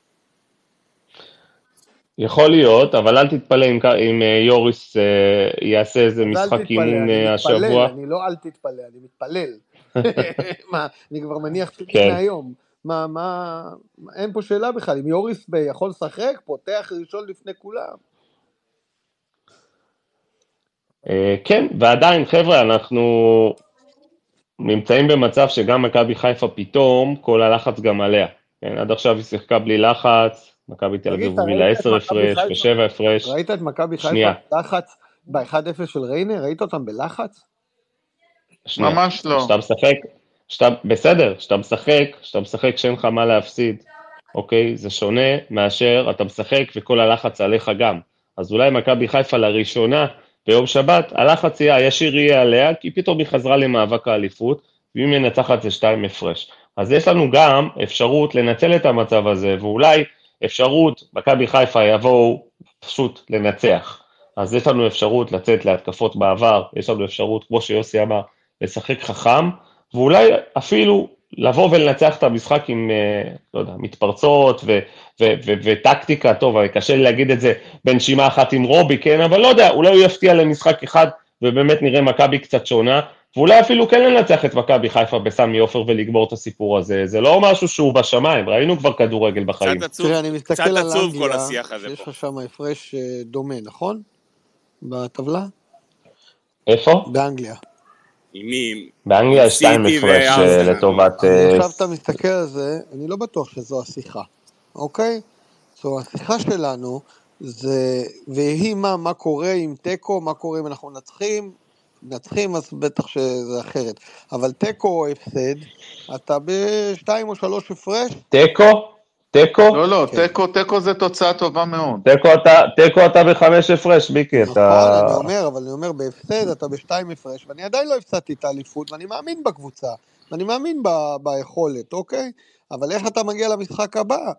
יכול להיות, אבל אל תתפלא אם, אם אה, יוריס אה, יעשה איזה
אז אל
משחק
תתפלא,
אימון
אני
אה,
מתפלל,
השבוע.
אני לא אל תתפלא, אני מתפלל. מה, אני כבר מניח תפילין
כן.
מהיום. מה, מה, אין פה שאלה בכלל, אם יוריס ב- יכול לשחק, פותח ראשון לפני כולם.
אה, כן, ועדיין, חבר'ה, אנחנו נמצאים במצב שגם מכבי חיפה פתאום, כל הלחץ גם עליה. כן, עד עכשיו היא שיחקה בלי לחץ, מכבי תל
תגיד,
אביב
אתה
הובילה
ראית את
עשר
מכבי
הפרש
חיפה?
ושבע הפרש.
ראית את מכבי
שנייה,
חיפה בלחץ ב-אחד אפס של ריינה? ראית אותם בלחץ?
שנייה.
ממש לא.
כשאתה משחק, כשאתה, בסדר, כשאתה משחק, כשאתה משחק שאין לך מה להפסיד, אוקיי? זה שונה מאשר אתה משחק וכל הלחץ עליך גם. אז אולי מכבי חיפה לראשונה ביום שבת, הלחץ יהיה, הישיר יהיה עליה, כי פתאום היא חזרה למאבק האליפות, ואם היא נצחת זה שתיים הפרש. אז יש לנו גם אפשרות לנצל את המצב הזה, ואולי אפשרות, מכבי חיפה יבואו פשוט לנצח. אז יש לנו אפשרות לצאת להתקפות בעבר, יש לנו אפשרות, כמו שיוסי אמר, לשחק חכם, ואולי אפילו לבוא ולנצח את המשחק עם, לא יודע, מתפרצות ו- ו- ו- וטקטיקה, טוב, קשה לי להגיד את זה בנשימה אחת עם רובי, כן, אבל לא יודע, אולי הוא יפתיע למשחק אחד, ובאמת נראה מכבי קצת שונה, ואולי אפילו כן לנצח את מכבי חיפה בסמי עופר ולגמור את הסיפור הזה, זה לא משהו שהוא בשמיים, ראינו כבר כדורגל בחיים.
קצת עצוב,
תראה, אני
קצת
מסתכל על
עצוב כל
אנגליה,
השיח הזה
שיש
פה.
לך שם הפרש אה, דומה, נכון? בטבלה?
איפה?
באנגליה.
עם מי?
באנגליה יש שתיים
סיטי
הפרש אה,
וארסנל.
לטובת...
אני
אה,
עכשיו אתה מסתכל על זה, אני לא בטוח שזו השיחה, אוקיי? זו השיחה שלנו, זה, והיא מה, מה קורה עם טקו, מה קורה אם אנחנו נצחים, נצחים אז בטח שזה אחרת, אבל טקו או הפסד, אתה בשתיים או שלוש הפרש?
טקו? טקו?
לא, לא,
כן.
תיקו, תיקו זה תוצאה טובה מאוד.
טקו אתה, טקו אתה בחמש הפרש, מיקי,
נכון,
אתה...
אני אומר, אבל אני אומר, בהפסד אתה בשתיים הפרש, ואני עדיין לא הפסדתי את האליפות, ואני מאמין בקבוצה, ואני מאמין ב- ביכולת, אוקיי? אבל איך אתה מגיע למשחק הבא?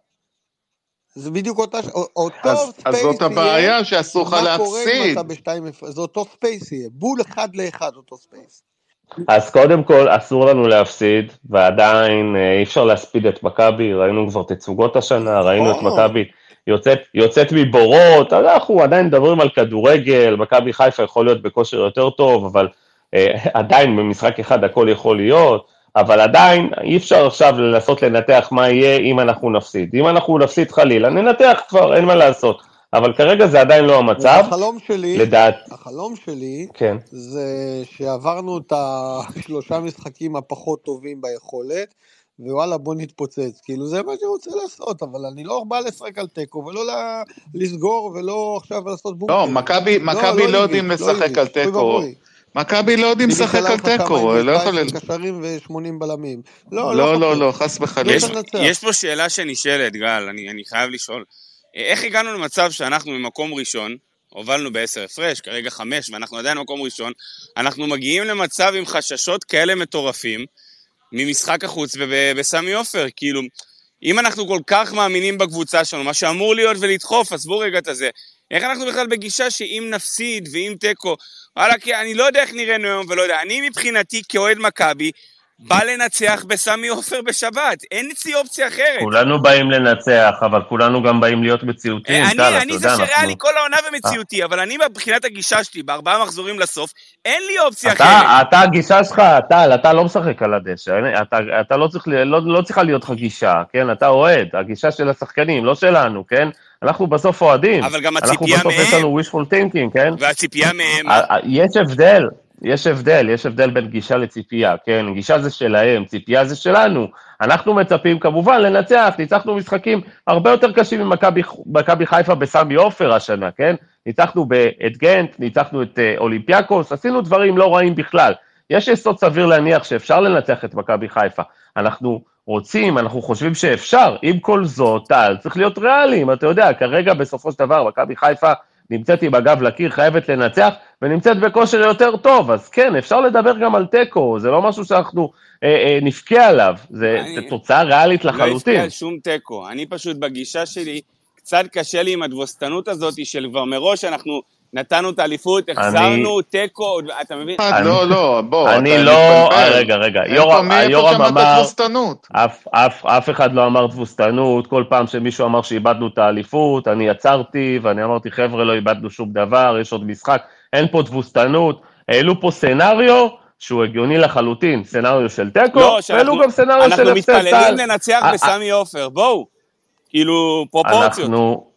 זה בדיוק אותה, אותו
אז, אז
ספייס
זאת
יהיה,
הבעיה שאסור לך
מה קורה אם
להפסיד.
אתה בשתיים הפרש, זה אותו ספייס יהיה, בול אחד לאחד אותו ספייס.
אז קודם כל אסור לנו להפסיד, ועדיין אה, אי אפשר להספיד את מכבי, ראינו כבר תצוגות השנה, ראינו את
נכון.
מכבי יוצאת, יוצאת מבורות, אז אנחנו עדיין מדברים על כדורגל, מכבי חיפה יכול להיות בכושר יותר טוב, אבל אה, עדיין במשחק אחד הכל יכול להיות, אבל עדיין אי אפשר עכשיו לנסות לנתח מה יהיה אם אנחנו נפסיד. אם אנחנו נפסיד חלילה, ננתח כבר, אין מה לעשות. אבל כרגע זה עדיין לא המצב.
החלום שלי,
לדעת,
החלום שלי,
כן.
זה שעברנו את השלושה משחקים הפחות טובים ביכולת, ווואלה בוא נתפוצץ, כאילו זה מה שאני רוצה לעשות, אבל אני לא בא לשחק על טקו, ולא לה- לסגור, ולא עכשיו לעשות בונקר.
לא, מכבי מכבי לא יודעים לשחק על תיקו. מכבי לא יודעים לשחק על תיקו, לא יכול...
קשרים ו-שמונים בלמים. לא,
לא,
לא,
לא, לא, חס וחלילה.
יש,
לנצח.
יש פה שאלה שנשאלת, גל, אני, אני חייב לשאול. איך הגענו למצב שאנחנו ממקום ראשון, הובלנו בעשר הפרש, כרגע חמש, ואנחנו עדיין במקום ראשון, אנחנו מגיעים למצב עם חששות כאלה מטורפים, ממשחק החוץ ובסמי עופר, כאילו, אם אנחנו כל כך מאמינים בקבוצה שלנו, מה שאמור להיות ולדחוף, עזבו רגע את הזה, איך אנחנו בכלל בגישה שאם נפסיד ואם תיקו, וואלה, כי אני לא יודע איך נראינו היום ולא יודע, אני מבחינתי כאוהד מכבי, בא לנצח בסמי עופר בשבת, אין אצלי אופציה אחרת.
כולנו באים לנצח, אבל כולנו גם באים להיות מציאותיים.
אני,
טל,
אני
אתה
זה
יודע,
שריאלי
אנחנו-
כל העונה ומציאותי, אבל אני מבחינת הגישה שלי, בארבעה מחזורים לסוף, אין לי אופציה
אתה,
אחרת.
אתה הגישה שלך, טל, אתה לא משחק על הדשא, אתה, אתה לא, צריך, לא, לא צריכה להיות לך גישה, כן? אתה אוהד, הגישה של השחקנים, לא שלנו, כן? אנחנו בסוף אוהדים.
אבל גם
אנחנו
הציפייה
בסוף יש
מהם.
לנו wishful thinking, כן?
והציפייה מהם,
ה- ה- יש הבדל, יש הבדל, יש הבדל בין גישה לציפייה, כן? גישה זה שלהם, ציפייה זה שלנו. אנחנו מצפים כמובן לנצח, ניצחנו משחקים הרבה יותר קשים ממכבי מכבי חיפה בסמי עופר השנה, כן? ניצחנו את גנט, ניצחנו את אה, אולימפיאקוס, עשינו דברים לא רעים בכלל. יש יסוד סביר להניח שאפשר לנצח את מכבי חיפה. אנחנו רוצים, אנחנו חושבים שאפשר, עם כל זאת, טל, צריך להיות ריאליים, אתה יודע, כרגע בסופו של דבר, מכבי חיפה נמצאת עם הגב לקיר, חייבת לנצח, ונמצאת בכושר יותר טוב, אז כן, אפשר לדבר גם על טקו, זה לא משהו שאנחנו אה, אה, נפקע עליו, זה
אני-
תוצאה ריאלית
לא
לחלוטין.
הפקיע שום טקו, אני פשוט בגישה שלי, קצת קשה לי עם הדבוסתנות הזאת של כבר מראש אנחנו נתנו את האליפות, החזרנו טקו, אתה מבין?
אני-
לא, לא, בוא,
אני
אתה
לא,
מתבלבל.
רגע, רגע,
אין פה מי, איפה
יורם
שמעת
אמר,
תבוסתנות?
אף, אף, אף אחד לא אמר תבוסתנות, כל פעם שמישהו אמר שאיבדנו את האליפות, אני עצרתי ואני אמרתי, חבר'ה, לא איבדנו שום דבר, יש עוד משחק, אין פה תבוסתנות, העלו פה סנריו שהוא הגיוני לחלוטין, סנריו של טקו,
לא,
והעלו
שאנחנו
גם סנריו של
אנחנו
הפסד טל.
מתפללים לנצח
אה,
בסמי עופר, בואו, כאילו פרופורציות.
אנחנו,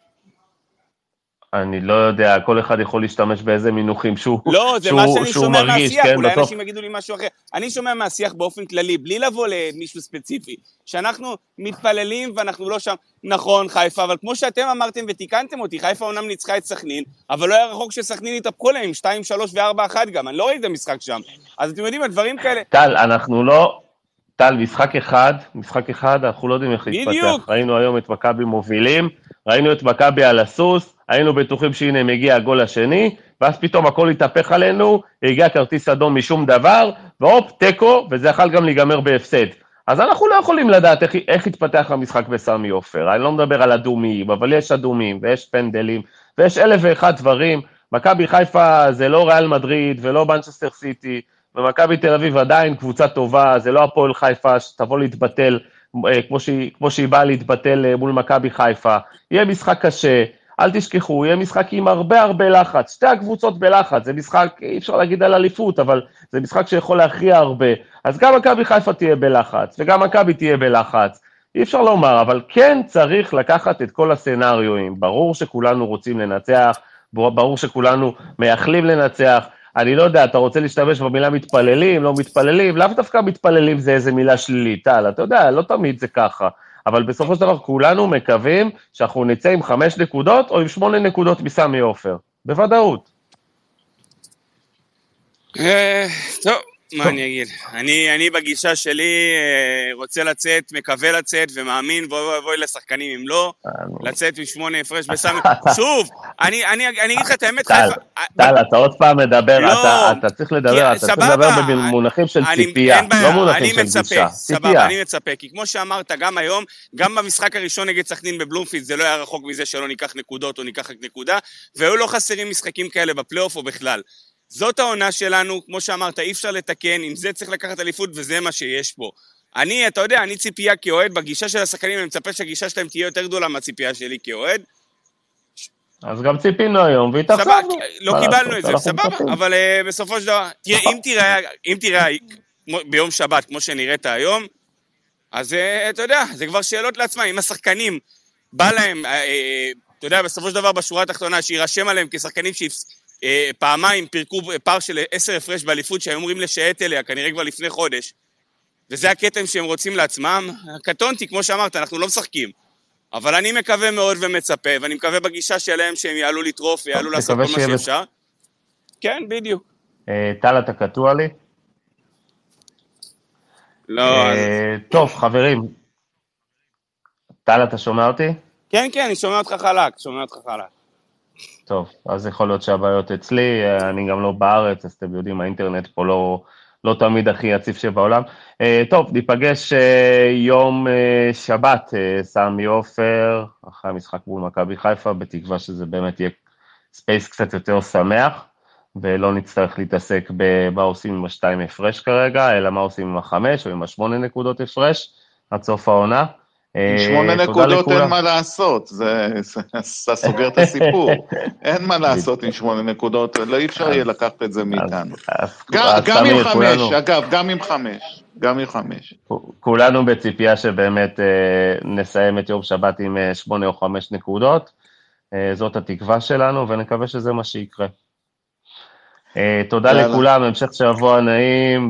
אני לא יודע, כל אחד יכול להשתמש באיזה מינוחים שהוא,
לא, זה
שהוא,
מה שאני
שהוא
שומע
מרגיש,
מהשיח,
כן,
אולי
בסוף,
אנשים יגידו לי משהו אחר. אני שומע מהשיח באופן כללי, בלי לבוא למישהו ספציפי, שאנחנו מתפללים ואנחנו לא שם, נכון, חיפה, אבל כמו שאתם אמרתם ותיקנתם אותי, חיפה אומנם ניצחה את סכנין, אבל לא היה רחוק שסכנין התאפקו להם, שתיים, שלוש וארבע, אחת גם, אני לא ראיתי את המשחק שם. אז אתם יודעים, הדברים כאלה,
טל, אנחנו לא, טל, משחק אחד, משחק אחד, אנחנו לא יודעים איך
בדיוק.
להתפתח. ראינו היום את מכבי מובילים, ראינו את מכבי על הסוס, היינו בטוחים שהנה מגיע הגול השני, ואז פתאום הכל התהפך עלינו, הגיע כרטיס אדום משום דבר, והופ, טקו, וזה יכול גם להיגמר בהפסד. אז אנחנו לא יכולים לדעת איך, איך התפתח המשחק בסמי עופר. אני לא מדבר על אדומים, אבל יש אדומים, ויש פנדלים, ויש אלף ואחד דברים. מכבי חיפה זה לא ריאל מדריד, ולא מנצ'סטר סיטי, ומכבי תל אביב עדיין קבוצה טובה, זה לא הפועל חיפה שתבוא להתבטל, כמו שהיא, כמו שהיא באה להתבטל מול מכבי חיפה. יהיה משחק קשה, אל תשכחו, יהיה משחק עם הרבה הרבה לחץ, שתי הקבוצות בלחץ, זה משחק, אי אפשר להגיד על אליפות, אבל זה משחק שיכול להכריע הרבה, אז גם מכבי חיפה תהיה בלחץ, וגם מכבי תהיה בלחץ, אי אפשר לומר, אבל כן צריך לקחת את כל הסצנריואים, ברור שכולנו רוצים לנצח, ברור שכולנו מייחלים לנצח, אני לא יודע, אתה רוצה להשתמש במילה מתפללים, לא מתפללים, לאו דווקא מתפללים זה איזה מילה שלילית, טל, אתה יודע, לא תמיד זה ככה, אבל בסופו של דבר כולנו מקווים שאנחנו נצא עם חמש נקודות או עם שמונה נקודות מסמי עופר, בוודאות.
טוב, מה אני אגיד? אני, אני בגישה שלי רוצה לצאת, מקווה לצאת ומאמין, בואי בואי לשחקנים אם לא, לצאת משמונה הפרש בסמי. שוב, אני, אני, אני אגיד לך את האמת,
טל, טל, אתה עוד פעם מדבר, אתה, אתה צריך לדבר, אתה צריך לדבר במונחים של ציפייה, לא מונחים של גישה.
סבבה, אני מצפה, כי כמו שאמרת, גם היום, גם במשחק הראשון נגד סכנין בבלומפילד, זה לא היה רחוק מזה שלא ניקח נקודות או ניקח נקודה, והיו לא חסרים משחקים כאלה בפלייאוף או בכלל. זאת העונה שלנו, כמו שאמרת, אי אפשר לתקן, עם זה צריך לקחת אליפות וזה מה שיש פה. אני, אתה יודע, אני ציפייה כאוהד, בגישה של השחקנים, אני מצפה שהגישה שלהם תהיה יותר גדולה מהציפייה שלי כאוהד.
אז גם ציפינו היום, והתאכזבנו.
לא קיבלנו את זה, סבבה, אבל בסופו של דבר, אם תראה ביום שבת, כמו שנראית היום, אז אתה יודע, זה כבר שאלות לעצמם, אם השחקנים בא להם, אתה יודע, בסופו של דבר בשורה התחתונה, שירשם עליהם כשחקנים פעמיים פירקו פער של עשר הפרש באליפות שהם אומרים לשעת אליה, כנראה כבר לפני חודש, וזה הקטע שהם רוצים לעצמם, קטונתי, כמו שאמרת, אנחנו לא משחקים, אבל אני מקווה מאוד ומצפה, ואני מקווה בגישה שלהם שהם יעלו לטרוף ויעלו לעשות כל מה שאפשר. כן, בדיוק.
טל, אתה קטוע לי?
לא.
טוב, חברים. טל, אתה שומע אותי?
כן, כן, אני שומע אותך חלק, שומע אותך חלק.
טוב, אז יכול להיות שהבעיות אצלי, אני גם לא בארץ, אז אתם יודעים, האינטרנט פה לא, לא תמיד הכי יציב שבעולם. טוב, ניפגש יום שבת, סמי עופר, אחרי המשחק מול מכבי חיפה, בתקווה שזה באמת יהיה ספייס קצת יותר שמח, ולא נצטרך להתעסק במה עושים עם השתיים הפרש כרגע, אלא מה עושים עם החמש או עם השמונה נקודות הפרש, עד סוף העונה.
עם שמונה נקודות אין מה לעשות, זה סוגר את הסיפור, אין מה לעשות עם שמונה נקודות, לא אי אפשר יהיה לקחת את זה מאיתנו. גם עם חמש, אגב, גם עם חמש, גם עם חמש.
כולנו בציפייה שבאמת נסיים את יום שבת עם שמונה או חמש נקודות, זאת התקווה שלנו, ונקווה שזה מה שיקרה. תודה לכולם, המשך שבוע נעים,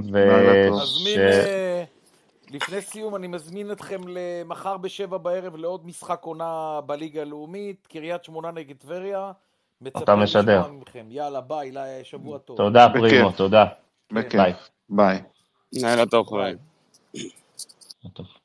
לפני סיום אני מזמין אתכם למחר בשבע בערב לעוד משחק עונה בליגה הלאומית, קריית שמונה נגד טבריה.
אתה משדר.
יאללה, ביי, שבוע טוב.
תודה פרימו, תודה.
ביי. ביי.
לילה טוב, ביי.